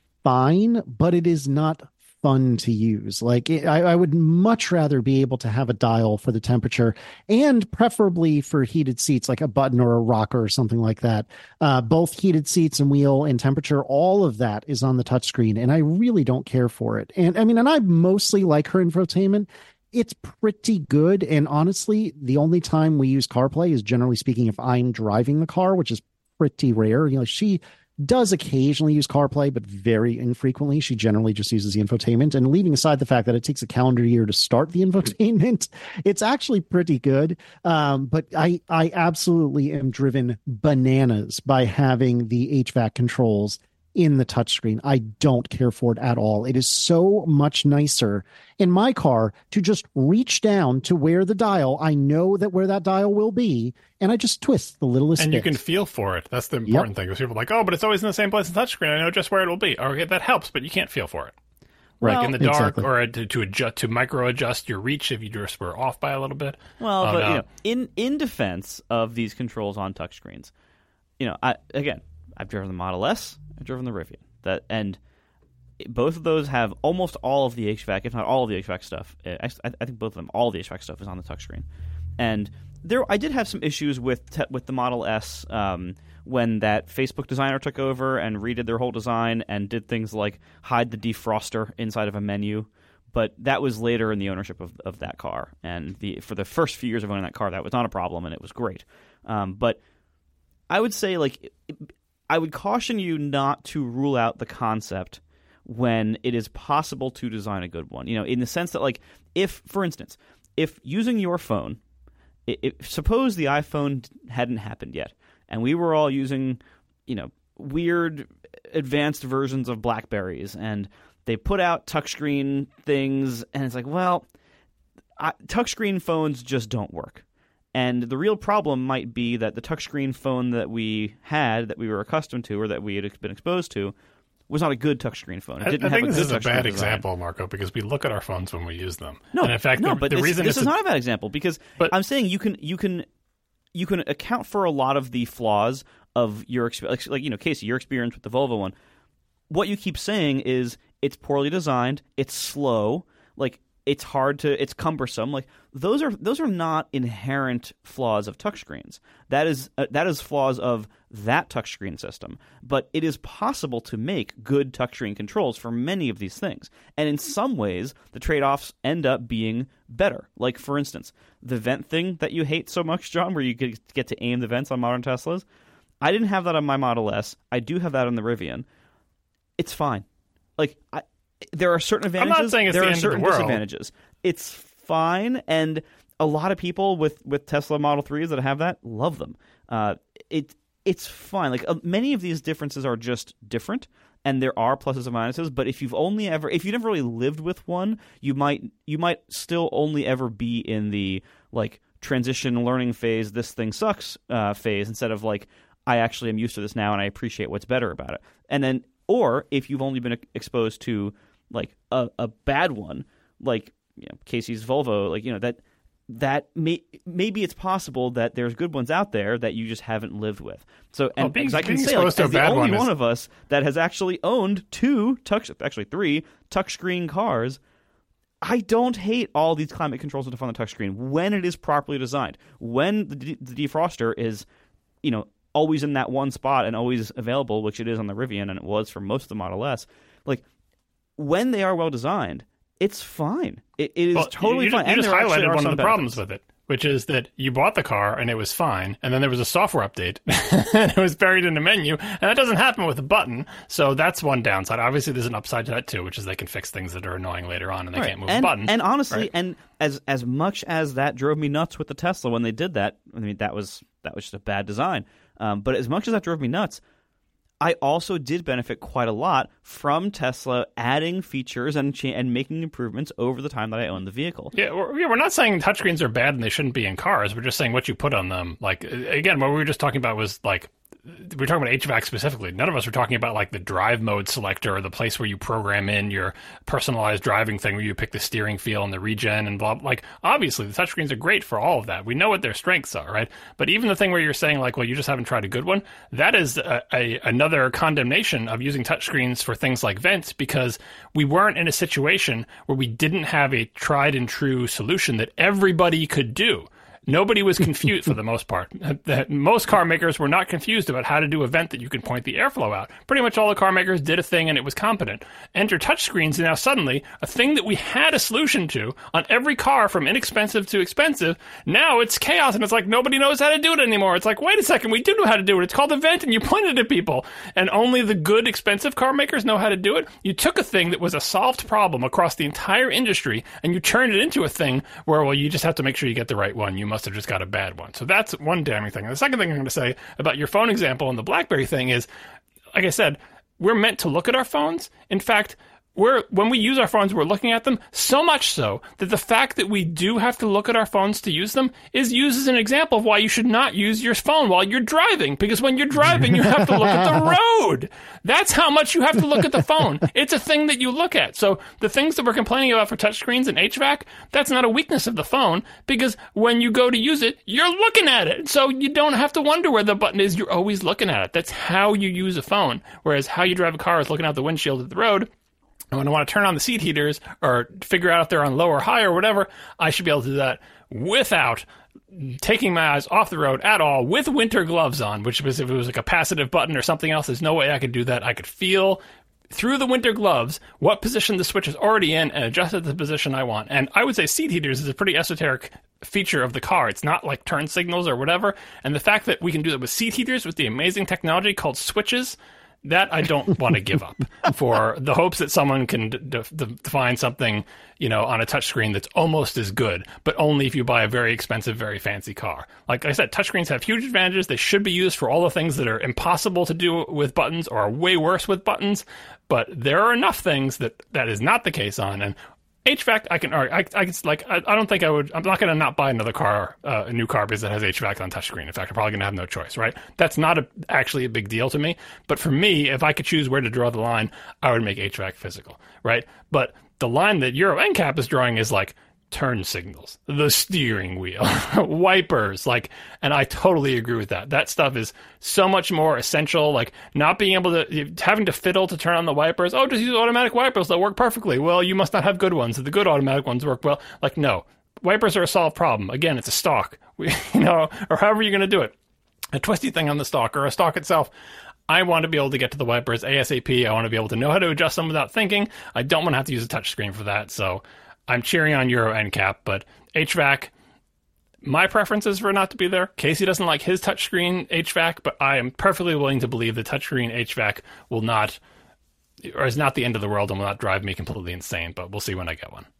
fine, but it is not fun to use. Like it, I, I would much rather be able to have a dial for the temperature, and preferably for heated seats, like a button or a rocker or something like that. Uh, both heated seats and wheel and temperature, all of that is on the touchscreen, and I really don't care for it. And I mean, and I mostly like her infotainment. It's pretty good. And honestly, the only time we use CarPlay is, generally speaking, if I'm driving the car, which is pretty rare. You know, she does occasionally use CarPlay, but very infrequently. She generally just uses the infotainment. And leaving aside the fact that it takes a calendar year to start the infotainment, it's actually pretty good. Um, but I, I absolutely am driven bananas by having the H V A C controls in the touchscreen. I don't care for it at all. It is so much nicer in my car to just reach down to where the dial, I know that where that dial will be, and I just twist the littlest And bit. you can feel for it. That's the important Yep. thing. Because people are like, oh, but it's always in the same place in the touchscreen. I know just where it will be. Okay, that helps, but you can't feel for it. Well, Like in the dark, exactly. or to to adjust to micro adjust your reach if you just were off by a little bit. Well, Oh, but no. you know, in in defense of these controls on touchscreens, you know, I again, I've driven the Model S, I've driven the Rivian, that, and both of those have almost all of the H V A C, if not all of the H V A C stuff. I, I think both of them, all of the H V A C stuff is on the touchscreen. And there, I did have some issues with te- with the Model S um, when that Facebook designer took over and redid their whole design and did things like hide the defroster inside of a menu. But that was later in the ownership of, of that car. And the for the first few years of owning that car, that was not a problem, and it was great. Um, but I would say, like, I would caution you not to rule out the concept when it is possible to design a good one. You know, in the sense that, like, if, for instance, if using your phone, if, suppose the iPhone hadn't happened yet, and we were all using, you know, weird advanced versions of BlackBerries, and they put out touchscreen things, and it's like, well, I, touchscreen phones just don't work. And the real problem might be that the touchscreen phone that we had, that we were accustomed to, or that we had been exposed to, was not a good touchscreen phone. It didn't I, I have think a this good is a bad design. example, Marco, because we look at our phones when we use them. No, and in fact, no, the, but the this, reason this is a, not a bad example because but, I'm saying you can you can you can account for a lot of the flaws of your experience. Like, you know, Casey, your experience with the Volvo one. What you keep saying is it's poorly designed, it's slow, like it's hard to, it's cumbersome. Like those are those are not inherent flaws of touchscreens. That is uh, that is flaws of that touchscreen system. But it is possible to make good touchscreen controls for many of these things. And in some ways, the trade-offs end up being better. Like, for instance, the vent thing that you hate so much, John, where you get to aim the vents on modern Teslas. I didn't have that on my Model S. I do have that on the Rivian. It's fine. Like, I, there are certain advantages. I'm not saying it's there the are end certain of the world. disadvantages. It's fine, and a lot of people with, with Tesla Model threes that have that love them. Uh, it it's fine. Like uh, many of these differences are just different, and there are pluses and minuses. But if you've only ever, if you never really lived with one, you might you might still only ever be in the like transition learning phase. This thing sucks uh, phase instead of like I actually am used to this now and I appreciate what's better about it. And then, or if you've only been exposed to like a, a bad one, like you know, Casey's Volvo, like you know that that may, maybe it's possible that there's good ones out there that you just haven't lived with. So, and well, being, I can being say, like, as to a the bad only one, is... one of us that has actually owned two touch, actually three touchscreen cars, I don't hate all these climate control stuff on the touchscreen when it is properly designed. When the, de- the defroster is, you know, always in that one spot and always available, which it is on the Rivian and it was for most of the Model S. Like when they are well designed, it's fine. It, it is well, totally you, you fine. You and just there highlighted one of the benefits. problems with it, which is that you bought the car and it was fine, and then there was a software update and it was buried in the menu, and that doesn't happen with a button. So that's one downside. Obviously, there's an upside to that too, which is they can fix things that are annoying later on and they right. can't move and, a button. And honestly, right? and as as much as that drove me nuts with the Tesla when they did that, I mean that was that was just a bad design. Um, but as much as that drove me nuts, I also did benefit quite a lot from Tesla adding features and cha- and making improvements over the time that I owned the vehicle. Yeah, we're, yeah, we're not saying touchscreens are bad and they shouldn't be in cars. We're just saying what you put on them. Like, again, what we were just talking about was, like, we were talking about H V A C specifically. None of us were talking about, like, the drive mode selector or the place where you program in your personalized driving thing where you pick the steering feel and the regen and blah, blah. Like, obviously, the touchscreens are great for all of that. We know what their strengths are, right? But even the thing where you're saying, like, well, you just haven't tried a good one, that is a, a, another condemnation of using touchscreens for things like vents, because we weren't in a situation where we didn't have a tried and true solution that everybody could do. Nobody was confused for the most part. Most car makers were not confused about how to do a vent that you could point the airflow out. Pretty much all the car makers did a thing and it was competent. Enter touchscreens, and now suddenly a thing that we had a solution to on every car from inexpensive to expensive, now it's chaos and it's like nobody knows how to do it anymore. It's like, wait a second, we do know how to do it. It's called a vent and you point it at people. And only the good expensive car makers know how to do it. You took a thing that was a solved problem across the entire industry and you turned it into a thing where, well, you just have to make sure you get the right one. You must have just got a bad one. So that's one damning thing. And the second thing I'm going to say about your phone example and the BlackBerry thing is, like I said, we're meant to look at our phones. In fact, we're when we use our phones, we're looking at them so much so that the fact that we do have to look at our phones to use them is used as an example of why you should not use your phone while you're driving. Because when you're driving, you have to look at the road. That's how much you have to look at the phone. It's a thing that you look at. So the things that we're complaining about for touchscreens and H V A C, that's not a weakness of the phone, because when you go to use it, you're looking at it. So you don't have to wonder where the button is. You're always looking at it. That's how you use a phone. Whereas how you drive a car is looking out the windshield at the road. And when I want to turn on the seat heaters or figure out if they're on low or high or whatever, I should be able to do that without taking my eyes off the road at all, with winter gloves on, which was if it was a capacitive button or something else, there's no way I could do that. I could feel through the winter gloves what position the switch is already in and adjust it to the position I want. And I would say seat heaters is a pretty esoteric feature of the car. It's not like turn signals or whatever. And the fact that we can do that with seat heaters with the amazing technology called switches, that I don't want to give up for the hopes that someone can d- d- define something, you know, on a touchscreen that's almost as good, but only if you buy a very expensive, very fancy car. Like I said, touchscreens have huge advantages. They should be used for all the things that are impossible to do with buttons or are way worse with buttons. But there are enough things that that is not the case on. And H V A C, I can, I, I can, like, I, I don't think I would, I'm not going to not buy another car, uh, a new car because it has H V A C on touchscreen. In fact, I'm probably going to have no choice, right? That's not a, actually a big deal to me. But for me, if I could choose where to draw the line, I would make H V A C physical, right? But the line that Euro N C A P is drawing is like turn signals, the steering wheel, wipers, like, and I totally agree with that. That stuff is so much more essential, like not being able to, having to fiddle to turn on the wipers. Oh, just use automatic wipers that work perfectly. Well, you must not have good ones. The good automatic ones work well. Like, no, wipers are a solved problem. Again, it's a stock, we, you know, or however you're going to do it. A twisty thing on the stock or a stock itself. I want to be able to get to the wipers ASAP. I want to be able to know how to adjust them without thinking. I don't want to have to use a touch screen for that. So I'm cheering on Euro N C A P, but H V A C, my preference is for it not to be there. Casey doesn't like his touchscreen H V A C, but I am perfectly willing to believe the touchscreen H V A C will not, or is not the end of the world and will not drive me completely insane, but we'll see when I get one.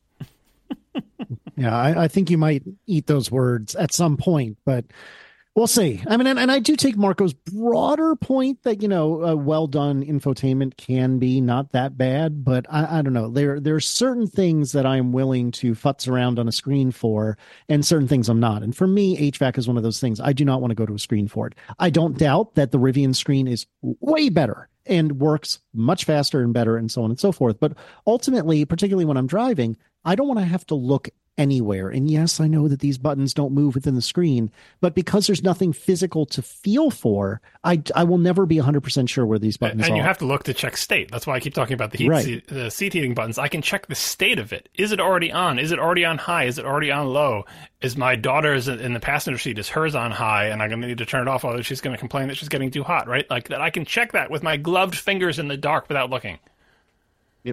Yeah, I, I think you might eat those words at some point, but we'll see. I mean, and, and I do take Marco's broader point that, you know, a well-done infotainment can be not that bad, but I, I don't know. There, there are certain things that I'm willing to futz around on a screen for and certain things I'm not. And for me, H V A C is one of those things. I do not want to go to a screen for it. I don't doubt that the Rivian screen is way better and works much faster and better and so on and so forth. But ultimately, particularly when I'm driving, I don't want to have to look anywhere. And yes, I know that these buttons don't move within the screen, but because there's nothing physical to feel for, I, I will never be one hundred percent sure where these buttons and are. And you have to look to check state. That's why I keep talking about the heat right. seat, the seat heating buttons. I can check the state of it. Is it already on? Is it already on high? Is it already on low? Is my daughter's in the passenger seat? Is hers on high? And I'm going to need to turn it off, or she's going to complain that she's getting too hot, right? Like that. I can check that with my gloved fingers in the dark without looking. Yep.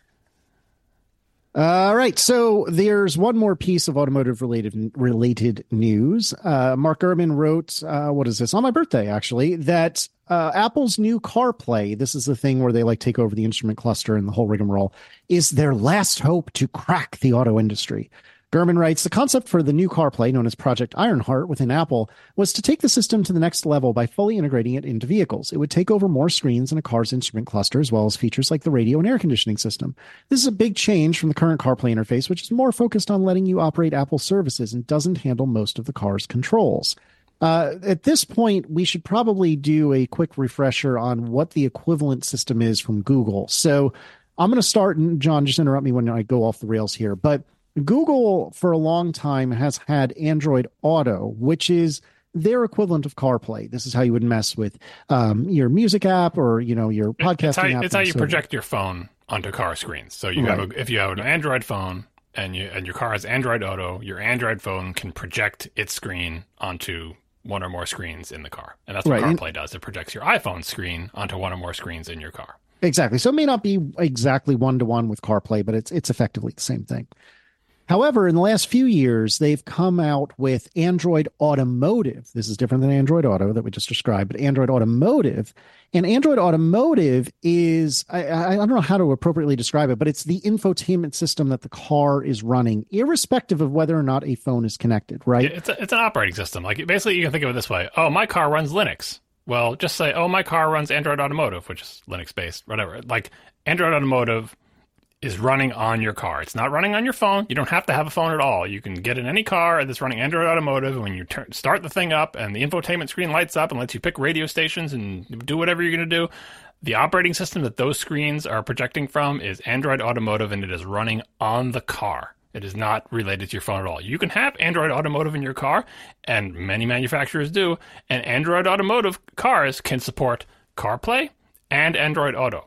All right, so there's one more piece of automotive related related news. Uh, Mark Gurman wrote, uh, what is this? On my birthday, actually, that uh, Apple's new CarPlay, this is the thing where they like take over the instrument cluster and the whole rigmarole, is their last hope to crack the auto industry. Gurman writes, the concept for the new CarPlay, known as Project Ironheart within Apple, was to take the system to the next level by fully integrating it into vehicles. It would take over more screens in a car's instrument cluster, as well as features like the radio and air conditioning system. This is a big change from the current CarPlay interface, which is more focused on letting you operate Apple services and doesn't handle most of the car's controls. Uh, at this point, we should probably do a quick refresher on what the equivalent system is from Google. So I'm going to start, and John, just interrupt me when I go off the rails here, but Google for a long time has had Android Auto, which is their equivalent of CarPlay. This is how you would mess with um, your music app or, you know, your podcasting it's how, app. It's how you so project on. your phone onto car screens. So you right. have a, if you have an Android phone and you and your car has Android Auto, your Android phone can project its screen onto one or more screens in the car. And that's what right. CarPlay does. It projects your iPhone screen onto one or more screens in your car. Exactly. So it may not be exactly one-to-one with CarPlay, but it's it's effectively the same thing. However, in the last few years, they've come out with Android Automotive. This is different than Android Auto that we just described, but Android Automotive. And Android Automotive is, I, I don't know how to appropriately describe it, but it's the infotainment system that the car is running, irrespective of whether or not a phone is connected, right? It's a, it's an operating system. Like basically, you can think of it this way. Oh, my car runs Linux. Well, just say, oh, my car runs Android Automotive, which is Linux-based, whatever. Like Android Automotive is running on your car. It's not running on your phone. You don't have to have a phone at all. You can get in any car that's running Android Automotive, and when you turn, start the thing up and the infotainment screen lights up and lets you pick radio stations and do whatever you're going to do, the operating system that those screens are projecting from is Android Automotive, and it is running on the car. It is not related to your phone at all. You can have Android Automotive in your car, and many manufacturers do, and Android Automotive cars can support CarPlay and Android Auto.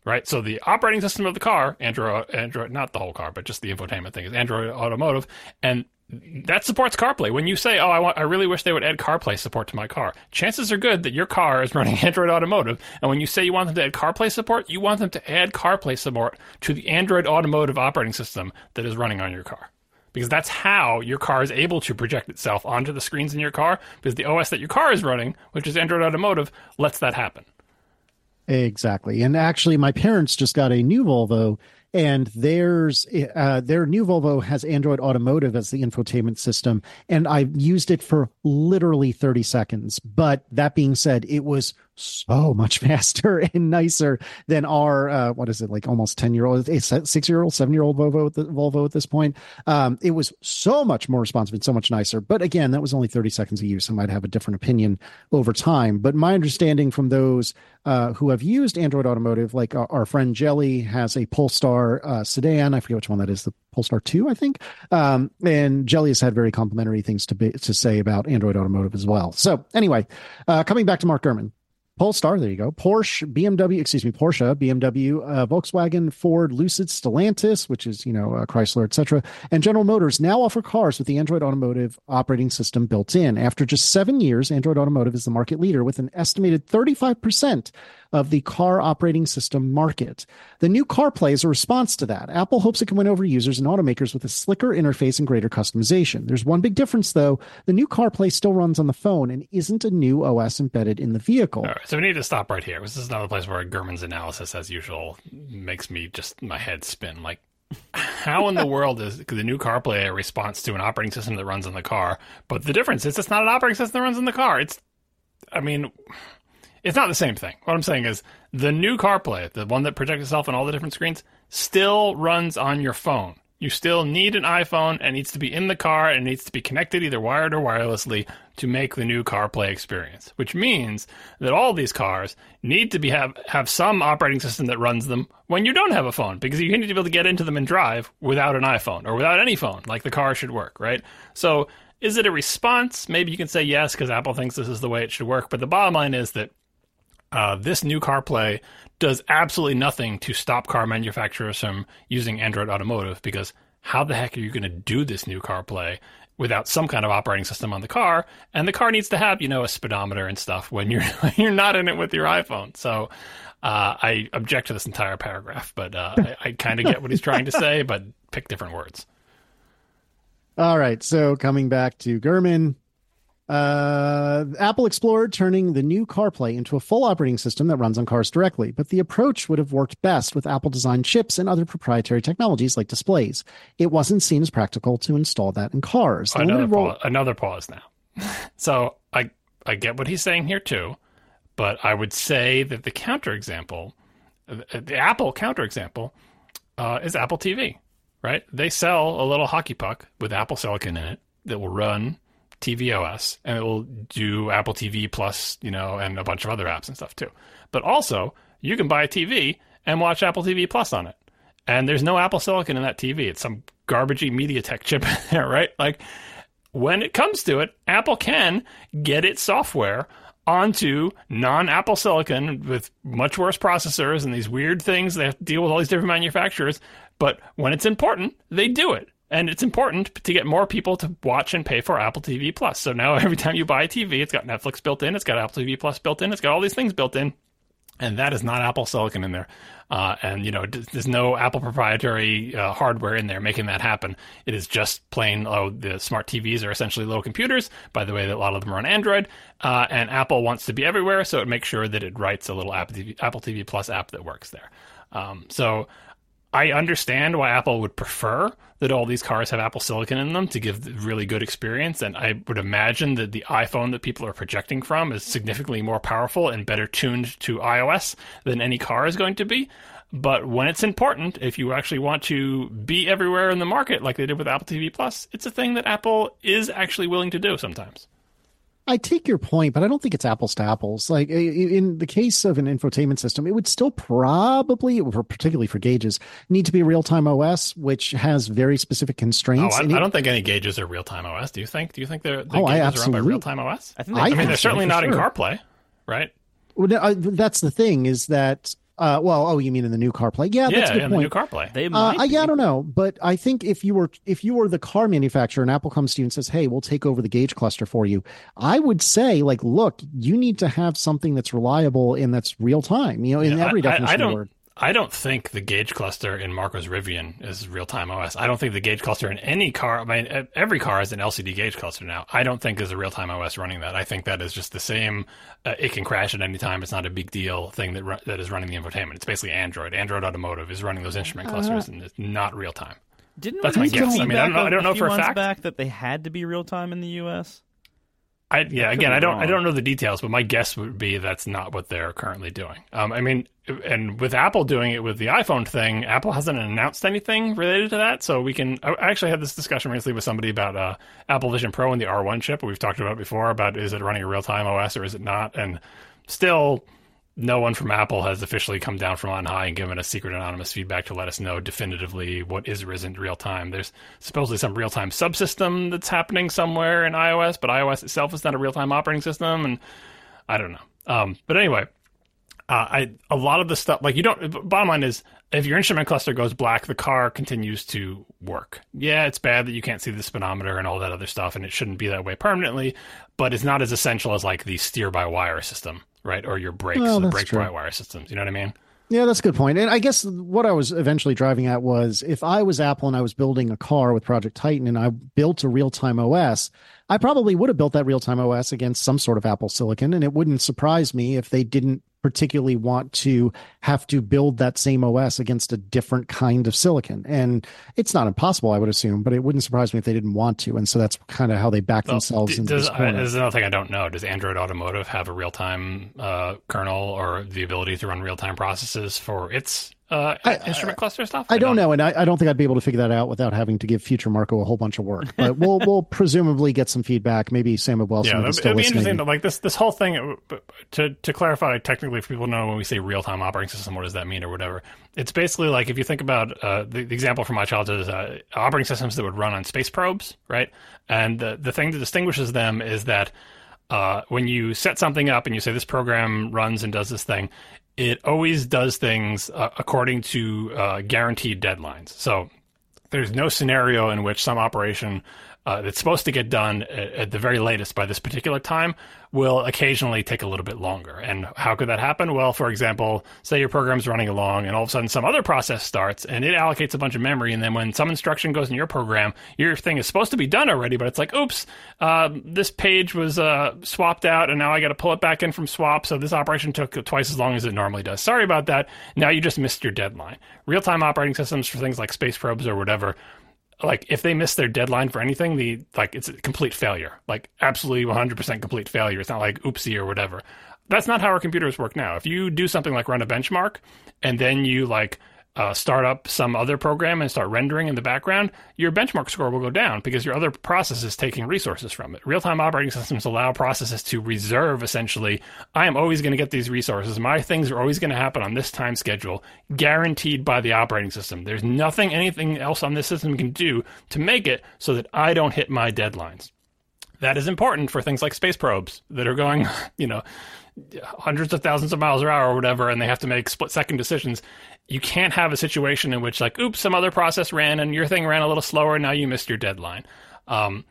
right? So the operating system of the car, Android, Android, not the whole car, but just the infotainment thing, is Android Automotive, and that supports CarPlay. When you say, "Oh, I want, I really wish they would add CarPlay support to my car," chances are good that your car is running Android Automotive. And when you say you want them to add CarPlay support, you want them to add CarPlay support to the Android Automotive operating system that is running on your car. Because that's how your car is able to project itself onto the screens in your car, because the O S that your car is running, which is Android Automotive, lets that happen. Exactly. And actually, my parents just got a new Volvo, and theirs, uh, their new Volvo has Android Automotive as the infotainment system, and I used it for literally thirty seconds. But that being said, it was so much faster and nicer than our, uh, what is it, like almost ten-year-old, six-year-old, seven-year-old Volvo at, the, Volvo at this point. Um, it was so much more responsive and so much nicer. But again, that was only thirty seconds of use. I might have a different opinion over time. But my understanding from those uh, who have used Android Automotive, like our, our friend Jelly has a Polestar uh, sedan. I forget which one that is, the Polestar two, I think. Um, and Jelly has had very complimentary things to be, to say about Android Automotive as well. So anyway, uh, coming back to Mark Gurman. Polestar, there you go. Porsche, B M W, excuse me, Porsche, B M W, uh, Volkswagen, Ford, Lucid, Stellantis, which is, you know, uh, Chrysler, et cetera, and General Motors now offer cars with the Android Automotive operating system built in. After just seven years, Android Automotive is the market leader with an estimated thirty-five percent of the car operating system market. The new CarPlay is a response to that. Apple hopes it can win over users and automakers with a slicker interface and greater customization. There's one big difference, though. The new CarPlay still runs on the phone and isn't a new O S embedded in the vehicle. All right, so we need to stop right here. This is another place where Gurman's analysis, as usual, makes me just, my head spin. Like, how in the world is the new CarPlay a response to an operating system that runs in the car? But the difference is it's not an operating system that runs in the car. It's, I mean... It's not the same thing. What I'm saying is the new CarPlay, the one that projects itself on all the different screens, still runs on your phone. You still need an iPhone, and it needs to be in the car, and it needs to be connected either wired or wirelessly to make the new CarPlay experience, which means that all these cars need to be have, have some operating system that runs them when you don't have a phone, because you need to be able to get into them and drive without an iPhone or without any phone, like the car should work, right? So is it a response? Maybe you can say yes, because Apple thinks this is the way it should work, but the bottom line is that Uh, this new CarPlay does absolutely nothing to stop car manufacturers from using Android Automotive, because how the heck are you going to do this new CarPlay without some kind of operating system on the car? And the car needs to have, you know, a speedometer and stuff when you're when you're not in it with your iPhone. So uh, I object to this entire paragraph, but uh, I, I kind of get what he's trying to say, but pick different words. All right, so coming back to Gurman. Uh, Apple explored turning the new CarPlay into a full operating system that runs on cars directly, but the approach would have worked best with Apple-designed chips and other proprietary technologies like displays. It wasn't seen as practical to install that in cars. Oh, another, pause, another pause now. So I, I get what he's saying here too, but I would say that the counterexample, the Apple counterexample, uh, is Apple T V, right? They sell a little hockey puck with Apple Silicon in it that will run tvOS, and it will do Apple T V Plus, you know, and a bunch of other apps and stuff too. But also, you can buy a T V and watch Apple T V Plus on it. And there's no Apple Silicon in that T V. It's some garbagey MediaTek chip in there, right? Like, when it comes to it, Apple can get its software onto non-Apple Silicon with much worse processors and these weird things. They have to deal with all these different manufacturers. But when it's important, they do it. And it's important to get more people to watch and pay for Apple T V Plus. So now every time you buy a T V, it's got Netflix built in, it's got Apple T V Plus built in, it's got all these things built in, and that is not Apple Silicon in there. Uh, and, you know, there's no Apple proprietary uh, hardware in there making that happen. It is just plain, oh, the smart T Vs are essentially little computers, by the way that a lot of them are on Android, uh, and Apple wants to be everywhere, so it makes sure that it writes a little Apple T V, Apple T V Plus app that works there. Um, so I understand why Apple would prefer that all these cars have Apple Silicon in them to give the really good experience. And I would imagine that the iPhone that people are projecting from is significantly more powerful and better tuned to iOS than any car is going to be. But when it's important, if you actually want to be everywhere in the market like they did with Apple T V Plus, it's a thing that Apple is actually willing to do sometimes. I take your point, but I don't think it's apples to apples. Like in the case of an infotainment system, it would still probably, particularly for gauges, need to be a real-time O S, which has very specific constraints. Oh, I, it, I don't think any gauges are real-time O S. Do you think? Do you think they're, the oh, gauges are run by real-time O S? I think they I mean, are. they're certainly not sure. in CarPlay, right? Well, uh, that's the thing is that Uh, well, oh, you mean in the new CarPlay? Yeah, Yeah, that's a good in point. the new CarPlay. They Uh, might I- yeah, I be. don't know, but I think if you were if you were the car manufacturer and Apple comes to you and says, "Hey, we'll take over the gauge cluster for you," I would say, like, look, you need to have something that's reliable and that's real time. You know, in Yeah, every I- I- definition I of the don't- word. I don't think the gauge cluster in Marco's Rivian is real-time O S. I don't think the gauge cluster in any car, I mean, every car has an L C D gauge cluster now. I don't think there's a real-time O S running that. I think that is just the same, uh, it can crash at any time. It's not a big deal thing that ru- that is running the infotainment. It's basically Android. Android Automotive is running those instrument clusters, and it's not real-time. Didn't That's we my get guess. I mean, I don't know- feedback I don't know a few for a months fact. back that they had to be real time in the U S? I, yeah, could again, be I don't, I wrong. don't know the details, but my guess would be that's not what they're currently doing. Um, I mean, and with Apple doing it with the iPhone thing, Apple hasn't announced anything related to that. So we can, I actually had this discussion recently with somebody about uh, Apple Vision Pro and the R one chip. We've talked about it before about is it running a real time O S or is it not? And still, no one from Apple has officially come down from on high and given us secret anonymous feedback to let us know definitively what is or isn't real time. There's supposedly some real time subsystem that's happening somewhere in iOS, but iOS itself is not a real time operating system, and I don't know. Um, but anyway, uh, I a lot of the stuff like you don't. Bottom line is, if your instrument cluster goes black, the car continues to work. Yeah, it's bad that you can't see the speedometer and all that other stuff, and it shouldn't be that way permanently. But it's not as essential as like the steer-by-wire system. Right, or your brakes, Well, the that's brake true. wire systems. You know what I mean? Yeah, that's a good point. And I guess what I was eventually driving at was if I was Apple and I was building a car with Project Titan and I built a real-time O S, I probably would have built that real-time O S against some sort of Apple silicon. And it wouldn't surprise me if they didn't particularly want to have to build that same O S against a different kind of silicon. And it's not impossible, I would assume, but it wouldn't surprise me if they didn't want to. And so that's kind of how they back Well, themselves d- into does, this I, corner. there's another thing I don't know. Does Android Automotive have a real-time uh, kernel or the ability to run real-time processes for its uh, I- instrument cluster stuff? I don't know, and I, I don't think I'd be able to figure that out without having to give future Marco a whole bunch of work. But we'll we'll presumably get some feedback. Maybe Sam Abwelson Yeah, is it'd, still it'd be listening. interesting. To, like this, this whole thing. uh, To to clarify, technically, if people know when we say real-time operating system, what does that mean or whatever? It's basically like if you think about uh, the, the example from my childhood is uh, operating systems that would run on space probes, right? And the the thing that distinguishes them is that uh, when you set something up and you say this program runs and does this thing, it always does things uh, according to uh, guaranteed deadlines. So there's no scenario in which some operation uh, that's supposed to get done at, at the very latest by this particular time will occasionally take a little bit longer. And how could that happen? Well, for example, say your program's running along and all of a sudden some other process starts and it allocates a bunch of memory. And then when some instruction goes in your program, your thing is supposed to be done already, but it's like, oops, uh, this page was uh, swapped out and now I got to pull it back in from swap. So this operation took twice as long as it normally does. Sorry about that. Now you just missed your deadline. Real-time operating systems for things like space probes or whatever, like if they miss their deadline for anything, the like it's a complete failure, like absolutely one hundred percent complete failure. It's not like oopsie or whatever. That's not how our computers work now. If you do something like run a benchmark and then you like uh, start up some other program and start rendering in the background, your benchmark score will go down because your other process is taking resources from it. Real-time operating systems allow processes to reserve, essentially, I am always going to get these resources. My things are always going to happen on this time schedule, guaranteed by the operating system. There's nothing, anything else on this system can do to make it so that I don't hit my deadlines. That is important for things like space probes that are going, you know, hundreds of thousands of miles per hour or whatever, and they have to make split-second decisions. You can't have a situation in which, like, oops, some other process ran and your thing ran a little slower, and now you missed your deadline. Um,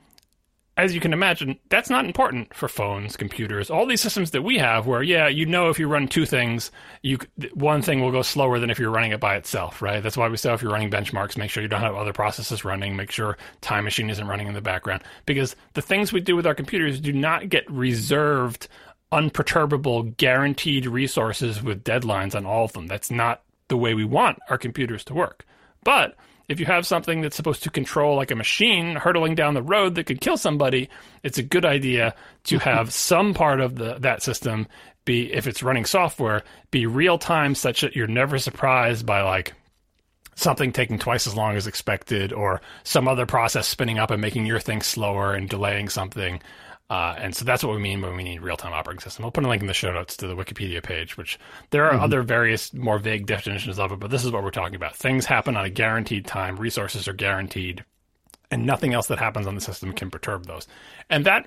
as you can imagine, that's not important for phones, computers, all these systems that we have where, yeah, you know if you run two things, you one thing will go slower than if you're running it by itself, right? That's why we say if you're running benchmarks, make sure you don't have other processes running, make sure Time Machine isn't running in the background. Because the things we do with our computers do not get reserved, unperturbable, guaranteed resources with deadlines on all of them. That's not the way we want our computers to work. But if you have something that's supposed to control like a machine hurtling down the road that could kill somebody, it's a good idea to have some part of the that system be, if it's running software, be real time such that you're never surprised by like something taking twice as long as expected or some other process spinning up and making your thing slower and delaying something. Uh, and so that's what we mean when we need real-time operating system. I'll put a link in the show notes to the Wikipedia page, which there are mm-hmm. other various more vague definitions of it, but this is what we're talking about. Things happen on a guaranteed time. Resources are guaranteed, and nothing else that happens on the system can perturb those. And that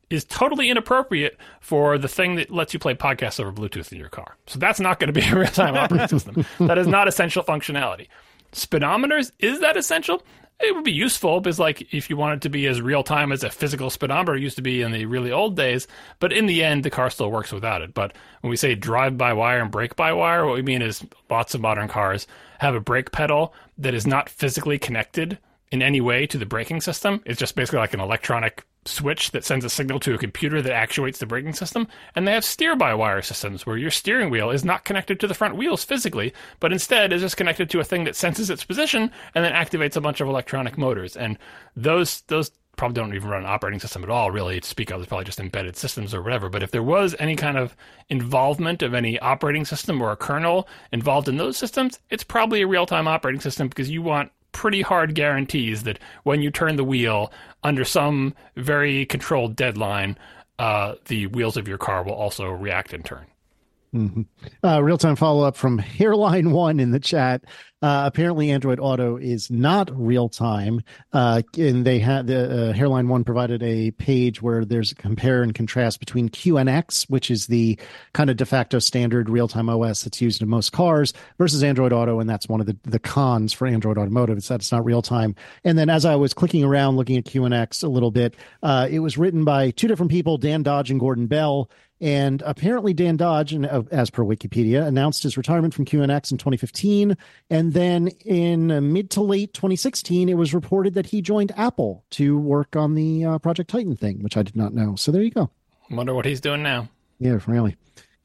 is totally inappropriate for the thing that lets you play podcasts over Bluetooth in your car. So that's not going to be a real-time operating system. That is not essential functionality. Speedometers, is that essential? It would be useful because, like, if you want it to be as real-time as a physical speedometer used to be in the really old days, but in the end, the car still works without it. But when we say drive-by-wire and brake-by-wire, what we mean is lots of modern cars have a brake pedal that is not physically connected in any way to the braking system. It's just basically like an electronic switch that sends a signal to a computer that actuates the braking system. And they have steer-by-wire systems where your steering wheel is not connected to the front wheels physically, but instead is just connected to a thing that senses its position and then activates a bunch of electronic motors. And those those probably don't even run an operating system at all, really, to speak of. It's probably just embedded systems or whatever. But if there was any kind of involvement of any operating system or a kernel involved in those systems, it's probably a real-time operating system because you want pretty hard guarantees that when you turn the wheel under some very controlled deadline, uh, the wheels of your car will also react in turn. Mm-hmm. Uh, real-time follow-up from Hairline One in the chat. Uh, apparently, Android Auto is not real-time, uh, and they had the uh, Hairline One provided a page where there's a compare and contrast between Q N X, which is the kind of de facto standard real-time O S that's used in most cars, versus Android Auto, and that's one of the, the cons for Android Automotive. It's that it's not real-time. And then as I was clicking around looking at Q N X a little bit, uh, it was written by two different people, Dan Dodge and Gordon Bell. And apparently Dan Dodge, as per Wikipedia, announced his retirement from Q N X in twenty fifteen. And then in mid to late twenty sixteen, it was reported that he joined Apple to work on the uh, Project Titan thing, which I did not know. So there you go. Wonder what he's doing now. Yeah, really.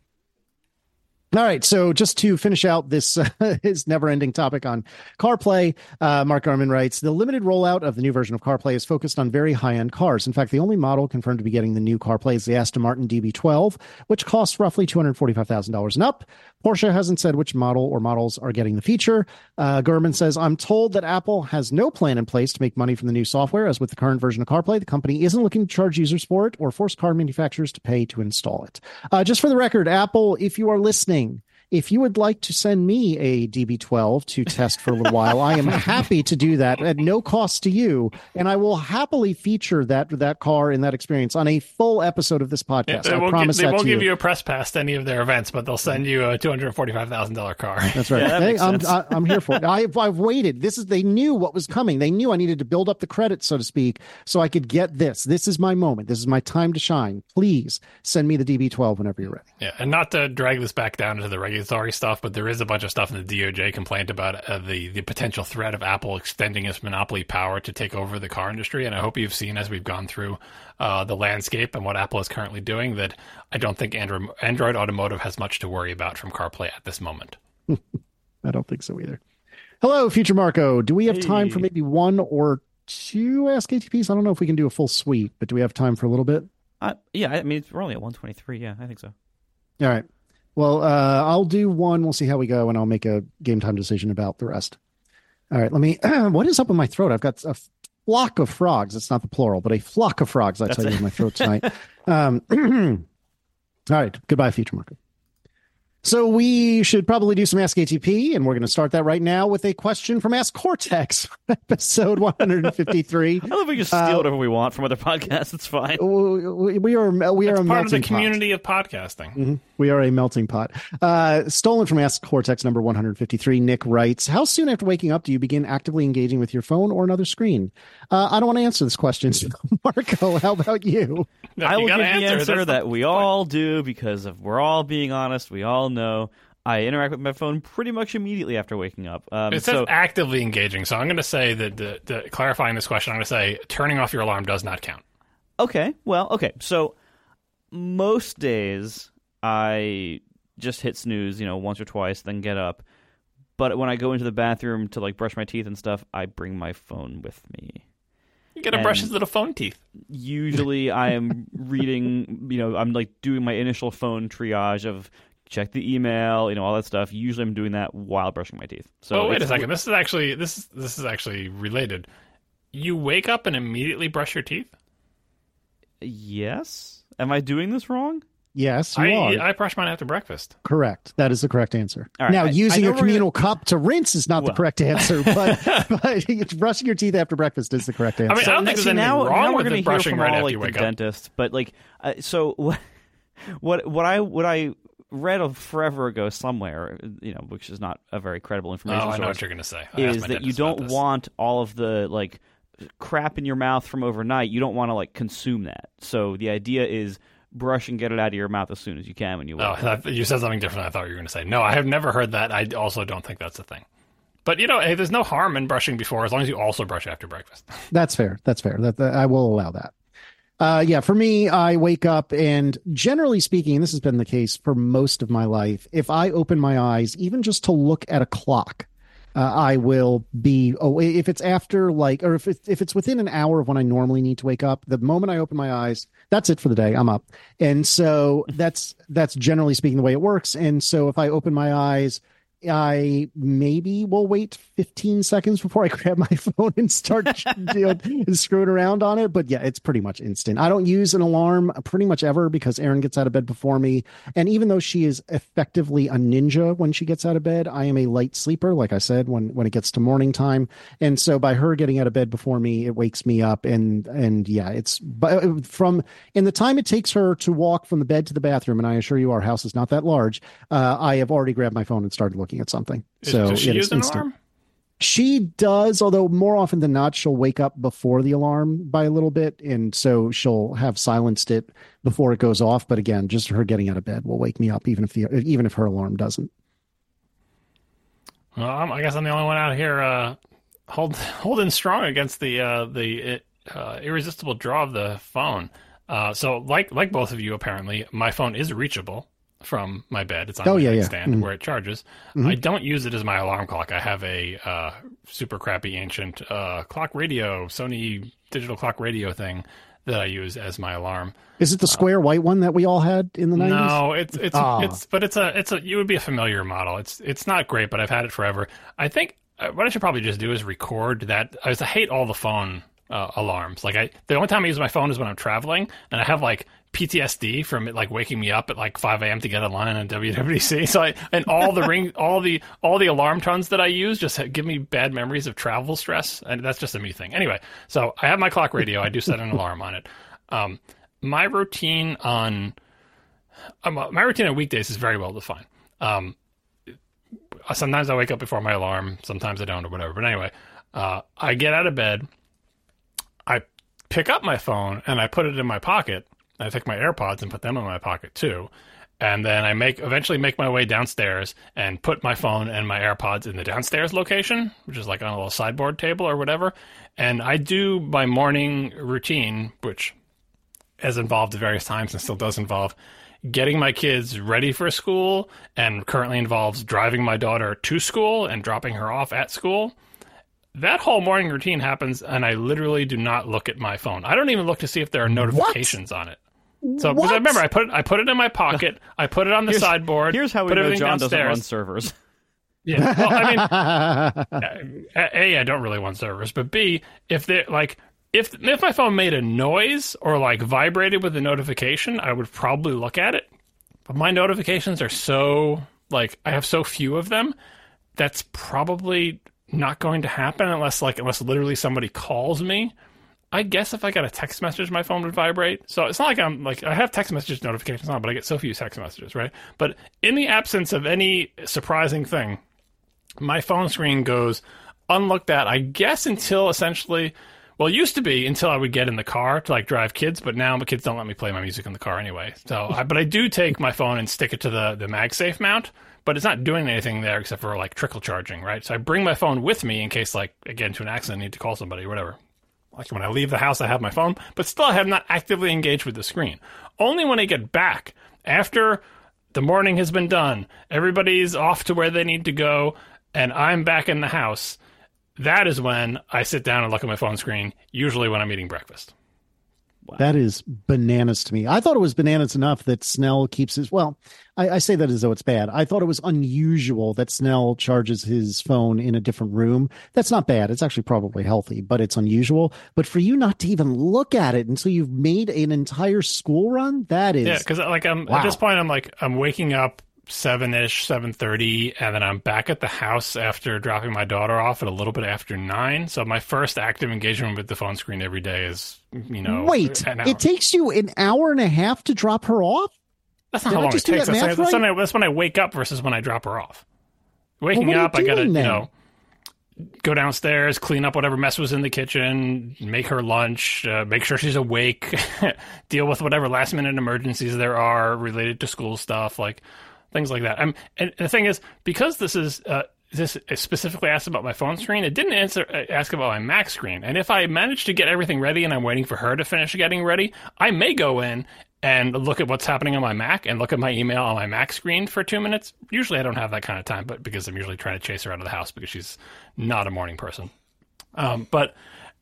All right, so just to finish out this uh, his never-ending topic on CarPlay, uh, Mark Garman writes, the limited rollout of the new version of CarPlay is focused on very high-end cars. In fact, the only model confirmed to be getting the new CarPlay is the Aston Martin D B twelve, which costs roughly two hundred forty-five thousand dollars and up. Porsche hasn't said which model or models are getting the feature. Uh, Gurman says, I'm told that Apple has no plan in place to make money from the new software. As with the current version of CarPlay, the company isn't looking to charge users for it or force car manufacturers to pay to install it. Uh, just for the record, Apple, if you are listening, if you would like to send me a D B twelve to test for a little while, I am happy to do that at no cost to you, and I will happily feature that that car and that experience on a full episode of this podcast. Yeah, I promise give, they that won't to give you. you a press pass to any of their events, but they'll send you a two hundred forty-five thousand dollars car. That's right. Yeah, that hey, makes I'm, sense. I, I'm here for it. I've, I've waited. This is they knew what was coming. They knew I needed to build up the credits, so to speak, so I could get this. This is my moment. This is my time to shine. Please send me the D B twelve whenever you're ready. Yeah, and not to drag this back down into the regulatory stuff, but there is a bunch of stuff in the D O J complaint about uh, the, the potential threat of Apple extending its monopoly power to take over the car industry. And I hope you've seen, as we've gone through uh, the landscape and what Apple is currently doing, that I don't think Android, Android Automotive has much to worry about from CarPlay at this moment. I don't think so either. Hello, Future Marco. Do we have Hey. time for maybe one or two Ask A T Ps? I don't know if we can do a full suite, but do we have time for a little bit? Uh, yeah, I mean, we're only at one twenty-three. Yeah, I think so. All right. Well, uh, I'll do one. We'll see how we go, and I'll make a game time decision about the rest. All right. Let me. What is up in my throat? I've got a flock of frogs. It's not the plural, but a flock of frogs. That's how I use my throat tonight. um, all right. Goodbye, Future Marco. So we should probably do some Ask A T P, and we're going to start that right now with a question from Ask Cortex, episode one fifty-three. I love we can steal Uh, whatever we want from other podcasts. It's fine. We, we are we are It's a part of the melting pot. community of podcasting. Mhm. We are a melting pot. Uh, stolen from Ask Cortex number one fifty-three. Nick writes, how soon after waking up do you begin actively engaging with your phone or another screen? Uh, I don't want to answer this question. So Marco, how about you? No, I you will give gotta the answer That's the that we point. all do because if we're all being honest, we all know I interact with my phone pretty much immediately after waking up. Um, It says so actively engaging, so I'm going to say that the, the, clarifying this question, I'm going to say turning off your alarm does not count. okay, well, okay. So most days I just hit snooze, you know, once or twice, then get up. But when I go into the bathroom to like brush my teeth and stuff, I bring my phone with me. You got to And- brush his little phone teeth. Usually I am reading, you know, I'm like doing my initial phone triage of check the email, you know, all that stuff. Usually I'm doing that while brushing my teeth. So oh, wait a it's- second. This is actually this is this is actually related. You wake up and immediately brush your teeth? Yes? Am I doing this wrong? Yes, you I, are. I brush mine after breakfast. Correct. That is the correct answer. All right, Now, I- using I a know we're communal cup to rinse is not the Well. correct answer, but, but brushing your teeth after breakfast is the correct answer. I mean, I don't think there's See, anything now, wrong now we're with gonna it hear brushing from right all after like you the wake up. dentists, but like, uh, so what, what, what I, what I read of forever ago somewhere, you know, which is not a very credible Oh, information I know source, what you're going to say. I asked is my that you dentist about don't this. want all of the like crap in your mouth from overnight. You don't want to like consume that. So the idea is brush and get it out of your mouth as soon as you can when you wake Oh, up. that, you said something different than I thought you were going to say. No, I have never heard that. I also don't think that's a thing. But, you know, hey, there's no harm in brushing before as long as you also brush after breakfast. That's fair. That's fair. That, that I will allow that. Uh, yeah, for me, I wake up and generally speaking, and this has been the case for most of my life, if I open my eyes, even just to look at a clock, uh, I will be, oh, if it's after like, or if it's, if it's within an hour of when I normally need to wake up, the moment I open my eyes, that's it for the day. I'm up. And so that's, that's generally speaking the way it works. And so if I open my eyes, I maybe will wait fifteen seconds before I grab my phone and start you know, screwing around on it. But yeah, it's pretty much instant. I don't use an alarm pretty much ever because Erin gets out of bed before me. And even though she is effectively a ninja when she gets out of bed, I am a light sleeper, like I said, when, when it gets to morning time. And so by her getting out of bed before me, it wakes me up. And, and yeah, it's but from in the time it takes her to walk from the bed to the bathroom, and I assure you our house is not that large, uh, I have already grabbed my phone and started looking at something. So Does she yeah, use it's an instant. alarm? She does, although more often than not, she'll wake up before the alarm by a little bit. And so she'll have silenced it before it goes off. But again, just her getting out of bed will wake me up, even if the, even if her alarm doesn't. Well, I'm, I guess I'm the only one out here uh, hold, holding strong against the uh, the uh, irresistible draw of the phone. Uh, so like like both of you, apparently, my phone is reachable from my bed. It's on Oh, my yeah, yeah. nightstand Mhm. where it charges. Mhm. I don't use it as my alarm clock. I have a uh, super crappy ancient uh, clock radio, Sony digital clock radio thing that I use as my alarm. Is it the square white one that we all had in the nineties? No, it's it's Ah. it's but it's a it's a you would be a familiar model. It's it's not great, but I've had it forever. I think uh, what I should probably just do is record that. I, was, I hate all the phone uh, alarms. Like I, the only time I use my phone is when I'm traveling, and I have like P T S D from it, like waking me up at like five a.m. to get online on W W D C. So I and all the ring, all the all the alarm tones that I use just ha- give me bad memories of travel stress, and that's just a me thing. Anyway, so I have my clock radio. I do set an alarm on it. Um, my routine on um, my routine on weekdays is very well defined. Um, sometimes I wake up before my alarm, sometimes I don't, or whatever. But anyway, uh, I get out of bed, I pick up my phone, and I put it in my pocket. I take my AirPods and put them in my pocket too. And then I make eventually make my way downstairs and put my phone and my AirPods in the downstairs location, which is like on a little sideboard table or whatever. And I do my morning routine, which has involved at various times and still does involve getting my kids ready for school, and currently involves driving my daughter to school and dropping her off at school. That whole morning routine happens, and I literally do not look at my phone. I don't even look to see if there are notifications on it. So because I remember, I put it, I put it in my pocket. I put it on the Here's- sideboard. Here's how we put know everything John doesn't downstairs. run servers. Yeah, well, I mean, A, I don't really want servers, but B, if they like, if if my phone made a noise or like vibrated with a notification, I would probably look at it. But my notifications are so like I have so few of them. That's probably not going to happen unless like unless literally somebody calls me. I guess if I got a text message, my phone would vibrate. So it's not like I'm like I have text message notifications on, but I get so few text messages, right? But in the absence of any surprising thing, my phone screen goes unlooked at, I guess, until essentially, well, it used to be until I would get in the car to like drive kids, but now my kids don't let me play my music in the car anyway. So, I, but I do take my phone and stick it to the, the MagSafe mount, but it's not doing anything there except for like trickle charging, right? So I bring my phone with me in case, like, again, to an accident, I need to call somebody or whatever. Like when I leave the house, I have my phone, but still I have not actively engaged with the screen. Only when I get back, after the morning has been done, everybody's off to where they need to go, and I'm back in the house, that is when I sit down and look at my phone screen, usually when I'm eating breakfast. Wow. That is bananas to me. I thought it was bananas enough that Snell keeps his, well, I, I say that as though it's bad. I thought it was unusual that Snell charges his phone in a different room. That's not bad. It's actually probably healthy, but it's unusual. But for you not to even look at it until you've made an entire school run, that is. Yeah, because like I'm wow. at this point, I'm like, I'm waking up seven-ish, seven thirty, and then I'm back at the house after dropping my daughter off at a little bit after nine. So my first active engagement with the phone screen every day is, you know, wait, an hour. It takes you an hour and a half to drop her off? That's not Did how I long it just do takes. that That's, math that's, right? when I, that's when I wake up versus when I drop her off. Waking Well, what are you up, I gotta, doing you then? know, go downstairs, clean up whatever mess was in the kitchen, make her lunch, uh, make sure she's awake, deal with whatever last minute emergencies there are related to school stuff, like things like that. Um, and the thing is, because this is uh, this specifically asked about my phone screen, it didn't answer ask about my Mac screen. And if I manage to get everything ready and I'm waiting for her to finish getting ready, I may go in and look at what's happening on my Mac and look at my email on my Mac screen for two minutes. Usually I don't have that kind of time, but because I'm usually trying to chase her out of the house because she's not a morning person. Um, but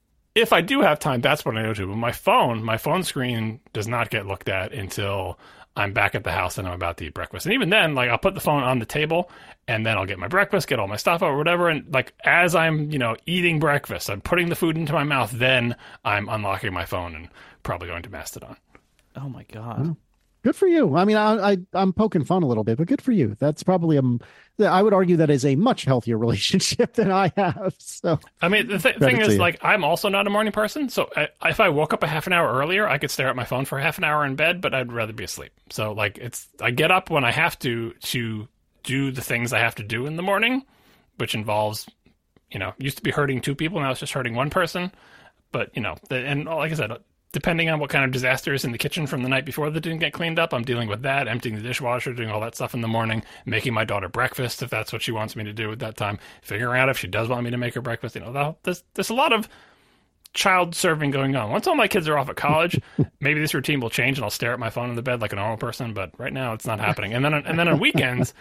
if I do have time, that's what I go to. But my phone, my phone screen does not get looked at until I'm back at the house and I'm about to eat breakfast. And even then, like, I'll put the phone on the table and then I'll get my breakfast, get all my stuff out or whatever. And like, as I'm, you know, eating breakfast, I'm putting the food into my mouth, then I'm unlocking my phone and probably going to Mastodon. Oh my God. Good for you. I mean, I, I I'm poking fun a little bit, but good for you. That's probably um, I would argue that is a much healthier relationship than I have. So I mean, the th- thing is, like, I'm also not a morning person. So I, if I woke up a half an hour earlier, I could stare at my phone for half an hour in bed, but I'd rather be asleep. So like, it's I get up when I have to to do the things I have to do in the morning, which involves, you know, used to be hurting two people, now it's just hurting one person. But you know, the, and like I said, depending on what kind of disaster is in the kitchen from the night before that didn't get cleaned up, I'm dealing with that, emptying the dishwasher, doing all that stuff in the morning, making my daughter breakfast if that's what she wants me to do at that time, figuring out if she does want me to make her breakfast. You know, there's, there's a lot of child serving going on. Once all my kids are off at college, maybe this routine will change and I'll stare at my phone in the bed like a normal person, but right now it's not happening. And then, and then on weekends,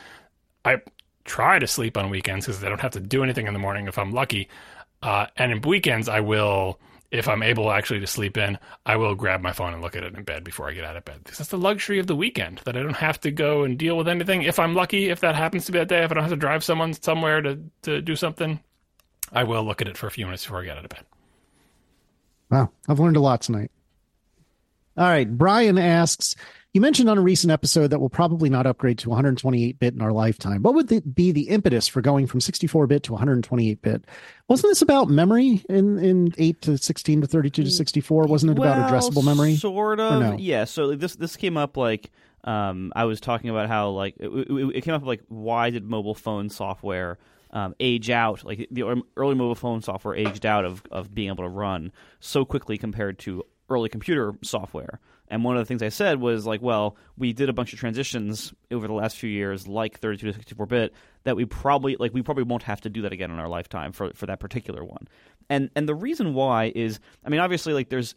I try to sleep on weekends because I don't have to do anything in the morning if I'm lucky. Uh, and in weekends, I will... If I'm able actually to sleep in, I will grab my phone and look at it in bed before I get out of bed. Because that's the luxury of the weekend, that I don't have to go and deal with anything. If I'm lucky, if that happens to be that day, if I don't have to drive someone somewhere to, to do something, I will look at it for a few minutes before I get out of bed. Wow, I've learned a lot tonight. All right, Brian asks, you mentioned on a recent episode that we'll probably not upgrade to one twenty-eight bit in our lifetime. What would the, be the impetus for going from sixty-four bit to one twenty-eight bit? Wasn't this about memory in, in eight to sixteen to thirty-two to sixty-four? Wasn't it well, about addressable memory? Sort of. No? Yeah. So this this came up like um, I was talking about how like it, it, it came up like why did mobile phone software um, age out? Like the early mobile phone software aged out of of being able to run so quickly compared to early computer software. And one of the things I said was like, well, we did a bunch of transitions over the last few years, like thirty-two to sixty-four bit, that we probably like we probably won't have to do that again in our lifetime for for that particular one. And and the reason why is, I mean, obviously, like there's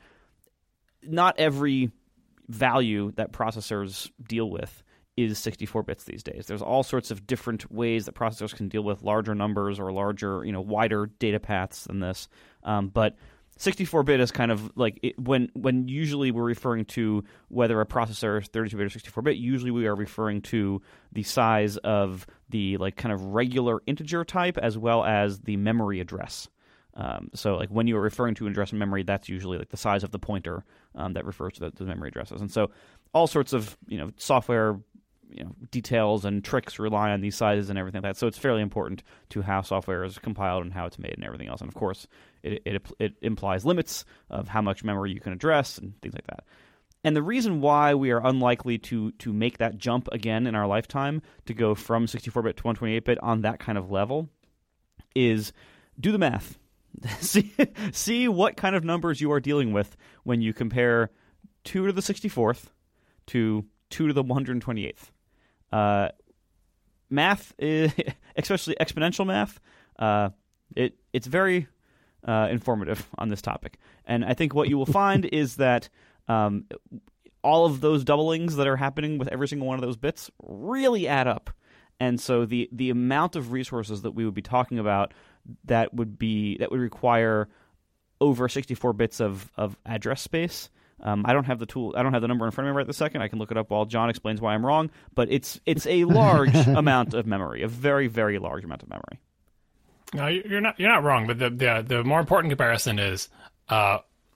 not every value that processors deal with is sixty-four bits these days. There's all sorts of different ways that processors can deal with larger numbers or larger, you know, wider data paths than this. Um, but sixty-four bit is kind of like it, when when usually we're referring to whether a processor is thirty-two bit or sixty-four bit, usually we are referring to the size of the like kind of regular integer type as well as the memory address. Um, so like when you are referring to address memory, that's usually like the size of the pointer um, that refers to the, to the memory addresses. And so all sorts of, you know, software, you know, details and tricks rely on these sizes and everything like that. So it's fairly important to how software is compiled and how it's made and everything else. And of course, it, it it implies limits of how much memory you can address and things like that. And the reason why we are unlikely to to make that jump again in our lifetime to go from sixty-four bit to one twenty-eight bit on that kind of level is do the math. see see what kind of numbers you are dealing with when you compare two to the sixty-fourth to two to the one hundred twenty-eighth. Uh, math, is, especially exponential math, uh, it it's very uh, informative on this topic. And I think what you will find is that um, all of those doublings that are happening with every single one of those bits really add up. And so the the amount of resources that we would be talking about that would be that would require over sixty-four bits of, of address space Um, I don't have the tool. I don't have the number in front of me right this second. I can look it up while John explains why I'm wrong. But it's it's a large amount of memory, a very very large amount of memory. No, you're not you're not wrong. But the the, the more important comparison is uh,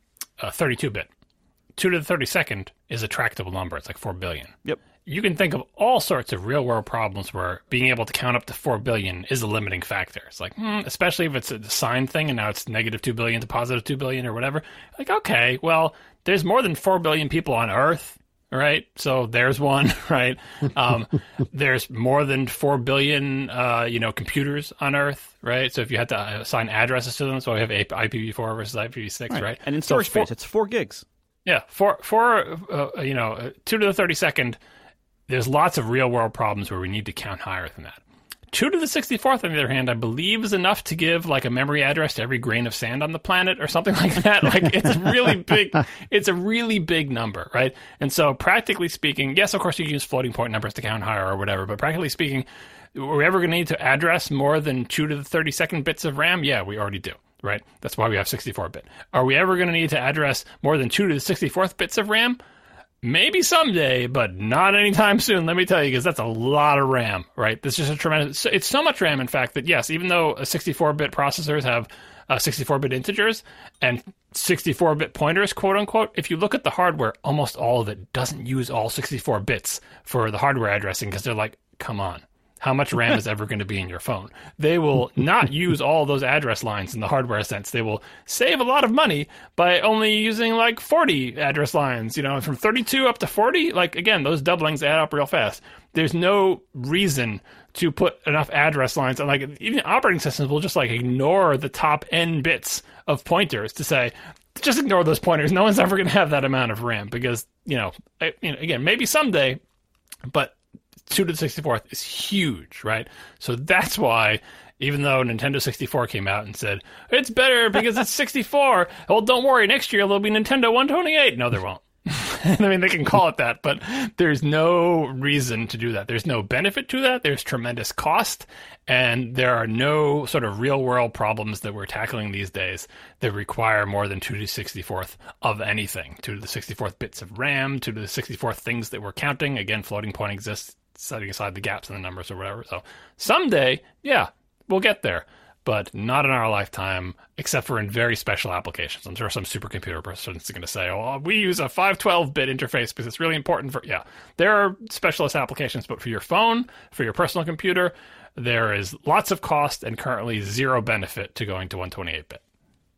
a thirty-two bit. Two to the thirty-second is a tractable number. It's like four billion. Yep. You can think of all sorts of real world problems where being able to count up to four billion is a limiting factor. It's like, hmm, especially if it's a sine thing and now it's negative two billion to positive two billion or whatever. Like, okay, well, there's more than four billion people on Earth, right? So there's one, right? Um, there's more than four billion, uh, you know, computers on Earth, right? So if you had to assign addresses to them, so we have I P v four versus I P v six, right? right? And in storage so four, space, it's four gigs. Yeah, four, four, uh, you know, two to the thirty-second. There's lots of real-world problems where we need to count higher than that. two to the sixty-fourth, on the other hand, I believe is enough to give like a memory address to every grain of sand on the planet or something like that. Like it's really big. It's a really big number, right? And so practically speaking, yes, of course you can use floating point numbers to count higher or whatever, but practically speaking, are we ever going to need to address more than two to the thirty-second bits of RAM? Yeah, we already do. Right? That's why we have sixty-four bit. Are we ever going to need to address more than two to the sixty-fourth bits of RAM? Maybe someday, but not anytime soon, let me tell you, because that's a lot of RAM, right? This is just a tremendous... It's so much RAM, in fact, that yes, even though sixty-four bit processors have uh, sixty-four bit integers and sixty-four bit pointers, quote unquote, if you look at the hardware, almost all of it doesn't use all sixty-four bits for the hardware addressing, because they're like, come on. How much RAM is ever going to be in your phone? They will not use all those address lines in the hardware sense. They will save a lot of money by only using like forty address lines, you know, from thirty-two up to forty. Like, again, those doublings add up real fast. There's no reason to put enough address lines. And like, even operating systems will just like ignore the top N bits of pointers to say, just ignore those pointers. No one's ever going to have that amount of RAM because, you know, I, you know, again, maybe someday, but two to the sixty-fourth is huge, right? So that's why, even though Nintendo sixty-four came out and said, it's better because it's sixty-four, well, don't worry, next year there'll be Nintendo one twenty-eight. No, there won't. I mean, they can call it that, but there's no reason to do that. There's no benefit to that. There's tremendous cost, and there are no sort of real-world problems that we're tackling these days that require more than two to the sixty-fourth of anything. two to the sixty-fourth bits of RAM, two to the sixty-fourth things that we're counting. Again, floating point exists, setting aside the gaps in the numbers or whatever. So someday, yeah, we'll get there, but not in our lifetime, except for in very special applications. I'm sure some supercomputer person is going to say, oh, we use a five twelve bit interface because it's really important for, yeah, there are specialist applications, but for your phone, for your personal computer, there is lots of cost and currently zero benefit to going to one twenty-eight bit.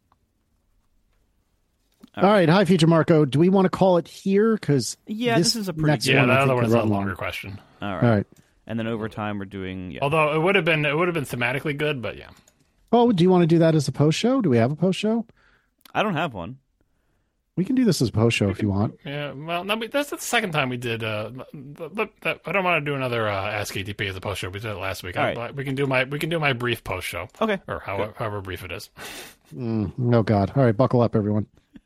All right. Hi, Future Marco. Do we want to call it here? Because yeah, this, this is a pretty next good yeah. one, That I other think, one's could a run longer long. question. All right. All right. And then over time, we're doing... Yeah. Although it would have been it would have been thematically good, but yeah. Oh, do you want to do that as a post show? Do we have a post show? I don't have one. We can do this as a post show if you want. Yeah, well, no, we, that's the second time we did. Uh, the, the, I don't want to do another uh, Ask A T P as a post show. We did it last week. I, right. We can do my we can do my brief post show. Okay. Or however, however brief it is. Mm, oh, God. All right. Buckle up, everyone.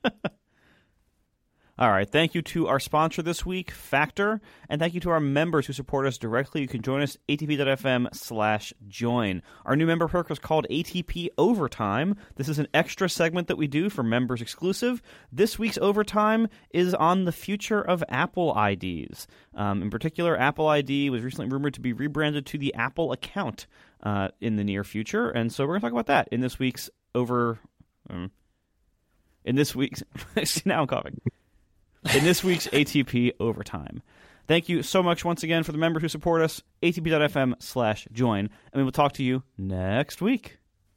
All right. Thank you to our sponsor this week, Factor, and thank you to our members who support us directly. You can join us, atp.fm slash join. Our new member perk is called A T P Overtime. This is an extra segment that we do for members exclusive. This week's Overtime is on the future of Apple I Ds. Um, in particular, Apple I D was recently rumored to be rebranded to the Apple account uh, in the near future, and so we're going to talk about that in this week's over... Um, in this week's... now I'm coughing. In this week's A T P Overtime. Thank you so much once again for the members who support us, atp.fm slash join, and we will talk to you next week.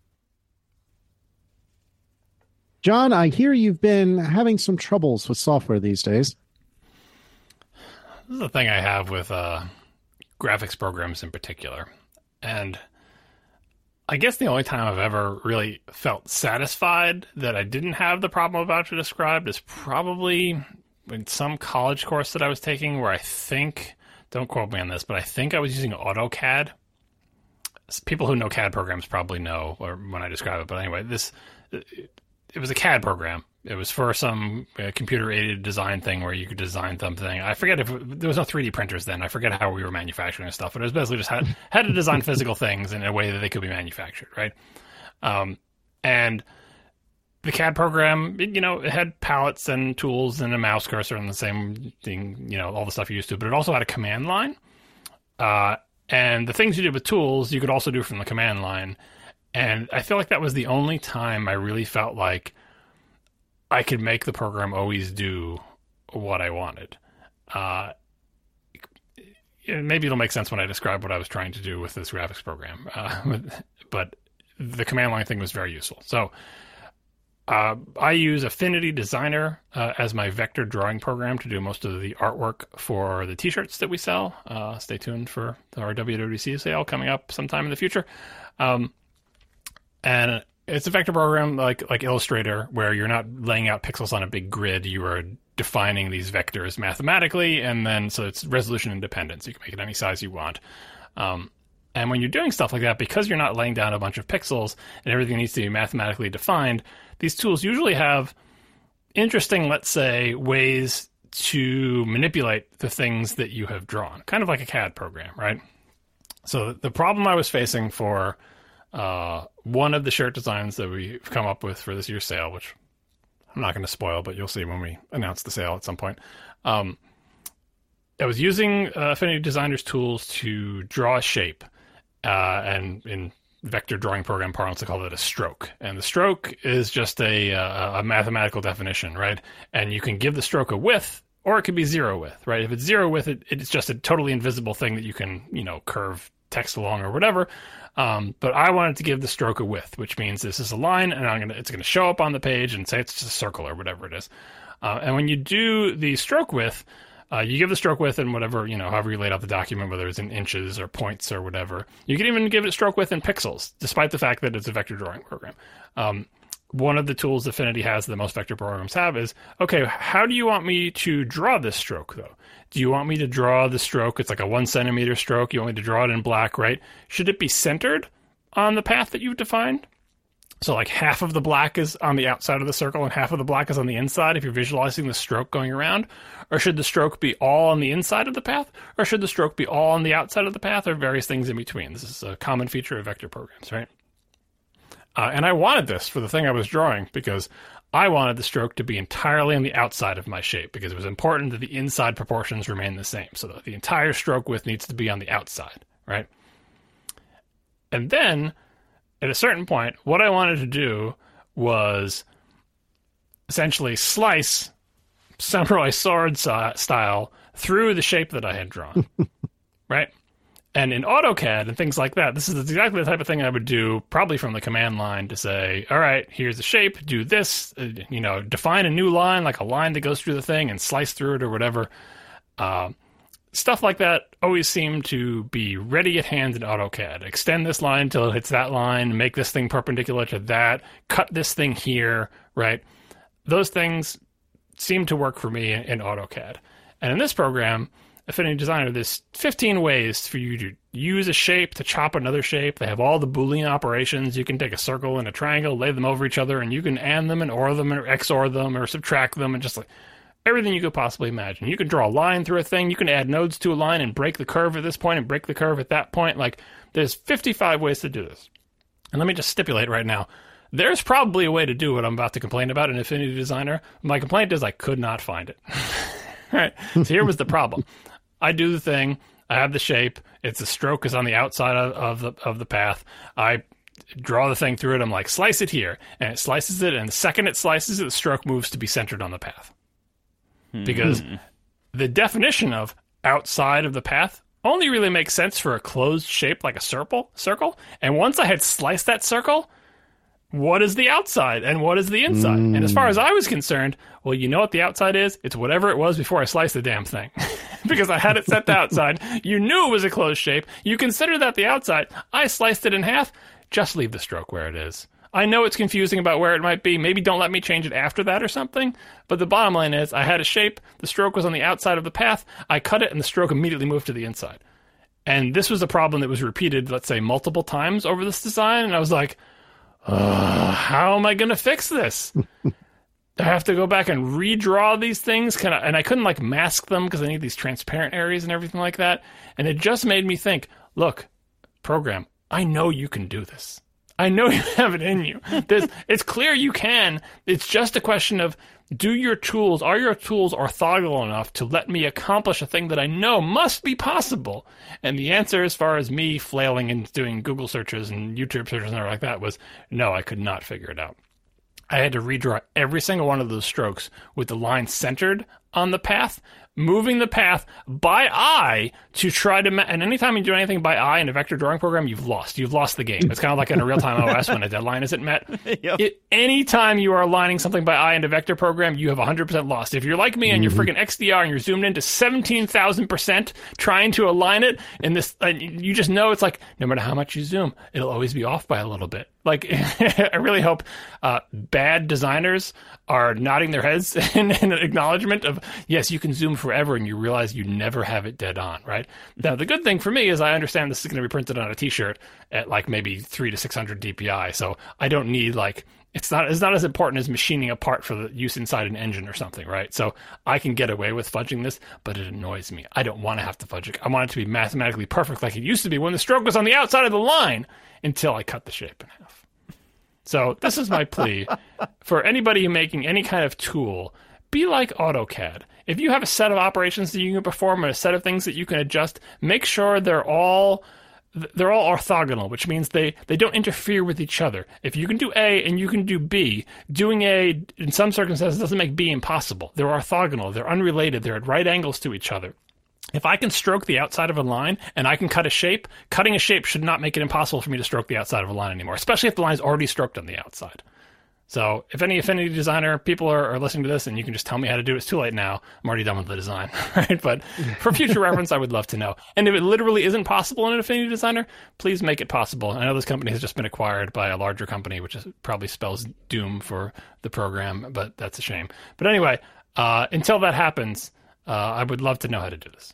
John, I hear you've been having some troubles with software these days. This is the thing I have with uh, graphics programs in particular. And I guess the only time I've ever really felt satisfied that I didn't have the problem I'm about to describe is probably in some college course that I was taking where I think, don't quote me on this, but I think I was using AutoCAD. People who know C A D programs probably know or when I describe it. But anyway, this it was a C A D program. It was for some uh, computer-aided design thing where you could design something. I forget if it, there was no three D printers then. I forget how we were manufacturing stuff. But it was basically just had, had to design physical things in a way that they could be manufactured, right? Um, and the C A D program, it, you know, it had palettes and tools and a mouse cursor and the same thing, you know, all the stuff you used to, but it also had a command line. Uh, and the things you did with tools, you could also do from the command line. And I feel like that was the only time I really felt like I could make the program always do what I wanted. Uh, maybe it'll make sense when I describe what I was trying to do with this graphics program. Uh, but the command line thing was very useful. So uh, I use Affinity Designer uh, as my vector drawing program to do most of the artwork for the t-shirts that we sell. Uh, stay tuned for our W W D C sale coming up sometime in the future. Um, and it's a vector program like like Illustrator, where you're not laying out pixels on a big grid. You are defining these vectors mathematically, and then so it's resolution independent. So you can make it any size you want. Um, and when you're doing stuff like that, because you're not laying down a bunch of pixels and everything needs to be mathematically defined, these tools usually have interesting, let's say, ways to manipulate the things that you have drawn, kind of like a C A D program, right? So the problem I was facing for uh, one of the shirt designs that we've come up with for this year's sale, which I'm not going to spoil, but you'll see when we announce the sale at some point. Um, I was using uh, Affinity Designer's tools to draw a shape, uh, and in vector drawing program parlance, they call it a stroke. And the stroke is just a, uh, a mathematical definition, right? And you can give the stroke a width, or it could be zero width, right? If it's zero width, it, it's just a totally invisible thing that you can, you know, curve text along or whatever. Um, but I wanted to give the stroke a width, which means this is a line, and I'm gonna it's gonna show up on the page and say it's just a circle or whatever it is. Uh, and when you do the stroke width, uh, you give the stroke width in whatever, you know, however you laid out the document, whether it's in inches or points or whatever. You can even give it stroke width in pixels, despite the fact that it's a vector drawing program. Um, one of the tools Affinity has that most vector programs have is, okay, how do you want me to draw this stroke, though? Do you want me to draw the stroke? It's like a one centimeter stroke. You want me to draw it in black, right? Should it be centered on the path that you've defined? So like half of the black is on the outside of the circle and half of the black is on the inside if you're visualizing the stroke going around? Or should the stroke be all on the inside of the path? Or should the stroke be all on the outside of the path, or various things in between? This is a common feature of vector programs, right? Uh, and I wanted this for the thing I was drawing because I wanted the stroke to be entirely on the outside of my shape, because it was important that the inside proportions remain the same. So the entire stroke width needs to be on the outside, right? And then, at a certain point, what I wanted to do was essentially slice samurai sword style through the shape that I had drawn, right? And in AutoCAD and things like that, this is exactly the type of thing I would do probably from the command line to say, all right, here's the shape, do this, uh, you know, define a new line, like a line that goes through the thing and slice through it or whatever. Uh, stuff like that always seemed to be ready at hand in AutoCAD. Extend this line until it hits that line, make this thing perpendicular to that, cut this thing here, right? Those things seem to work for me in, in AutoCAD. And in this program, Affinity Designer, there's fifteen ways for you to use a shape to chop another shape. They have all the Boolean operations. You can take a circle and a triangle, lay them over each other, and you can AND them and OR them or X O R them or subtract them, and just like everything you could possibly imagine. You can draw a line through a thing. You can add nodes to a line and break the curve at this point and break the curve at that point. Like, there's fifty-five ways to do this. And let me just stipulate right now, there's probably a way to do what I'm about to complain about in Affinity Designer. My complaint is I could not find it. All right, so here was the problem. I do the thing. I have the shape. It's a stroke is on the outside of, of the of the path. I draw the thing through it. I'm like, slice it here. And it slices it. And the second it slices it, the stroke moves to be centered on the path. Hmm. Because the definition of outside of the path only really makes sense for a closed shape like a circle. circle. And once I had sliced that circle, what is the outside and what is the inside? Mm. And as far as I was concerned, well, you know what the outside is? It's whatever it was before I sliced the damn thing. Because I had it set to outside. You knew it was a closed shape. You consider that the outside. I sliced it in half. Just leave the stroke where it is. I know it's confusing about where it might be. Maybe don't let me change it after that or something. But the bottom line is I had a shape. The stroke was on the outside of the path. I cut it and the stroke immediately moved to the inside. And this was a problem that was repeated, let's say, multiple times over this design. And I was like, Uh, how am I going to fix this? I have to go back and redraw these things. Can I, and I couldn't like mask them because I need these transparent areas and everything like that. And it just made me think, look, program, I know you can do this. I know you have it in you. There's, it's clear you can. It's just a question of, do your tools, are your tools orthogonal enough to let me accomplish a thing that I know must be possible? And the answer, as far as me flailing and doing Google searches and YouTube searches and everything like that, was no, I could not figure it out. I had to redraw every single one of those strokes with the line centered on the path, moving the path by eye to try to... Ma- and anytime you do anything by eye in a vector drawing program, you've lost. You've lost the game. It's kind of like in a real-time O S when a deadline isn't met. Yep. It, anytime you are aligning something by eye in a vector program, you have one hundred percent lost. If you're like me and you're freaking X D R and you're zoomed into seventeen thousand percent trying to align it, and this, uh, you just know it's like, no matter how much you zoom, it'll always be off by a little bit. Like, I really hope uh, bad designers are nodding their heads in, in acknowledgement of, yes, you can zoom forever and you realize you never have it dead on, right? Now, the good thing for me is I understand this is going to be printed on a t-shirt at like maybe three to six hundred D P I, so I don't need like, it's not, it's not as important as machining a part for the use inside an engine or something, right? So I can get away with fudging this, but it annoys me. I don't want to have to fudge it. I want it to be mathematically perfect like it used to be when the stroke was on the outside of the line until I cut the shape in half. So this is my plea for anybody making any kind of tool. Be like AutoCAD. If you have a set of operations that you can perform and a set of things that you can adjust, make sure they're all they're all orthogonal, which means they, they don't interfere with each other. If you can do A and you can do B, doing A in some circumstances doesn't make B impossible. They're orthogonal. They're unrelated. They're at right angles to each other. If I can stroke the outside of a line and I can cut a shape, cutting a shape should not make it impossible for me to stroke the outside of a line anymore, especially if the line's already stroked on the outside. So if any Affinity designer people are, are listening to this and you can just tell me how to do it, it's too late now. I'm already done with the design, right? But for future reference, I would love to know. And if it literally isn't possible in an Affinity designer, please make it possible. I know this company has just been acquired by a larger company, which is, probably spells doom for the program, but that's a shame. But anyway, uh, until that happens, uh, I would love to know how to do this.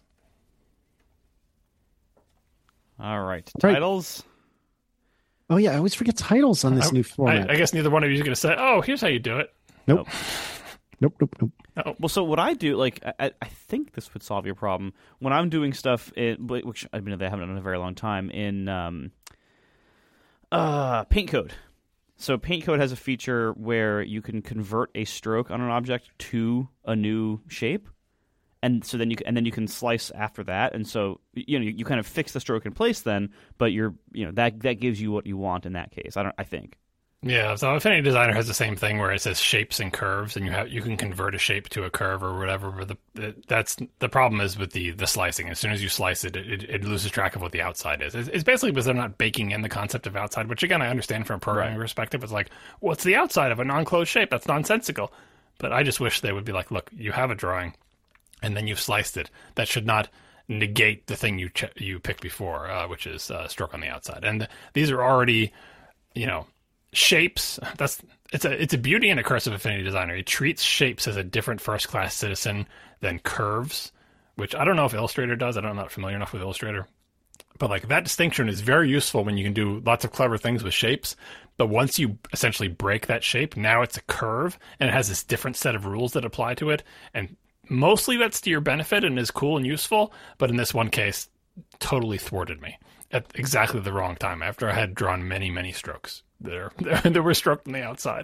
All right. Right. Titles. Oh yeah, I always forget titles on this I, new format. I, I guess neither one of you is going to say, "Oh, here's how you do it." Nope. Nope. Nope. Nope. Oh. Well, so what I do, like, I, I think this would solve your problem. When I'm doing stuff, in, which I mean, they haven't done in a very long time, in um, uh, Paint Code. So Paint Code has a feature where you can convert a stroke on an object to a new shape. And so then you and then you can slice after that, and so you know you, you kind of fix the stroke in place then, but you're you know that that gives you what you want in that case. I don't I think. Yeah, so Affinity Designer has the same thing where it says shapes and curves, and you have you can convert a shape to a curve or whatever. But the it, that's the problem is with the the slicing. As soon as you slice it, it, it loses track of what the outside is. It's, it's basically because they're not baking in the concept of outside, which again I understand from a programming Right. perspective. It's like, what's the outside of a non-closed shape? That's nonsensical. But I just wish they would be like, look, you have a drawing, and then you've sliced it. That should not negate the thing you ch- you picked before, uh, which is uh, stroke on the outside. And th- these are already, you know, shapes. That's it's a it's a beauty in a cursive Affinity Designer. It treats shapes as a different first class citizen than curves, which I don't know if Illustrator does. I don't, I'm not familiar enough with Illustrator. But like that distinction is very useful when you can do lots of clever things with shapes. But once you essentially break that shape, now it's a curve, and it has this different set of rules that apply to it. And mostly that's to your benefit and is cool and useful, but in this one case, totally thwarted me at exactly the wrong time after I had drawn many, many strokes that, are, that were stroked on the outside.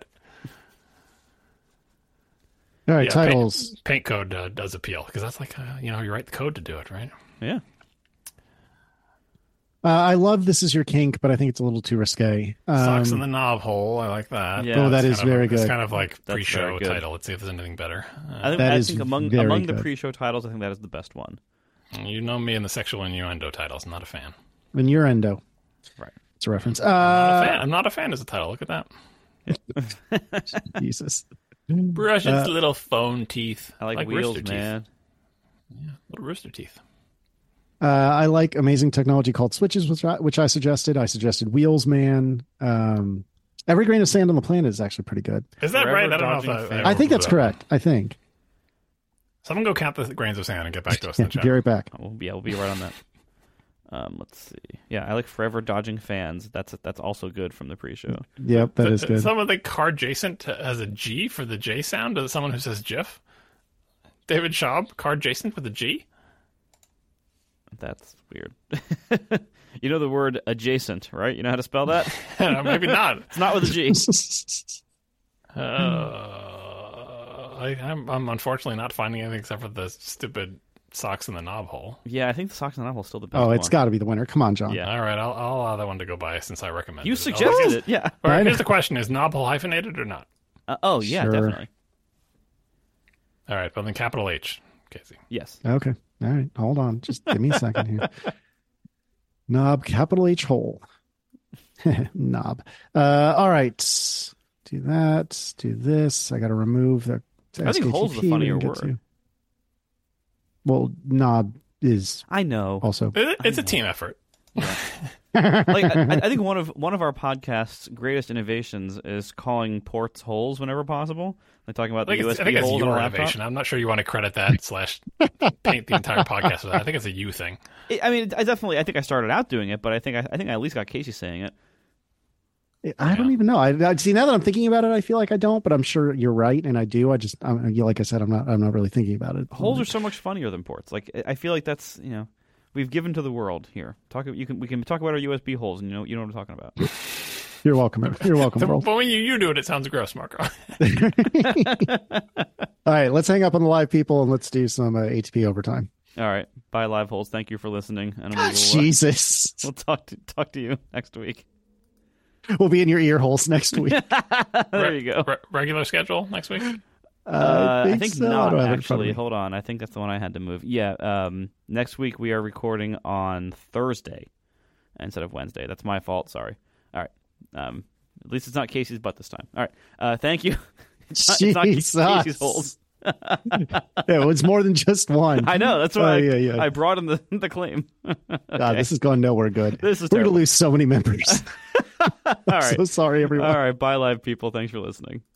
All right, Yeah, titles. Paint, paint code uh, does appeal because that's like, uh, you know, you write the code to do it, right? Yeah. Uh, I love This Is Your Kink, but I think it's a little too risque. Um, Socks in the knob hole. I like that. Yeah. Oh, that It's is kind of- very It's good. kind of like That's pre-show very good. title. Let's see if there's anything better. I think, That I is think among very among the good. pre-show titles, I think that is the best one. Uh, you know me and the sexual innuendo titles. I'm not a fan. Innuendo. Right. It's a reference. I'm, not a Uh, fan. I'm not a fan as a title. Look at that. Jesus. Brush its Uh, little phone teeth. I like, wheels, rooster man. Teeth. Little rooster teeth. Uh, I like amazing technology called Switches, which I, which I suggested. I suggested Wheels Man. Um, Every Grain of Sand on the Planet is actually pretty good. Is that Forever right? I don't know if dodging I, fans. I think that's Uh, correct. I think. Someone go count the grains of sand and get back to us Yeah, in the chat. be right back. We'll be, yeah, we'll be right on that. Um, let's see. Yeah, I like Forever Dodging Fans. That's that's also good from the pre-show. Yep, that is good. Someone like Cardjacent has a G for the J sound. Is it someone who says GIF? David Schaub, Cardjacent with a G? That's weird. You know the word adjacent, right? You know how to spell that? Maybe not. It's not with a G. Uh, I, I'm, I'm unfortunately not finding anything except for the stupid socks in the knob hole. Yeah, I think the socks in the knob hole is still the best Oh, one. it's got to be the winner. Come on, John. Yeah. All right, I'll, I'll allow that one to go by since I recommended You it. suggested Oh, it, yeah. All right, I here's know. the question. Is knob hole hyphenated or not? Uh, oh, yeah, Sure. definitely. All right, well then capital H, Casey. Yes. Okay. All right. Hold on. Just give me a second here. Knob, capital H hole. Knob. Uh, all right. Do that. Do this. I got to remove the. I think hole's the S K T P we funnier didn't get word. to. Well, knob is I know. also. It, it's a team effort. Like I, I think one of one of our podcast's greatest innovations is calling ports holes whenever possible. Like talking about I the think, U it's, S I B think it's holes on a your laptop. innovation. I'm not sure you want to credit that slash paint the entire podcast with that. I think it's a you thing. It- I mean, I definitely I think I started out doing it, but I think I, I think I at least got Casey saying it. I don't Yeah. even know. I, I see now that I'm thinking about it, I feel like I don't, but I'm sure you're right, and I do. I just, I'm, you- like I said, I'm not. I'm not really thinking about it. Holes are so much funnier than ports. Like I feel like that's you know we've given to the world here. Talk you can we can talk about our U S B holes, and you know you know what I'm talking about. You're welcome. You're welcome, But world. when you, you do it, it sounds gross, Marco. All right, let's hang up on the live people and let's do some uh, A T P overtime. All right, bye live holes. Thank you for listening, and we will, uh, Jesus, we'll talk to talk to you next week. we'll be in your ear holes next week. There you go. Re- regular schedule next week? Uh, I think so. not, I don't have it in front of actually. me. Hold on. I think that's the one I had to move. Yeah, um, next week we are recording on Thursday instead of Wednesday. That's my fault. Sorry. All right. Um, at least it's not Casey's butt this time. All right. Uh, thank you. It's not, it's not Jesus. Casey's holes. Yeah, it's more than just one. I know. That's why Oh, I, yeah, yeah. I brought in the, the claim. God, this is going nowhere good. This is We're going to terrible. lose so many members. All right. So sorry, everyone. All right. Bye, live people. Thanks for listening.